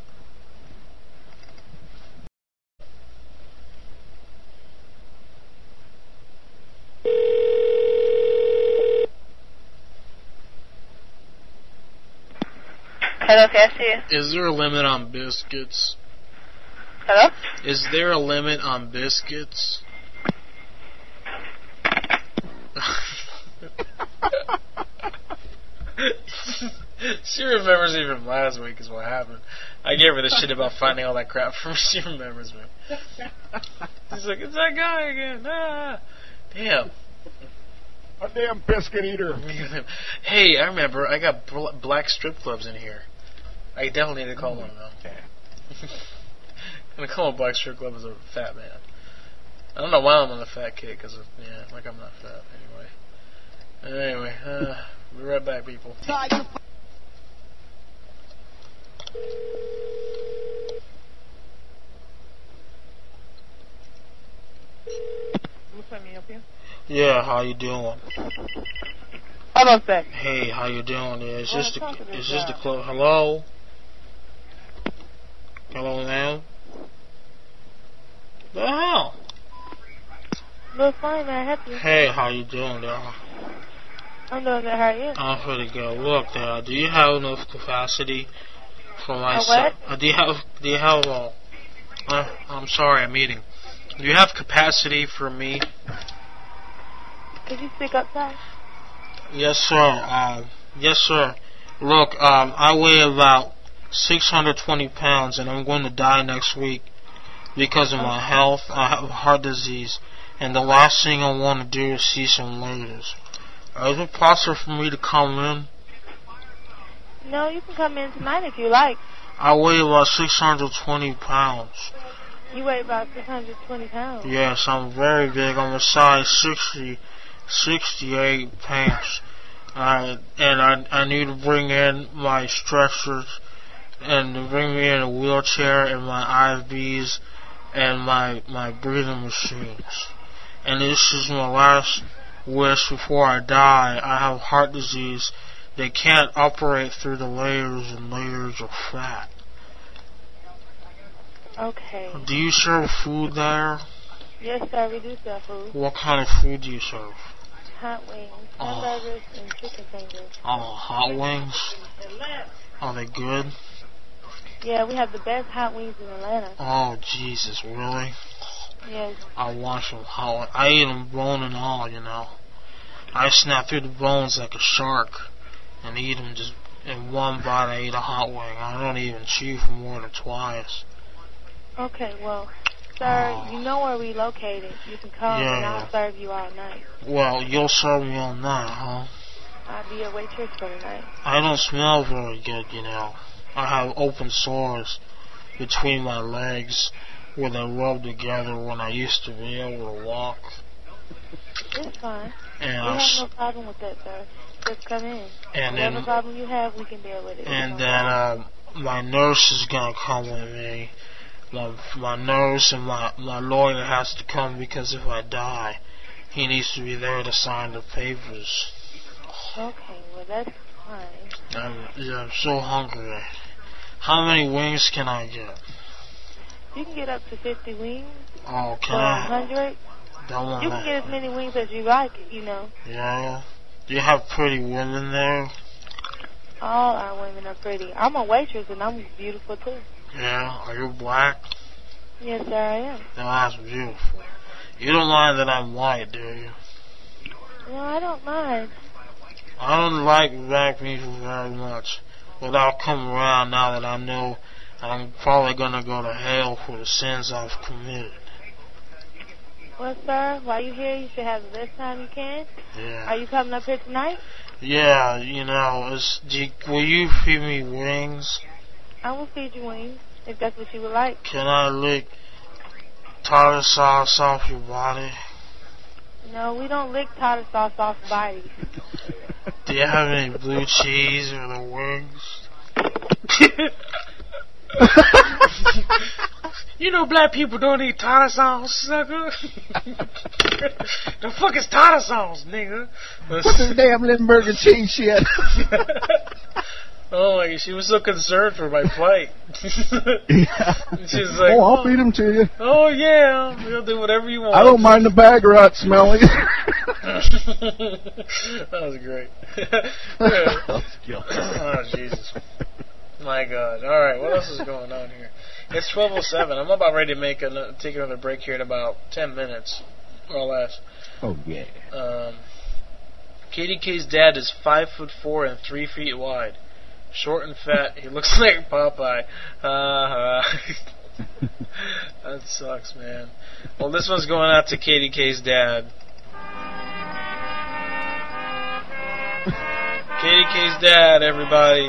Hello, can I see you? Is there a limit on biscuits? Hello? Is there a limit on biscuits? She remembers me from last week is what happened. I gave her the shit about finding all that crap from her. She remembers me. She's like, it's that guy again. Ah. Damn. A damn biscuit eater. Hey, I remember. I got black strip clubs in here. I definitely need to call one of them. I'm going to call a black strip club as a fat man. I don't know why I'm on the fat kick, because, like I'm not fat anyway. We'll be right back, people. Let me help you. Yeah, how you doing? Hold on a sec. Hey, how you doing? Yeah, it's just the club. Hello? Hello now? The hell? Look fine, may I help you? Hey, how you doing there? I'm doing good, how are you? I'm pretty good. Look, there, do you have enough capacity for my what? Do you have I'm sorry, I'm eating. Do you have capacity for me? Could you speak outside? Yes, sir. Yes, sir. Look, I weigh about 620 pounds, and I'm going to die next week because of my health. I have heart disease, and the last thing I want to do is see some ladies. Is it possible for me to come in? No, you can come in tonight if you like. I weigh about 620 pounds. You weigh about 620 pounds. Yes, I'm very big. I'm a size 68 pounds. And I need to bring in my stretchers and to bring me in a wheelchair and my IVs and my breathing machines. And this is my last wish before I die. I have heart disease. They can't operate through the layers and layers of fat. Okay. Do you serve food there? Yes, sir, we do sell food. What kind of food do you serve? Hot wings, hamburgers, and chicken fingers. Oh, hot wings? Are they good? Yeah, we have the best hot wings in Atlanta. Oh, Jesus, really? Yes. I wash them hot. I eat them bone and all, you know. I snap through the bones like a shark and eat them just in one bite. I eat a hot wing. I don't even chew for more than twice. Okay, well, sir, you know where we located. You can come and I'll serve you all night. Well, you'll serve me all night, huh? I'll be your waitress for the night. I don't smell very good, you know. I have open sores between my legs where they rub together when I used to be able to walk. It's fine. And we have no problem with that, sir. Just come in. And whatever problem you have, we can deal with it. And then my nurse is going to come with me. My nurse and my lawyer has to come because if I die, he needs to be there to sign the papers. Okay, well, that's fine. I'm so hungry. How many wings can I get? You can get up to 50 wings. Oh, can or I? 100. You can get as many wings as you like, you know. Yeah. Do you have pretty women there? All our women are pretty. I'm a waitress and I'm beautiful too. Yeah. Are you black? Yes, sir, I am. That's beautiful. You don't mind that I'm white, do you? No, I don't mind. I don't like black people very much. But I'll come around now that I know I'm probably going to go to hell for the sins I've committed. Well, sir, while you're here, you should have the best time you can. Yeah. Are you coming up here tonight? Yeah, you know, will you feed me wings? I will feed you wings, if that's what you would like. Can I lick tartar sauce off your body? No, we don't lick tartar sauce off bodies. Do you have any blue cheese or the wings? You know black people don't eat tartar sauce, sucker. The fuck is tartar sauce, nigga? What's this damn Limburger cheese shit? Oh, she was so concerned for my plight. Yeah. She's like, oh, I'll feed them to you. Oh, yeah. You'll do whatever you want. I don't mind the bag rot smelling. That was great. Oh, Jesus. My God. All right, what else is going on here? It's 12:07. I'm about ready to take another break here in about 10 minutes or less. Oh, yeah. KDK's dad is 5'4" and 3 feet wide. Short and fat. He looks like Popeye. That sucks, man. Well, this one's going out to KDK's dad. KDK's dad, everybody.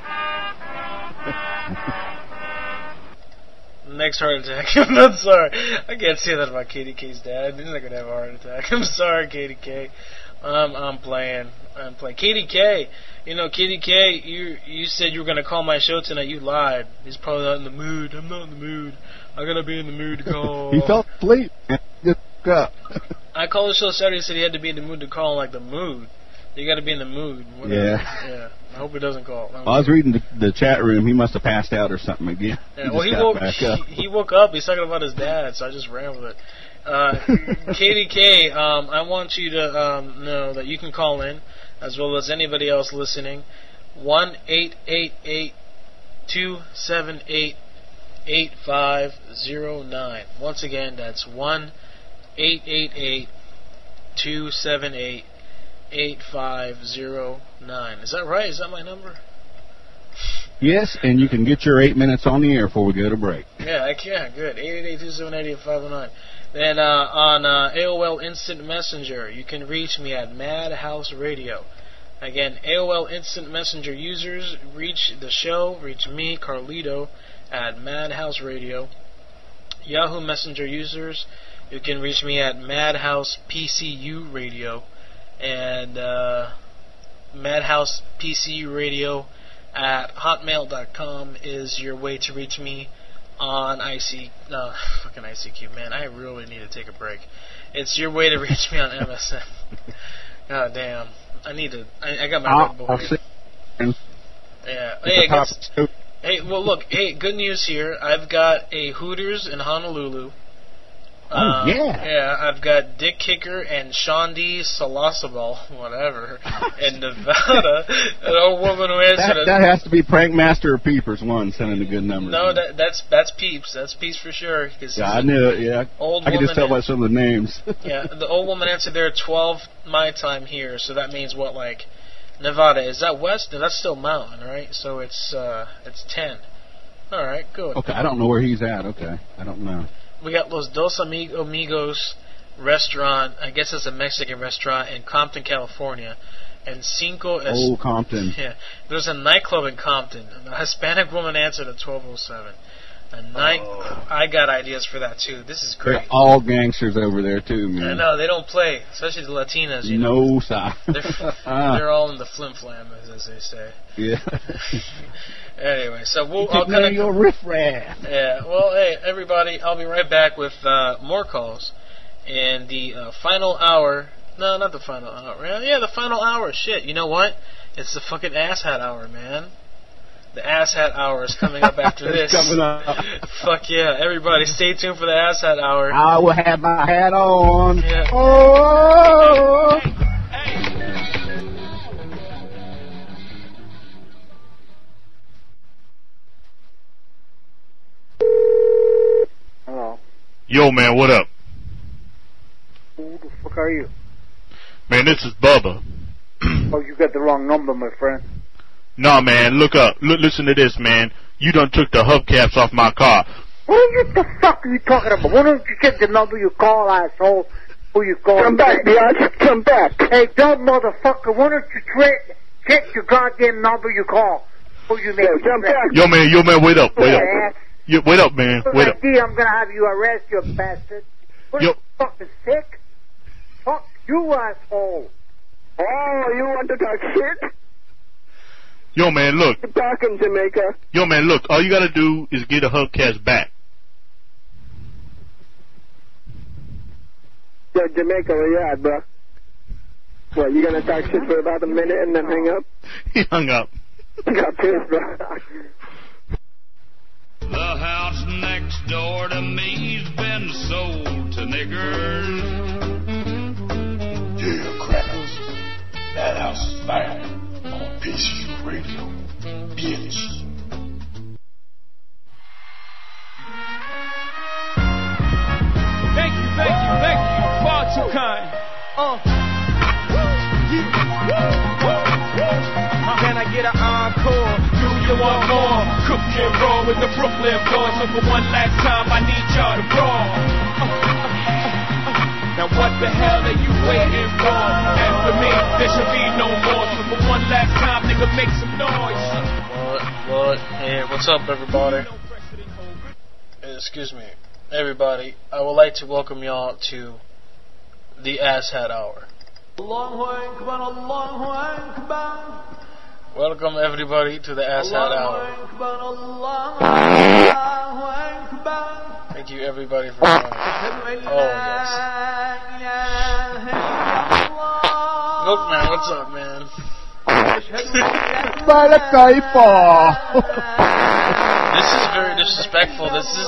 Next heart attack. I'm not sorry. I can't say that about KDK's dad. He's not going to have a heart attack. I'm sorry, KDK. I'm playing. KDK, you know, KDK, you said you were going to call my show tonight. You lied. He's probably not in the mood. I'm not in the mood. I'm going to be in the mood to call. He fell asleep. Just up. I called the show Saturday and said he had to be in the mood to call, like the mood. You got to be in the mood. Whatever. Yeah. I hope he doesn't call. I was reading the chat room. He must have passed out or something again. Yeah, well, he woke up. He's talking about his dad, so I just ran with it. KDK, I want you to know that you can call in, as well as anybody else listening. 1-888-278-8509. Once again, that's 1-888-278-8509. Is that right? Is that my number? Yes, and you can get your 8 minutes on the air before we go to break. Yeah, I can. Good. 888-278-8509. Then on AOL Instant Messenger, you can reach me at Madhouse Radio. Again, AOL Instant Messenger users reach the show, reach me, Carlito, at Madhouse Radio. Yahoo Messenger users, you can reach me at Madhouse PCU Radio. And Madhouse PCU Radio at hotmail.com is your way to reach me on fucking ICQ, man. I really need to take a break. It's your way to reach me on MSN. God damn. I got my Red Bull here. Yeah. Hey, well, look. Hey, good news here. I've got a Hooters in Honolulu. Yeah, I've got Dick Kicker and Shondi Salasabal, whatever, in Nevada. An old woman who answered that has to be Prankmaster or Peepers one sending a good number. No, that's Peeps. That's Peeps for sure. Yeah, I knew it. Yeah, I could just tell by some of the names. Yeah, the old woman answered there at 12 my time here, so that means what, like Nevada? Is that west? No, that's still mountain, right? So it's 10. All right, good. Okay, I don't know where he's at. Okay, I don't know. We got Los Dos Amigos restaurant. I guess it's a Mexican restaurant in Compton, California. And Compton. Yeah, there's a nightclub in Compton. A Hispanic woman answered at 12:07. I got ideas for that too. This is great. They're all gangsters over there too, man. I know they don't play, especially the Latinas. You know. No, sir. They're all in the flim flam, as they say. Yeah. Anyway, so I'll kind of your riffraff. Yeah. Well, hey, everybody, I'll be right back with more calls and the final hour. No, not the final hour. Yeah, the final hour. Shit. You know what? It's the fucking asshat hour, man. The asshat hour is coming up after this. Coming up. Fuck yeah. Everybody, stay tuned for the asshat hour. I will have my hat on. Yeah. Oh! Hello. Yo, man, what up? Who the fuck are you? Man, this is Bubba. Oh, you got the wrong number, my friend. Nah, man, look up. Listen to this, man. You done took the hubcaps off my car. What the fuck are you talking about? Why don't you check the number you call, asshole? Who you call? Come back, bitch. Come back. Hey, dumb motherfucker, why don't you check your goddamn number you call? Who you make? Come back. Yo, man, wait up. Wait up, man. Wait up. I'm gonna have you arrested, you bastard. What, you fucking sick? Fuck you, asshole. Oh, you want to talk shit? Yo, man, look. You're talking, Jamaica. Yo, man, look. All you gotta do is get a hubcaps back. Yo, Jamaica, where you at, bro? What, you gonna talk shit for about a minute and then hang up? He hung up. Got pissed, bro. The house next door to me's been sold to niggers. Yeah, crackers. That house is fire on PCU Radio. Bitch. Thank you. Far too kind. Can I get an encore? Do you want more? Cook and roll with the Brooklyn boys. So for one last time, I need y'all to brawl. Now what the hell are you waiting for? And for me, there should be no more. So for one last time, nigga, make some noise. What? Hey, what's up, everybody? Excuse me. Everybody, I would like to welcome y'all to the Asshat Hour. Welcome everybody to the Asshat Hour. Thank you everybody for joining. Oh yes. Milkman, what's up, man? This is very disrespectful. This is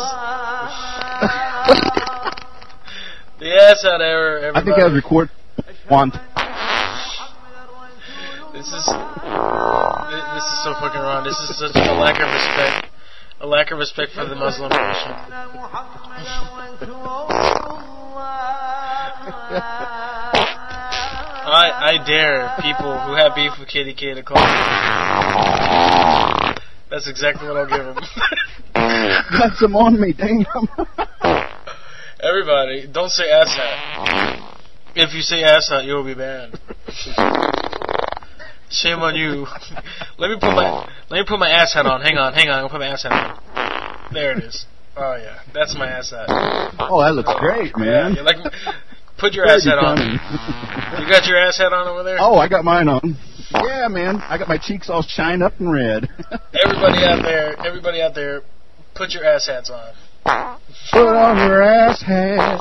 the Asshat Hour, everybody. I think I would record one. This is so fucking wrong. This is such a lack of respect. A lack of respect for the Muslim nation. I dare people who have beef with Kitty K to call me. That's exactly what I'll give them. Got some on me, damn. Everybody, don't say asshat. If you say asshat, you will be banned. Shame on you. Let me put my ass hat on. Hang on. I'll put my ass hat on. There it is. Oh yeah, that's my ass hat. Oh, that looks great, man. Yeah, put your ass hat on. You got your ass hat on over there? Oh, I got mine on. Yeah, man. I got my cheeks all shined up and red. Everybody out there, put your ass hats on. Put on your ass hat.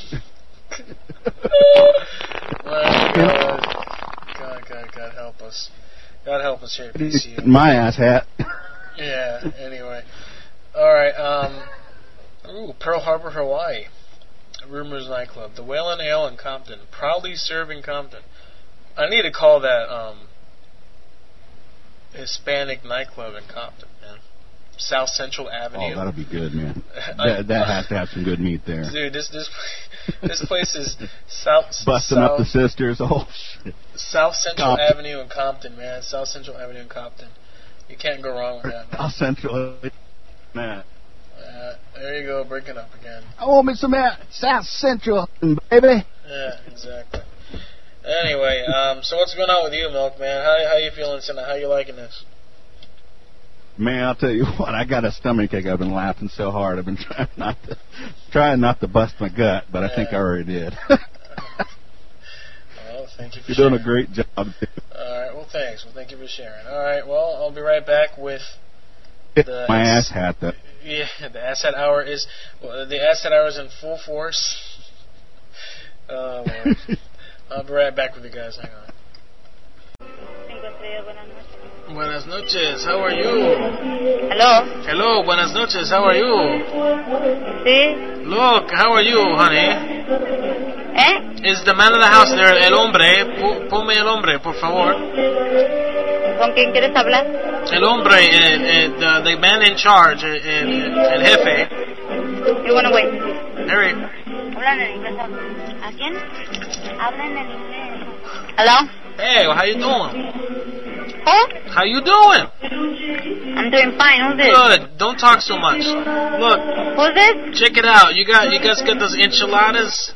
God help us. God help us here at PCU. My ass hat. Yeah, anyway. Alright, Pearl Harbor, Hawaii. Rumors nightclub. The Whale and Ale in Compton. Proudly serving Compton. I need to call that Hispanic nightclub in Compton, man. South Central Avenue. Oh, that'll be good, man. that has to have some good meat there. Dude, this place is Busting up the sisters. Oh, shit. South Central Compton. Avenue in Compton, man. South Central Avenue in Compton. You can't go wrong with that, man. South Central, man. There you go, breaking up again. I want me some South Central, baby. Yeah, exactly. Anyway, so what's going on with you, Milkman? How you feeling tonight? How you liking this? Man, I'll tell you what, I got a stomachache. I've been laughing so hard. I've been trying not to bust my gut, but I think I already did. Well, thank you for You're sharing. doing a great job. All right, well, thanks. Well, thank you for sharing. All right, well, I'll be right back with the My ass hat, though. Yeah, the Asshat Hour is in full force. Well, I'll be right back with you guys. Hang on. Buenas noches, how are you? Hello. Hello, buenas noches, how are you? Sí. Look, how are you, honey? Is the man of the house there, el hombre? Ponme el hombre, por favor. ¿Con quién quieres hablar? El hombre, the man in charge, el jefe. You wanna wait? Harry. Hablan en inglés. ¿A quién? Hablan en inglés. Hello? Hey, how you doing? Who? How you doing? I'm doing fine. Who's this? Good. Don't talk so much. Look. Who's this? Check it out. You guys got those enchiladas?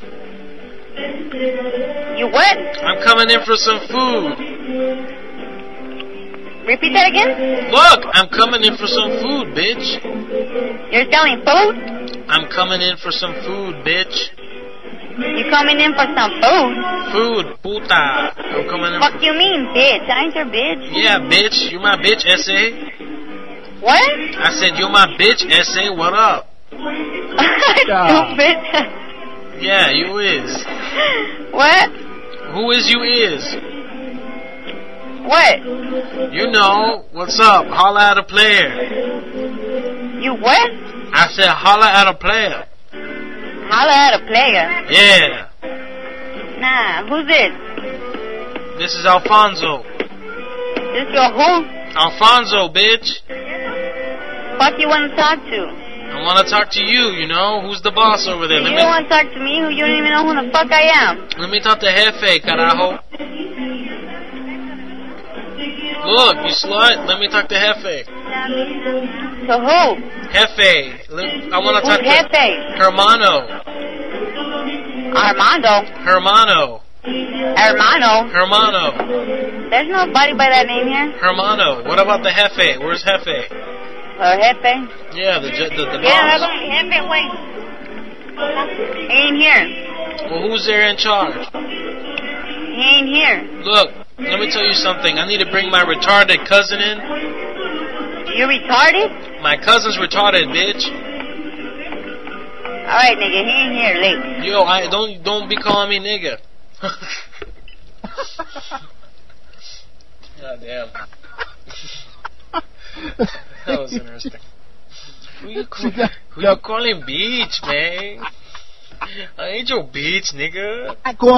You what? I'm coming in for some food. Repeat that again? Look, I'm coming in for some food, bitch. You're selling food? I'm coming in for some food, bitch. You coming in for some food? Food, puta. I'm coming in. Fuck you mean, bitch? I ain't your bitch. Yeah, bitch. You my bitch, S.A. What? I said, you my bitch, S.A. What up? Stupid. Yeah, you is. What? Who is you is? What? You know. What's up? Holla at a player. You what? I said, holla at a player. Holla at a player. Yeah. Nah, who's this? This is Alfonso. This your who? Alfonso, bitch. Fuck you want to talk to? I want to talk to you, you know. Who's the boss over there? You don't want to talk to me who you don't even know who the fuck I am. Let me talk to Jefe, carajo. Look, you slut. Let me talk to Jefe. So who? Jefe. I want to talk to Jefe? Hermano. Armando? Hermano. Hermano. There's nobody by that name here. Hermano. What about the Jefe? Where's Jefe? Jefe? Yeah, the Yeah, boss. Jefe, wait. He ain't here. Well, who's there in charge? He ain't here. Look, let me tell you something. I need to bring my retarded cousin in. You retarded? My cousin's retarded, bitch. Alright, nigga, he ain't here, late. Yo, don't be calling me nigga. God damn. That was interesting. Who you calling bitch, man? I ain't your bitch, nigga.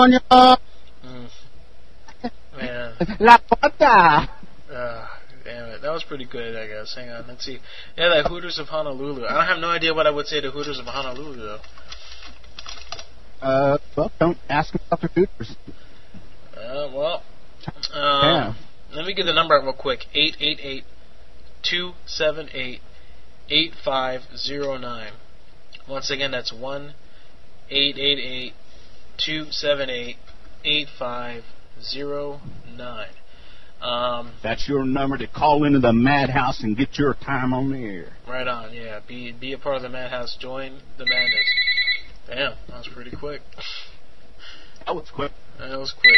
Man. La puta. Damn it. That was pretty good, I guess. Hang on, let's see. Yeah, the Hooters of Honolulu. I have no idea what I would say to Hooters of Honolulu, though. Well, don't ask about the Hooters. Let me get the number out real quick. 888-278-8509. Once again, that's 1-888-278-8509. That's your number to call into the Madhouse and get your time on the air. Right on, yeah. Be a part of the Madhouse. Join the madness. Damn, that was pretty quick. That was quick. That was quick.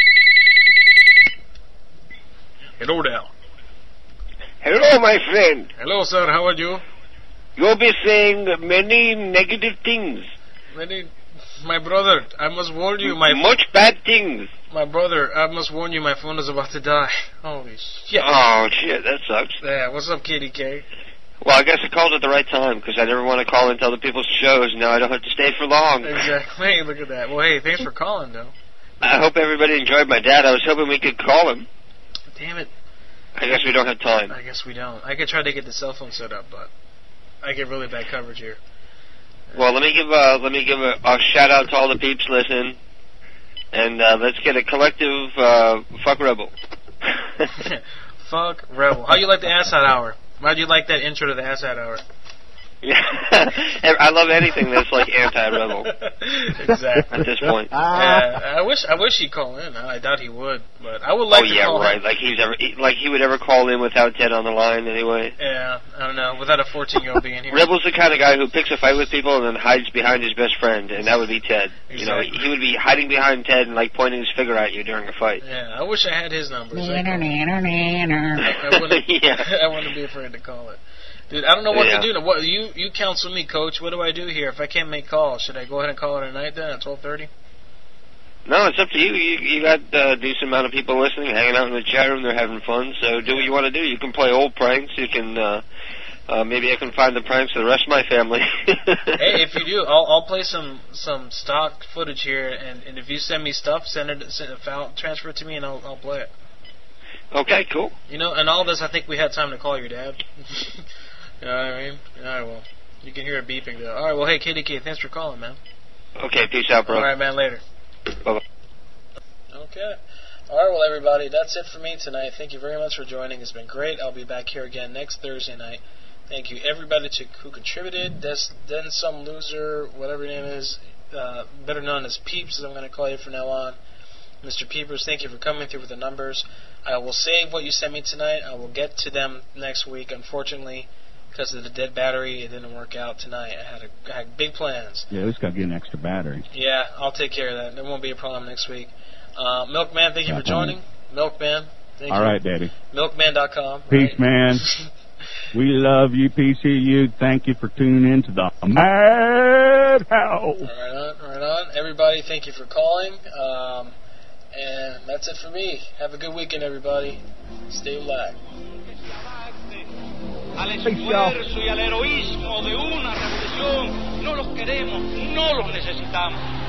Hello there. Hello, my friend. Hello, sir. How are you? You'll be saying many negative things. My brother, I must warn you, much bad things. My brother, I must warn you, my phone is about to die. Holy shit. Oh, shit, that sucks. Yeah, what's up, Kitty K? Well, I guess I called at the right time because I never want to call into other people's shows. Now I don't have to stay for long. Exactly. Look at that. Well, hey, thanks for calling, though. I hope everybody enjoyed my dad. I was hoping we could call him. Damn it. I guess we don't have time. I guess we don't. I could try to get the cell phone set up, but I get really bad coverage here. Well, let me give a shout out to all the peeps listening, and let's get a collective fuck Rebel. Fuck Rebel. How you like the Asshat Hour? Why do you like that intro to the Asshat Hour? Yeah, I love anything that's like anti-rebel. Exactly. At this point. I wish he'd call in. I doubt he would, but I would like to call right. him. Like he would ever call in without Ted on the line anyway. Yeah, I don't know. Without a 14-year-old being here. Rebel's the kind of guy who picks a fight with people and then hides behind his best friend, and that would be Ted. Exactly. You know, he would be hiding behind Ted and like pointing his finger at you during a fight. Yeah, I wish I had his numbers. I wouldn't be afraid to call it. Dude, I don't know what to do. What you counsel me, Coach. What do I do here? If I can't make calls, should I go ahead and call it a night then at 12:30? No, it's up to you. You got a decent amount of people listening, hanging out in the chat room. They're having fun. So do what you want to do. You can play old pranks. You can maybe I can find the pranks for the rest of my family. Hey, if you do, I'll play some stock footage here, and if you send me stuff, transfer it to me, and I'll play it. Okay, cool. You know, and all this, I think we had time to call your dad. You know what I mean? All right, well, you can hear it beeping though. All right, well, hey, KDK, thanks for calling, man. Okay, peace out, bro. All right, man, later. Bye-bye. Okay. All right, well, everybody, that's it for me tonight. Thank you very much for joining. It's been great. I'll be back here again next Thursday night. Thank you, everybody who contributed. Then some loser, whatever your name is, better known as Peeps, as I'm going to call you from now on. Mr. Peepers, thank you for coming through with the numbers. I will save what you sent me tonight. I will get to them next week. Unfortunately, because of the dead battery, it didn't work out tonight. I had big plans. Yeah, we just got to get an extra battery. Yeah, I'll take care of that. There won't be a problem next week. Milkman, thank you for joining. Milkman, thank you. All right, Daddy. Milkman.com. Peace, man. We love you, PCU. Thank you for tuning in to the Madhouse. Right on. Everybody, thank you for calling. And that's it for me. Have a good weekend, everybody. Stay black. Al esfuerzo y al heroísmo de una revolución. No los queremos, no los necesitamos.